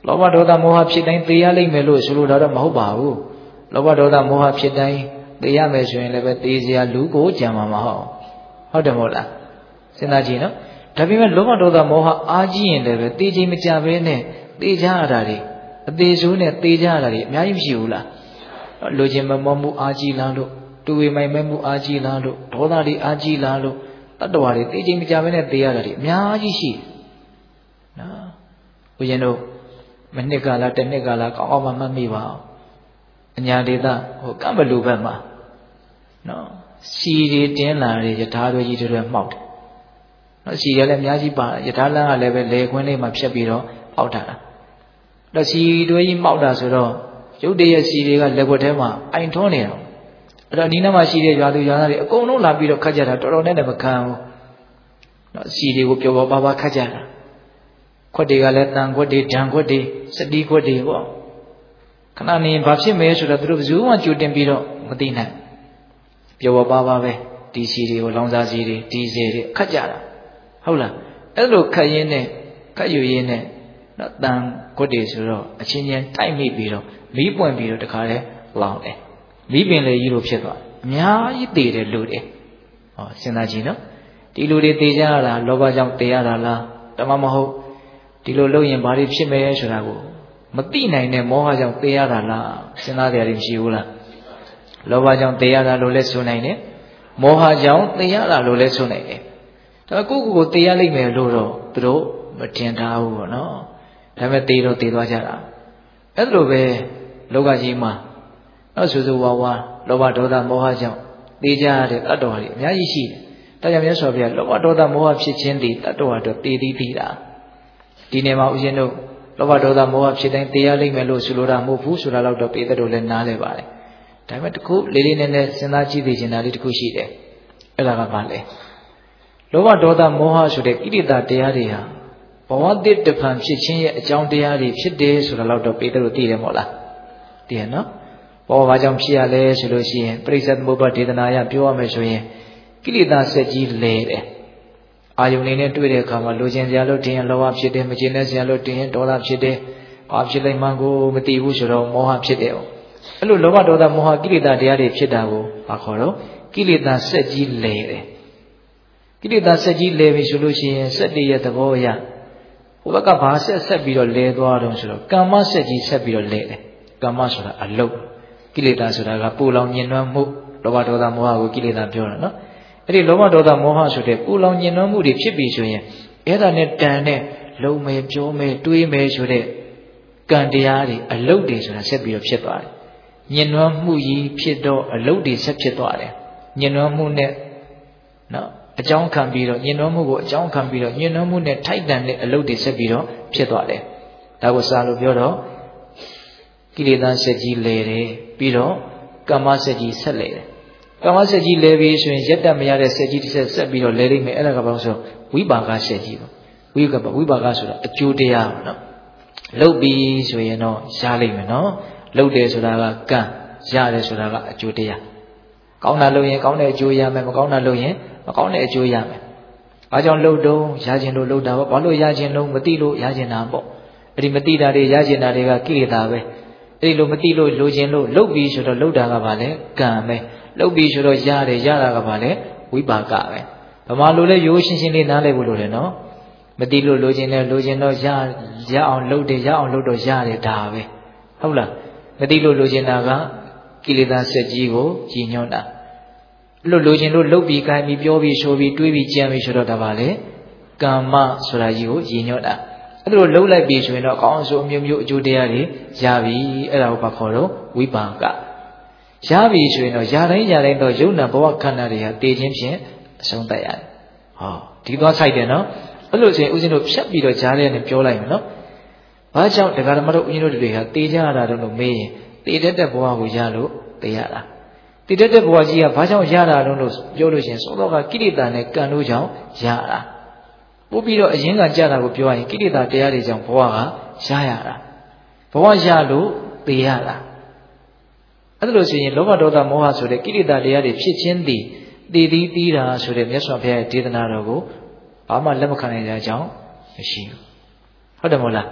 လောဘဒေါသမောဟဖြစ်တိုင်းသိရလိမ့်မယ်လို့ဆိုလိုတာတော့မဟုတ်ပါဘူးလောဘဒေါသမောဟဖြစ်တိုင်းသိရမယ်ဆိုရင်လည်းပဲသိစရာလူကိုကြံမှာမဟုတ်ဟုတ်တယ်မဟုတ်လားစဉ်းစားကြည့်နော်ဒါပေမဲ့လောဘဒေါသမောဟအားကြီးရင်လည်းပဲသိချင်းမကြဘဲနဲ့သိကြရတာတွေအသေးဆိုးနဲ့သိကြရတာတွေအများကြီးမရှိဘူးလားလူချင်းမမောမှုအားကြီးလားလို့တူဝေမိုင်မဲမှုအားကြီးလားလို့ဒေါသတွေအားကြီးလားလို့တတ္တဝါတွေသိချင်းမကြဘဲနဲ့သိရတာတွေအများကြီးရှိနော်ဘုရင်တို့မနှစ်ကလားတစ်နှစ်ကလားကောင်းအောင်မမှတ်မိပါဘူးအညာဒေသဟိုကမ္ဘလူဘက်မှာနော်စီတွေတင်းလာတဲ့ယထာတွေကြီးတွေမှောက်တယ်နော်စီရလည်းအများကြီးပါယထာလန်းကလည်းပဲလေခွင်းလေးမှာဖြတ်ပြီးတော့ပေါက်ထားတာတော့စီတွေကြီးမှောက်တာဆိုတော့ရုပ်တရက်စီတွေကလက်ွက်ထဲမှာအိုင်ထွန်းနေတာအဲ့တော့ဒီနေ့မှရှိတဲ့ရွာသူရွာသားတွေအကုန်လုံးလာပြီးတော့ခတ်ကြတာတော်တော်နဲ့လည်းမခံဘူးနော်စီတွေကိုပျော်ပေါ်ပါပါခတ်ကြတာခွက်တွေကလည်းတန်ခွက်တွေဓာန်ခွက်တွေစတိခွက်တွေပေါ့ခဏနေဘာဖြစ်မဲဆိုတော့သူတို့ဘယ်သူမှကြိုတင်ပြီးတော့မသိနိုင်ပျော်ပေါ်ပါပါပဲဒီစီတွေကိုလောင်စာစီတွေဒီစီတွေခတ်ကြတာဟုတ်လားအဲ့လိုခတ်ရင်းနဲ့ခတ်ယူရင်းနဲ့နော်တန်ခွက်တွေဆိုတော့အချင်းချင်းတိုက်မိပြီးတော့မီးပွင့်ပြီးတော့တခါလဲလောင်တယ်မီးပင်လေကြီးလိုဖြစ်သွားအများကြီးတည်တယ်လူတွေဟောစဉ်းစားကြည့်နော်ဒီလူတွေတည်ကြရတာလောဘကြောင့်တည်ရတာလားတမမဟုတ်ဒီလိုလုပ်ရင်ဘာတွေဖြစ်မဲဆိုတာကိုမသိနိုင်တဲ့မောဟကြောင့်တည်ရတာလားစဉ်းစားကြရမရှိဘူးလားလောဘကြောင့်တည်ရတာလို့လည်းဆိုနိုင်တယ်မောဟကြောင့်တည်ရတာလို့လည်းဆိုနိုင်တယ်ဒါကိုယ့်ကိုယ်ကိုတည်ရလိမ့်မယ်လို့တော့သူတို့မထင်ထားဘူးပေါ့နော်ဒါပေမဲ့တည်တော့တည်သွားကြတာအဲ့လိုပဲလောကကြီးမှာနော်ဆူဆူဝါဝါလောဘဒေါသမောဟကြောင့်တည်ကြရတဲ့တတ္တဝါတွေအများကြီးရှိတယ်ဒါကြောင့်မြတ်စွာဘုရားလောဘဒေါသမောဟဖြစ်ခြင်းတည်တတ္တဝါတို့တည်တည်တည်တာဒီနေ့မှာဦးဇင်းတို့လောဘဒေါသမောဟဖြစ်တိုင်းတရားလိမ့်မယ်လို့ဆိုလိုတာမဟုတ်ဘူးဆိုတာတော့ပေသက်တို့လည်းနားလဲပါတယ်ဒါပေမဲ့တခုလေးလေးနက်နက်စဉ်းစားကြည့်သိချင်တာလေးတခုရှိတယ်အဲ့ဒါကဘာလဲလောဘဒေါသမောဟဆိုတဲ့ကိလေသာတရားတွေဟာဘဝတည်တဖန်ဖြစ်ခြင်းရဲ့အကြောင်းတရားတွေဖြစ်တယ်ဆိုတာတော့ပေသက်တို့သိတယ်မဟုတ်လားသိရနော်ဘောဘာကြောင့်ဖြစ်ရလဲဆိုလို့ရှိရင်ပရိစ္ဆေသမုပ္ပါဒေသနာယပြောရမယ်ဆိုရင်ကိလေသာဆက်ကြီးလဲတယ်အာယုန်နေနဲ့တွေ့တဲ့အခါမှာလိုချင်စရာလို့တင်ရင်လောဘဖြစ်တယ်မချင်တဲ့စရာလို့တင်ရင်ဒေါသဖြစ်တယ်ဘာဖြစ်လိုက်မှန်းကိုမသိဘူးဆိုတော့မောဟဖြစ်တယ်အဲ့လိုလောဘဒေါသမောဟကိလေသာတရားတွေဖြစ်တာကိုဘာခေါ်တော့ကိလေသာဆက်ကြီးလဲတယ်ကိလေသာဆက်ကြီးလဲပြီဆိုလို့ရှိရင်စက်တည်းရဲ့သဘောအရဟိုဘက်ကဘာဆက်ဆက်ပြီးတော့လဲသွားတော့ဆိုတော့ကာမဆက်ကြီးဆက်ပြီးတော့လဲတယ်ကာမဆိုတာအလုတ်ကိလေသာဆိုတာကပူလောင်ညှဉ်းနှွမ်းမှုလောဘဒေါသမောဟကိုကိလေသာပြောတာနော်အဲ့ဒီလောဘဒေါသမောဟဆိုတဲ့ပူလောင်ညှဉ်းနှွမ်းမှုတွေဖြစ်ပြီးဆိုရင်အဲ့ဒါနဲ့တန်တဲ့လုံမယ်ပြောမယ်တွေးမယ်ဆိုတဲ့ကံတရားတွေအလုတ်တွေဆိုတာဆက်ပြီးတော့ဖြစ်သွားတယ်ညှဉ်းနှွမ်းမှုကြီးဖြစ်တော့အလုတ်တွေဆက်ဖြစ်သွားတယ်ညှဉ်းနှွမ်းမှုနဲ့နော်အကြောင်းခံပြီးတော့ညှဉ်းနှွမ်းမှုကိုအကြောင်းခံပြီးတော့ညှဉ်းနှွမ်းမှုနဲ့ထိုက်တန်တဲ့အလုတ်တွေဆက်ပြီးတော့ဖြစ်သွားတယ်ဒါကိုစာလို့ပြောတော့ကိလေသာဆက်ကြီးလဲတယ်ပြီးတော့ကာမဆက်ကြီးဆက်လဲတယ်ကာမဆက်ကြီးလဲပြီးဆိုရင်ရက်တတ်မရတဲ့ဆက်ကြီးတစ်ဆက်ဆက်ပြီးတော့လဲလိမ့်မယ်အဲ့ဒါကဘာလို့ဆိုဝိပါကဆက်ကြီးပေါ့ဝိကပဝိပါကဆိုတာအကျိုးတရားပေါ့နော်လှုပ်ပြီးဆိုရင်တော့ရလိမ့်မယ်နော်လှုပ်တယ်ဆိုတာကကံရတယ်ဆိုတာကအကျိုးတရားကောင်းတာလုပ်ရင်ကောင်းတဲ့အကျိုးရမယ်မကောင်းတာလုပ်ရင်မကောင်းတဲ့အကျိုးရမယ်ဘာကြောင့်လှုပ်တော့ရခြင်းလို့လှုပ်တာပေါ့ဘာလို့ရခြင်းလို့မသိလို့ရခြင်းတာပေါ့အဲ့ဒီမသိတာတွေရခြင်းတာတွေကကိလေသာပဲအဲ့ဒီလိုမသိလို့လိုခြင်းလို့လှုပ်ပြီးဆိုတော့လှုပ်တာကဘာလဲကံပဲလှုပ်ပြီးဆိုတော့ရတယ်ရတာကဘာလဲဝိပါကပဲဗမာလိုလဲရိုးရှင်းရှင်းလေးနားလည်ဖို့လိုတယ်နော်မသိလို့လိုခြင်းနဲ့လိုခြင်းတော့ရရအောင်လှုပ်တယ်ရအောင်လှုပ်တော့ရတယ်ဒါပဲဟုတ်လားမသိလို့လိုခြင်းတာကကိလေသာဆက်ကြီးကိုကြည်ညွန့်တာအဲ့လိုလိုခြင်းလို့လှုပ်ပြီးခိုင်းပြီးပြောပြီးဆိုပြီးတွေးပြီးကြံပြီးဆိုတော့ဒါပါလေကမ္မဆိုတာကြီးကိုကြည်ညွန့်တာအဲ့လိုလှုပ်လိုက်ပြီးဆိုရင်တော့အကောင်းအဆိုးအမျိုးမျိုးအကျိုးတရားတွေရပြီအဲ့ဒါကိုဘာခေါ်တော့ဝိပါကရပြီဆိုရင်တော့ຢာတိုင်းຢာတိုင်းတော့ယုံနာဘဝခန္ဓာတွေဟာတည်ခြင်းဖြင့်အဆုံးသတ်ရတယ်ဟောဒီသွားဆိုင်တယ်နော်အဲ့လိုဆိုရင်ဦးဇင်းတို့ဖြတ်ပြီးတော့ဈာရဲနဲ့ပြောလိုက်မယ်နော်ဘာကြောင့်တရားဓမ္မတို့ဦးဇင်းတို့တွေဟာတည်ကြရတာတော့လို့မေးရင်တည်တတ်တဲ့ဘဝကိုရလို့တည်ရတာတည်တတ်တဲ့ဘဝကြီးကဘာကြောင့်ရတာတော့လို့ပြောလို့ရှိရင်သောတော့ကကိလေသာနဲ့ကံတို့ကြောင့်ရတာပို့ပြီးတော့အရင်ကကြာတာကိုပြောရရင်ကိလေသာတရားတွေကြောင့်ဘဝကရရတာဘဝရလို့တည်ရတာအဲ့ဒါလို့ဆိုရင်လောဘဒေါသမောဟဆိုတဲ့ကိလေသာတရားတွေဖြစ်ခြင်းသည်တည်တည်ပြီးတာဆိုတဲ့မြတ်စွာဘုရားရဲ့ဒေသနာတော်ကိုဘာမှလက်မခံနိုင်တဲ့အကြောင်းမရှိဘူးဟုတ်တယ်မဟုတ်လား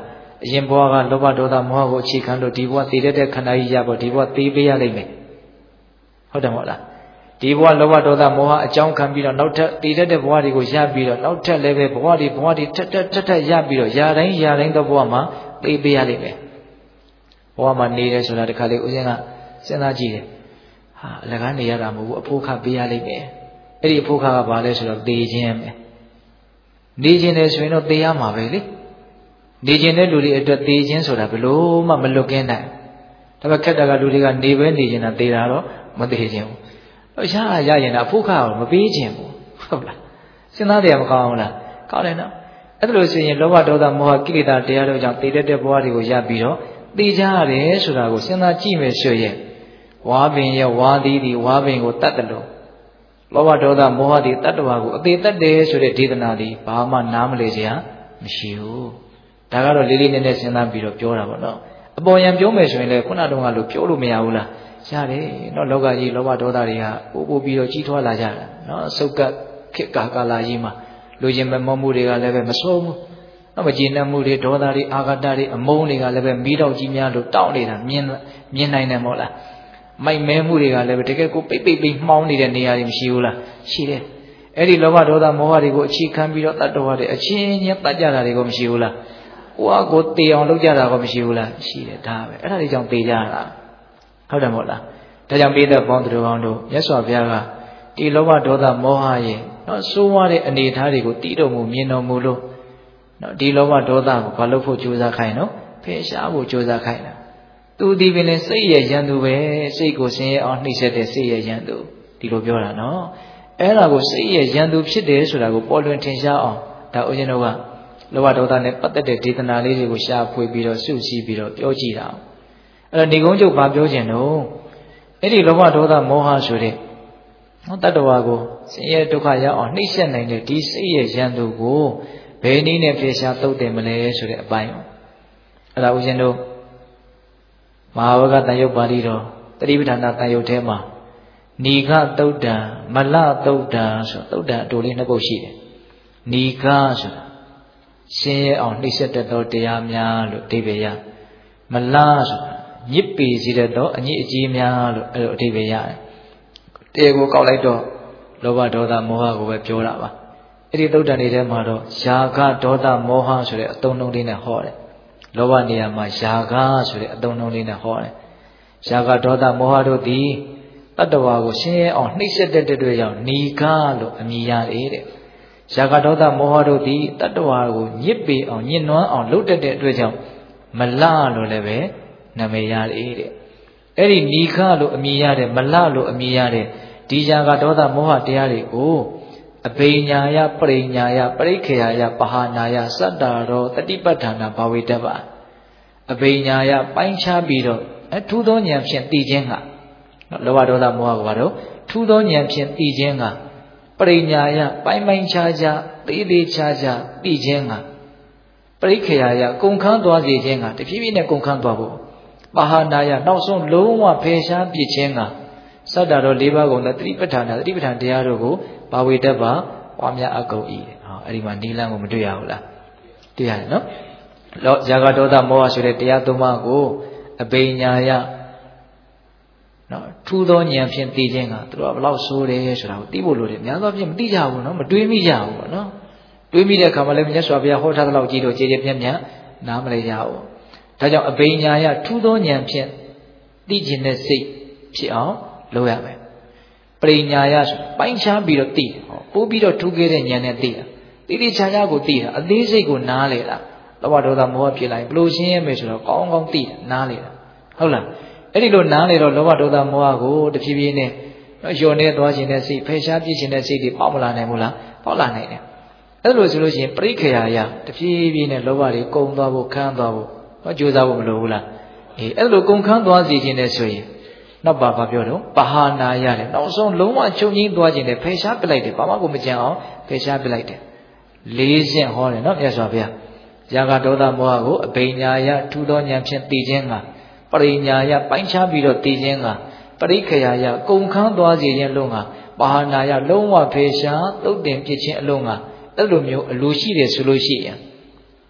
အရင်ဘဝကလောဘဒေါသမောဟကိုအခြေခံလို့ဒီဘဝတည်တဲ့ခန္ဓာကြီးရဖို့ဒီဘဝသိပေးရလိမ့်မယ်ဟုတ်တယ်မဟုတ်လားဒီဘဝလောဘဒေါသမောဟအကြောင်းခံပြီးတော့နောက်ထပ်တည်တဲ့ဘဝတွေကိုရပြီးတော့နောက်ထပ်လည်းပဲဘဝတွေဘဝတွေထက်ထက်ထက်ထက်ရပြီးတော့ຢာတိုင်းຢာတိုင်းသောဘဝမှာသိပေးရလိမ့်မယ်ဘဝမှာနေတယ်ဆိုတာတခါလေဦးဇင်းကစဉ်းစားကြည့်တယ်ဟာအလကားနေရတာမဟုတ်ဘူးအဖို့ခပေးရလိမ့်မယ်အဲ့ဒီအဖို့ခကဘာလဲဆိုတော့သေခြင်းပဲနေခြင်းတယ်ဆိုရင်တော့သေရမှာပဲလေနေခြင်းတဲ့လူတွေအတွက်သေခြင်းဆိုတာဘလို့မှမလွတ်ကင်းနိုင်ဒါပေမဲ့ခက်တာကလူတွေကနေပဲနေခြင်းတာသေတာတော့မသေခြင်းဘူးရရရင်တော့အဖို့ခကိုမပေးခြင်းဘူးဟုတ်လားစဉ်းစားတယ်မကောင်းဘူးလားကောင်းတယ်နော်အဲ့ဒါလို့ဆိုရင်လောဘဒေါသမောဟကိလေသာတရားတို့ကြောင့်တည်တဲ့ဘဝတွေကိုရပြီးတော့သိကြရတယ်ဆိုတာကိုစဉ်းစားကြည့်မယ်ဆိုရင်ဝါပင်ရဲ့ဝါသီးဒီဝါပင်ကိုတတ်တယ်လို့လောဘဒေါသမောဟဒီတတ္တဝါကိုအသေးတတ်တယ်ဆိုတဲ့ဒေသနာဒီဘာမှနားမလည်စရာမရှိဘူးဒါကတော့လေးလေးနက်နက်စဉ်းစားပြီးတော့ပြောတာပေါ့နော်အပေါ်ယံပြောမယ်ဆိုရင်လည်းခုနတုန်းကလို့ပြောလို့မရဘူးလားရတယ်နော်လောကကြီးလောဘဒေါသတွေကပို့ပို့ပြီးတော့ကြီးထွားလာကြတာနော်စုပ်ကခေတ်ကာကာလာကြီးမှာလူချင်းမမောမှုတွေကလည်းပဲမဆုံးဘူးနော်မကျေနပ်မှုတွေဒေါသတွေအာဃာတတွေအမုန်းတွေကလည်းပဲမီးတော့ကြီးများလို့တောက်နေတာမြင်မြင်နိုင်တယ်မဟုတ်လားမိုက်မဲမှုတွေကလည်းပဲတကယ်ကိုပိတ်ပိတ်ပိတ်မှောင်းနေတဲ့နေရာတွေမရှိဘူးလားရှိတယ်အဲ့ဒီလောဘဒေါသမောဟတွေကိုအခြေခံပြီးတော့တတ္တဝါတွေအချင်းချင်းတတ်ကြတာတွေကိုမရှိဘူးလားကိုယ့်အကိုတေအောင်လုပ်ကြတာကောမရှိဘူးလားရှိတယ်ဒါပဲအဲ့ဒါတွေကြောင့်တေကြတာဟုတ်တယ်မဟုတ်လားဒါကြောင့်ပိဋကပေါင်းသူတော်ကောင်းတို့မြတ်စွာဘုရားကဒီလောဘဒေါသမောဟရဲ့နော်စိုးဝါးတဲ့အနေအထားတွေကိုတည်တော်မူမြင်တော်မူလို့နော်ဒီလောဘဒေါသကိုဘာလို့ဖို့ကြိုးစားခိုင်းနော်ဖယ်ရှားဖို့ကြိုးစားခိုင်းတာသူဒီပင်လည်းစိတ်ရဲ့ရန်သူပဲစိတ်ကိုဆင်းရဲအောင်နှိမ့်ဆက်တဲ့စိတ်ရဲ့ရန်သူဒီလိုပြောတာနော်အဲ့ဒါကိုစိတ်ရဲ့ရန်သူဖြစ်တယ်ဆိုတာကိုပေါ်လွင်ထင်ရှားအောင်ဒါဦးဇင်းတို့ကလောဘဒေါသနဲ့ပတ်သက်တဲ့ဒေသနာလေးတွေကိုရှာဖွေပြီးတော့စုစည်းပြီးတော့ပြောကြည့်တာအဲ့တော့နေကုန်းချုပ်ဘာပြောခြင်းတော့အဲ့ဒီလောဘဒေါသမောဟဆိုတဲ့တတ္တဝါကိုဆင်းရဲဒုက္ခရောက်အောင်နှိမ့်ဆက်နိုင်တဲ့ဒီစိတ်ရဲ့ရန်သူကိုဘယ်နည်းနဲ့ဖြေရှားသုတ်တယ်မလဲဆိုတဲ့အပိုင်းအဲ့ဒါဦးဇင်းတို့မဟာဝဂတန်ယုတ်ပါဠိတော်တတိပဋ္ဌာနာတန်ယုတ်ထဲမှာနီကသုတ်တံမလသုတ်တံဆိုသုတ်တံအတူလေးနှစ်ပုဒ်ရှိတယ်နီကဆိုတာရှင်းရအောင်နှိမ့်ဆက်တတ်သောတရားများလို့အဓိပ္ပာယ်ရမလဆိုတာညစ်ပေစေတတ်သောအညစ်အကြေးများလို့အဲ့လိုအဓိပ္ပာယ်ရတယ်တရားကိုကောက်လိုက်တော့လောဘဒေါသမောဟကိုပဲပြောတာပါအဲ့ဒီသုတ်တံတွေထဲမှာတော့ယာကဒေါသမောဟဆိုတဲ့အသုံးနှုန်းလေးနဲ့ဟောတယ်လောဘနေရာမှာယာကဆိုတဲ့အသုံးနှုန်းလေးနဲ့ဟောတယ်ယာကဒေါသမောဟတို့သည်တတ္တဝါကိုရှင်းရဲအောင်နှိမ့်ဆက်တဲ့အတွက်ကြောင့်နီကလို့အမည်ရတယ်တဲ့ယာကဒေါသမောဟတို့သည်တတ္တဝါကိုညစ်ပေအောင်ညှဉ်းနှွမ်းအောင်လုပ်တတ်တဲ့အတွက်ကြောင့်မလလို့လည်းပဲနာမည်ရတယ်တဲ့အဲ့ဒီနီကလို့အမည်ရတဲ့မလလို့အမည်ရတဲ့ဒီယာကဒေါသမောဟတရားတွေကိုအဘိညာယပရိညာယပရိခေယယပဟာနာယစတ္တာရောတတိပဋ္ဌာနာဘာဝေတ္တပါအဘိညာယပိုင်းခြားပြီးတော့အထူးသောဉာဏ်ဖြင့်သိခြင်းကလောဘဒေါသမောဟကဘာလို့ထူးသောဉာဏ်ဖြင့်သိခြင်းကပရိညာယပိုင်းပိုင်းခြားခြားသေးသေးခြားခြားသိခြင်းကပရိခေယယကုန်ခန်းသွားစေခြင်းကတဖြည်းဖြည်းနဲ့ကုန်ခန်းသွားဖို့ပဟာနာယနောက်ဆုံးလုံးဝဖယ်ရှားပြစ်ခြင်းကစတ္တာရော၄ပါးကုန်တဲ့တတိပဋ္ဌာနာတတိပဋ္ဌာန်တရားတို့ကိုဘာဝေတ္တပါပွားများအကုန်ဤဟောအဲ့ဒီမှာနီလန်းကိုမတွေ့ရဘူးလားတွေ့ရတယ်နော်လောဇာကဒေါသမောဟဆိုတဲ့တရားသုံးပါးကိုအဘိညာယနော်ထူးသောဉာဏ်ဖြင့်သိခြင်းကသူတို့ကဘလောက်ဆိုးတယ်ဆိုတာကိုသိဖို့လိုတယ်များသောအားဖြင့်မသိကြဘူးနော်မတွေးမိကြဘူးပေါ့နော်တွေးမိတဲ့အခါမှာလည်းမြတ်စွာဘုရားဟောထားတဲ့လောက်ကြီးတော့ကြည်ကြည်ပြန့်ပြန့်နားမလည်ကြဘူးဒါကြောင့်အဘိညာယထူးသောဉာဏ်ဖြင့်သိခြင်းတဲ့စိတ်ဖြစ်အောင်လုပ်ရမယ်ပရိညာယဆိုပိုင်းခြားပြီးတော့သိတယ်ဟောပို့ပြီးတော့ထူးခဲ့တဲ့ဉာဏ်နဲ့သိတာတိတိကျကျကိုသိတာအသေးစိတ်ကိုနားလေတာလောဘဒေါသမောဟဖြစ်လာရင်ဘလို့ရှင်းရမယ်ဆိုတော့ကောင်းကောင်းသိတာနားလေတာဟုတ်လားအဲ့ဒီလိုနားလေတော့လောဘဒေါသမောဟကိုတဖြည်းဖြည်းနဲ့လျှော်နေသွားခြင်းနဲ့စိတ်ဖယ်ရှားပြစ်ခြင်းနဲ့စိတ်တွေပေါက်မလာနိုင်ဘူးလားပေါက်လာနိုင်တယ်အဲ့လိုဆိုလို့ရှိရင်ပရိခေယယတဖြည်းဖြည်းနဲ့လောဘတွေကုန်သွားဖို့ခန်းသွားဖို့ဟောကြိုးစားဖို့မလိုဘူးလားအေးအဲ့လိုကုန်ခန်းသွားစီခြင်းနဲ့ဆိုရင်နောက်ပါဘာပြောတော့ပဟာနာရတယ်နောက်ဆုံးလုံးဝချုပ်ငိမ့်သွားခြင်းနဲ့ဖယ်ရှားပစ်လိုက်တယ်ဘာမှကိုမကြံအောင်ဖယ်ရှားပစ်လိုက်တယ်လေးဆင့်ဟောတယ်နော်မြတ်စွာဘုရားယာကဒေါသမောဟကိုအဘိညာယထူသောဉာဏ်ဖြင့်သိခြင်းကပရိညာယပိုင်းခြားပြီးတော့သိခြင်းကပရိခေယယကုန်ခန်းသွားစေခြင်းလုံးကပဟာနာယလုံးဝဖယ်ရှားသုတ်တင်ပြစ်ခြင်းအလုံးကအဲ့လိုမျိုးအလိုရှိတယ်ဆိုလို့ရှိရင်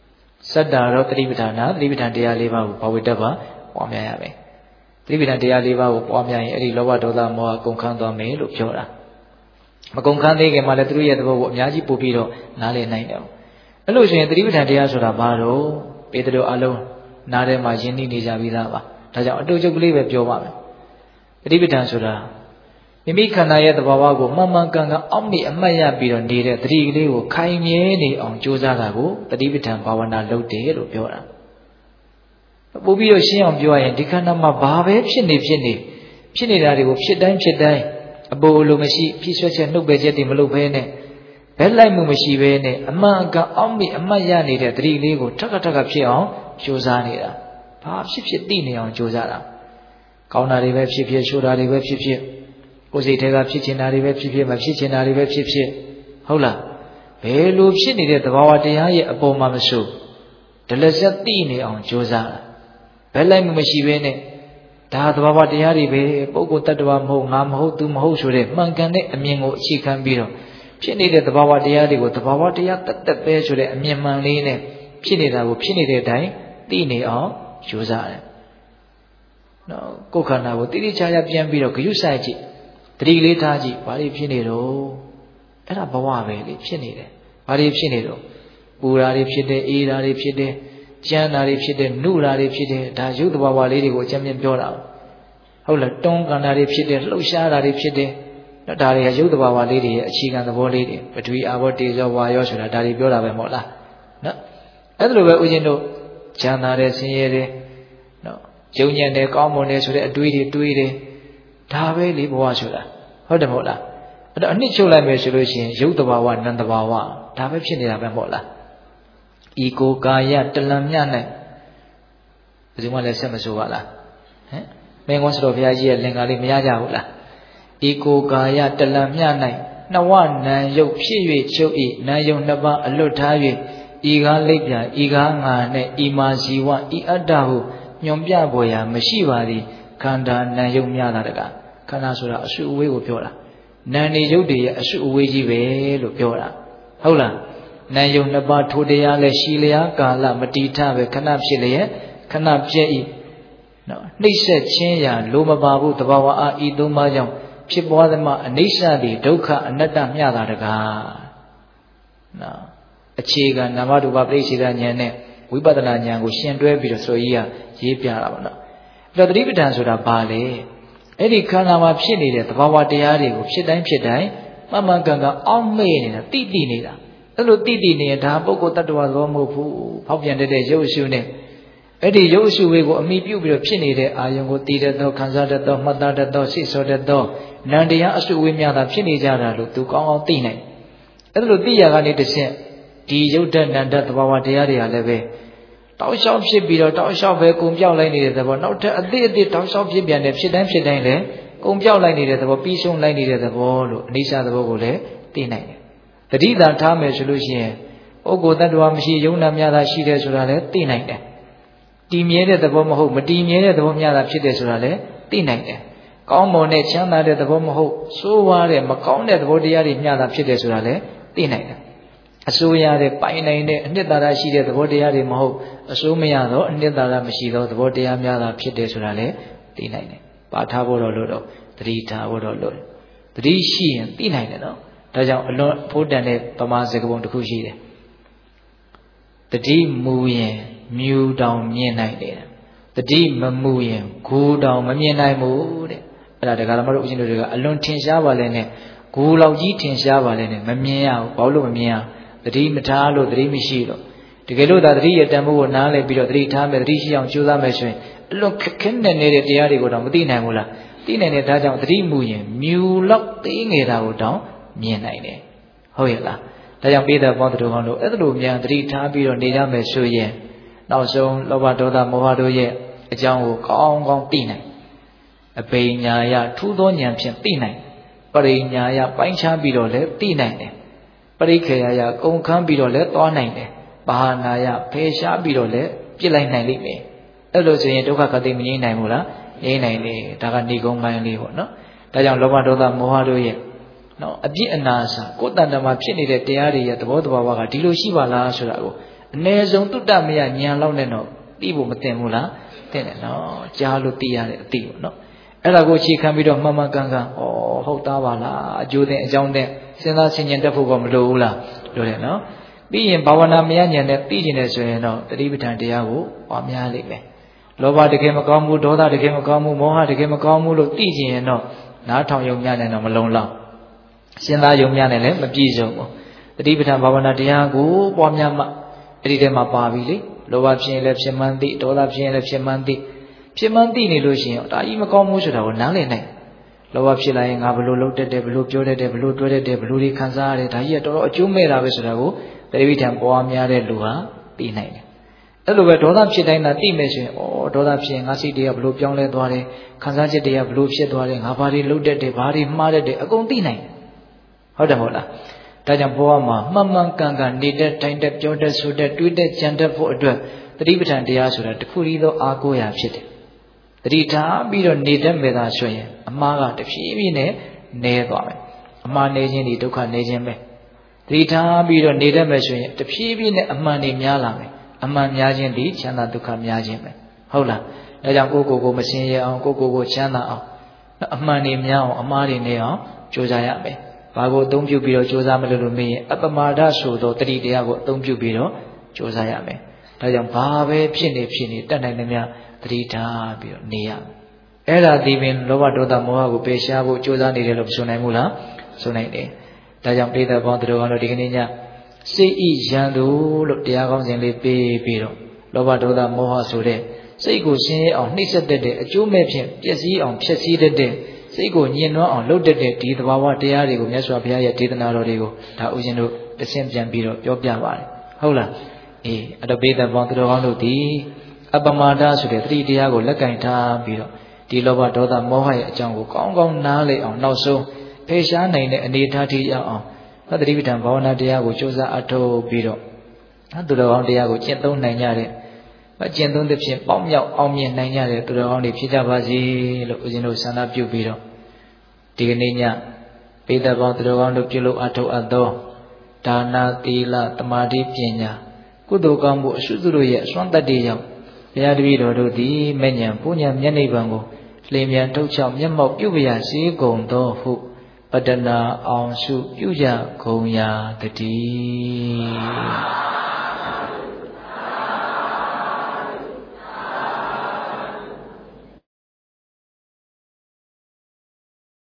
Saddha Tripitana, Tripitantia Leva, Pawitava, Wamiabe. Tripitantia Leva, Wamia, Eri Lova Dola Moa, Gonkanda Me, Lupjora. Magonkande, Malatri at Yaji Pupiro, Nale Naino. Illusion Tripitantia Surabaro, Pedro Alone, Nare Majini Nijavidava. Taja, do you believe it, Jova? Tripitan Sura. Mimi Kanaya the Bawago, Mamma Ganga, Omni, and Maya Bidon did three Leo, Kaimieni on Josalago, the Divitan Bawana Lote, Piora. Bobio Shion Bua and Dikanama Babe, Pini Pini, Pini Dari, Shidai, Shidai, a bowl of Mashi, Piswatch and no budget in Malupene, Bella Mumashi Vene, Amanga, Omni, and Maya needed three Lego, Takataka Pion, Josanida, perhaps ship Dini on Josala. Kaunari web ship, Shurari web ship. Positega Pichinari web ship, Pichinari web ship. Hola. Belu Pichinid the Vawatia upon Mamasu. The Lesatini on Josa. Bella Mumashivene. Tad Vawatiari, Boko Tadwa Mo, Nam Ho, Tum Ho, Shure, Mankane, Amingo, Chikan Biro. Pinid the Vawatiari with the Vawatia, the Pesure, Miamanine, Pinida, Pinide die, Dini on Josa. No, Kokana, what did each other be Biro, Yusaji? Three letaji, Pari Pinero. Era Bawabe, Pinide. Pari Pinero. Ura Ripide, Ira Ripide, Jana Ripide, Nura Ripide, Daju the Bawa lady with Champion Jora. Hola, Tonga Ripide, Lushara Ripide, Dari Aju the Bawa lady, a chick and the ball lady, but we our days of Wayosha, Dari Biola Bemola. No, everywhere we know Jana Resiere, no, Junior ne Common, so a duty, duty. Tabe Libwasula, Hodamola. But a Nichola resolution, Yudawa, Nandabawa, Tabe Pinida Bemola. Ego Gaya Telamyane. Zumala Samazuala. Mengas of Yaji Lengali Miajaula. Ego Gaya Telamyane. Nawan, Yo Piwi, Choi, Nayo Naba, Alutavi, Iga Libya, Iga Ngane, Imaziwa, Iadahu, Nyombia Boya, Meshivari, Kanda, Nayomia Nadaga. Kanasura, a shoe away with Piola. Nani Yodi, a shoe away, Piola. Hola. Nayo Naba Todea, Leshilia, Gala, Matita, Kanab Shilia, Kanab Jei. No, Nisha Chenya, Loma Babu, Tabawa, Idumayam, Chipwadama, Nisha, the Doka, and Nata Miadaga. No, a chiga, Namadu Babrisidan Yane, Wibadana, Wushan Dwebi, Soya, Yipia. The Ribitans would have Bali. Any Kanama Pinida, the Vawatiari, Shidai Pidai, Mamma Ganga, all made a Titi Nida. The little Titi near Taboko Tatua Lomo, Popian de Josune. Eddie Josu will meet you with a Pinida, I am go Tita, do Kanzada, do Madada, do Siso, the do. Nandia Asu Wimia, Pinida, to call Tine. A little Dia to say, Dijotan and that Vawatiari, Leve. Tao shop ship be tao shop where Kumpiao line needed the not a day the tao shop ship and if she damn she dine, Kumpiao line needed the Pishon line needed the wall, Nisa the Bogole, Tina. The deed that time is solution. O go that one she Yuna Miada she des Surale, Tina. Timia the Bomo, Matimia the Bomia she des Surale, Tina. Commone Chana the Bomo, so are Macon the Bodiari Miada she des Surale, Tina. Asuya the Paine, and Nidara she did the Bodiari Mo, Asumiano, and Nidara Mashido, the Bodia Miada Pide Surale, Tinine. Patabo Lodo, three Tower Lord. Three she and Tinine, no? Taja alone put an a Pamasakon to Kushi. The deep moving, mew down me night. The deep moving, cool down me night mood. But the Galamaro alone tin Shavalene, cool out eating Shavalene, Mamia, Paulo Mamia. The dream Matalo, the dream Shilo. To get that three at Tamu, Nale, below three times, and three on Chula Machine. Look, Kenden near the Diari go down with Dinamula. Dinah Taja, three million, Mew lock the Inge out down, me and I. Hoyla. Taja be the one to Hondo, Edlumia, three times on Nida Messuye. Now so, Lovadoda Mohado ye, a Jango, Kong Kong Tina. A Paynya, two donian Tina. Parinya, Pancha below left Tina. Parikaya, Kong can be let on nine. Bahanaya, Pesha be let, Pilai Nali. Elosi toka Kadimi Namula, Yenai, Taganigo Mali, no? Tajan Lovadoda Mohado ye. No, a bit and answer. Good than the Mapini, the Tiari at the Bodawaga, Dilu Shivala Surago. နေဆုံးတုတ္တမယဉာဏ်လောက်နဲ့တော့သိဖို့မတင်ဘူးလားတင်တယ်နော်ကြားလို့သိရတဲ့အသိပေါ့နော်အဲ့ဒါကိုအခြေခံပြီးတော့မှန်မှန်ကန်ကန်ဩဟုတ်သားပါလားအကျိုးတဲ့အကြောင်းတဲ့စဉ်းစားဆင်ခြင်တတ်ဖို့ကမလိုဘူးလားလိုတယ်နော်ပြီးရင်ဘာဝနာမယဉာဏ်နဲ့သိကျင်တယ်ဆိုရင်တော့တတိပဋ္ဌာန်တရားကိုပွားများလိမ့်မယ်လောဘတကယ်မကောင်းဘူးဒေါသတကယ်မကောင်းဘူးမောဟတကယ်မကောင်းဘူးလို့သိကျင်ရင်တော့နားထောင်ယုံများနဲ့တော့မလုံလောက်စဉ်းစားယုံများနဲ့လည်းမပြည့်စုံဘူးတတိပဋ္ဌာန်ဘာဝနာတရားကိုပွားများမှအဲ့ဒီထဲမှာပါပြီလေလောဘဖြစ်ရင်လည်းဖြစ်မှန်းသိဒေါသဖြစ်ရင်လည်းဖြစ်မှန်းသိဖြစ်မှန်းသိနေလို့ရှိရင်ဒါကြီးမကောင်းဘူးဆိုတာကိုနားလည်နိုင်လောဘဖြစ်လာရင်ငါဘလို့လှုပ်တတ်တယ်ဘလို့ပြောတတ်တယ်ဘလို့တွဲတတ်တယ်ဘလို့ဒီခံစားရတယ်ဒါကြီးကတော်တော်အကျိုးမဲ့တာပဲဆိုတာကိုတတိပဋ္ဌာန်ပွားများတဲ့လူဟာသိနိုင်တယ်အဲ့လိုပဲဒေါသဖြစ်တိုင်းသာသိမယ်ဆိုရင်ဩဒေါသဖြစ်ရင်ငါစိတ်တွေကဘလို့ပြောင်းလဲသွားတယ်ခံစားချက်တွေကဘလို့ဖြစ်သွားတယ်ငါဘာတွေလှုပ်တတ်တယ်ဘာတွေမှားတတ်တယ်အကုန်သိနိုင်တယ်ဟုတ်တယ်မဟုတ်လားဒါကြောင့်ဘဝမှာမှန်မှန်ကန်ကန်နေတဲ့တိုင်းတဲ့ပြောတဲ့ဆိုတဲ့တွေးတဲ့ကြံတဲ့ဖို့အတွက်တတိပဋ္ဌာန်တရားဆိုတာတစ်ခုတည်းသောအားကိုးရာဖြစ်တယ်တတိထားပြီးတော့နေတတ်မယ်သာဆိုရင်အမှားကတဖြည်းဖြည်းနဲ့နည်းသွားမယ်အမှားနေခြင်းဒီဒုက္ခနေခြင်းပဲတတိထားပြီးတော့နေတတ်မယ်ဆိုရင်တဖြည်းဖြည်းနဲ့အမှန်တွေများလာမယ်အမှန်များခြင်းဒီချမ်းသာဒုက္ခများခြင်းပဲဟုတ်လားဒါကြောင့်ကိုယ့်ကိုယ်ကိုမစင်ရအောင်ကိုယ့်ကိုယ်ကိုချမ်းသာအောင်အမှန်တွေများအောင်အမှားတွေနေအောင်ကြိုးစားရမယ်ဘာကိုအသုံးပြုပြီးတော့ကြိုးစားမလို့လို့မေးရင်အပမာဒဆိုသောတတိတရားကိုအသုံးပြုပြီးတော့ကြိုးစားရမယ်ဒါကြောင့်ဘာပဲဖြစ်နေဖြစ်နေတတ်နိုင်သမျှတတိထားပြီးတော့နေရအဲ့ဒါဒီပင်လောဘဒေါသမောဟကိုပယ်ရှားဖို့ကြိုးစားနေတယ်လို့ဆိုနိုင်ဘူးလားဆိုနိုင်တယ်ဒါကြောင့်ပိဋကပေါင်းသူတော်ကောင်းတို့ဒီကနေ့ညစိတ်ဤရန်သူလို့တရားကောင်းစဉ်လေးပေးပြီးတော့လောဘဒေါသမောဟဆိုတဲ့စိတ်ကိုဆင်းရဲအောင်နှိမ့်ဆက်တတ်တဲ့အကျိုးမဲ့ဖြင့်ပျက်စီးအောင်ဖျက်ဆီးတတ်တဲ့စိတ်ကိုညှဉ်းနှွမ်းအောင်လုပ်တတ်တဲ့ဒီသဘာဝတရားတွေကိုမြတ်စွာဘုရားရဲ့ဒေသနာတော်တွေကိုဒါဥရှင်တို့တဆင့်ပြန်ပြီးတော့ပြောပြပါတယ်ဟုတ်လားအေးအဲ့တော့ပိဋကပေါင်းသူတော်ကောင်းတို့ဒီအပမာဒဆိုတဲ့သတိတရားကိုလက်ကင်ထားပြီးတော့ဒီလောဘဒေါသမောဟရဲ့အကြောင်းကိုကောင်းကောင်းနားလည်အောင်နောက်ဆုံးဖယ်ရှားနိုင်တဲ့အနေအထားထိရောက်အောင်သတိပဋ္ဌာန်ဘာဝနာတရားကိုကြိုးစားအထောက်ပြီးတော့သူတော်ကောင်းတရားကိုကျင့်သုံးနိုင်ကြတဲ့အကျင့်သုံးသဖြင့်ပေါက်မြောက်အောင်မြင်နိုင်ကြတဲ့သူတော်ကောင်းတွေဖြစ်ကြပါစေလို့ဦးဇင်းတို့ဆန္ဒပြုပြီးတော့ဒီကနေ့ညပိဋကပေါင်းသူတော်ကောင်းတို့ပြုလုပ်အထောက်အပ်သောဒါနာသီလသမာဓိပညာကုသိုလ်ကောင်းမှုအရှုစုတို့ရဲ့အစွမ်းတတ္တိကြောင့်ဘုရားတပည့်တော်တို့သည်မဉ္ဇဉ်ပူညာမျက်နှိပ်ပံကိုလျင်မြန်ထုတ်ချောက်မျက်မှောက်ပြုပါရစေကုန်သောဟုပတ္တနာအောင်စုပြုကြကုန်ရာတည်း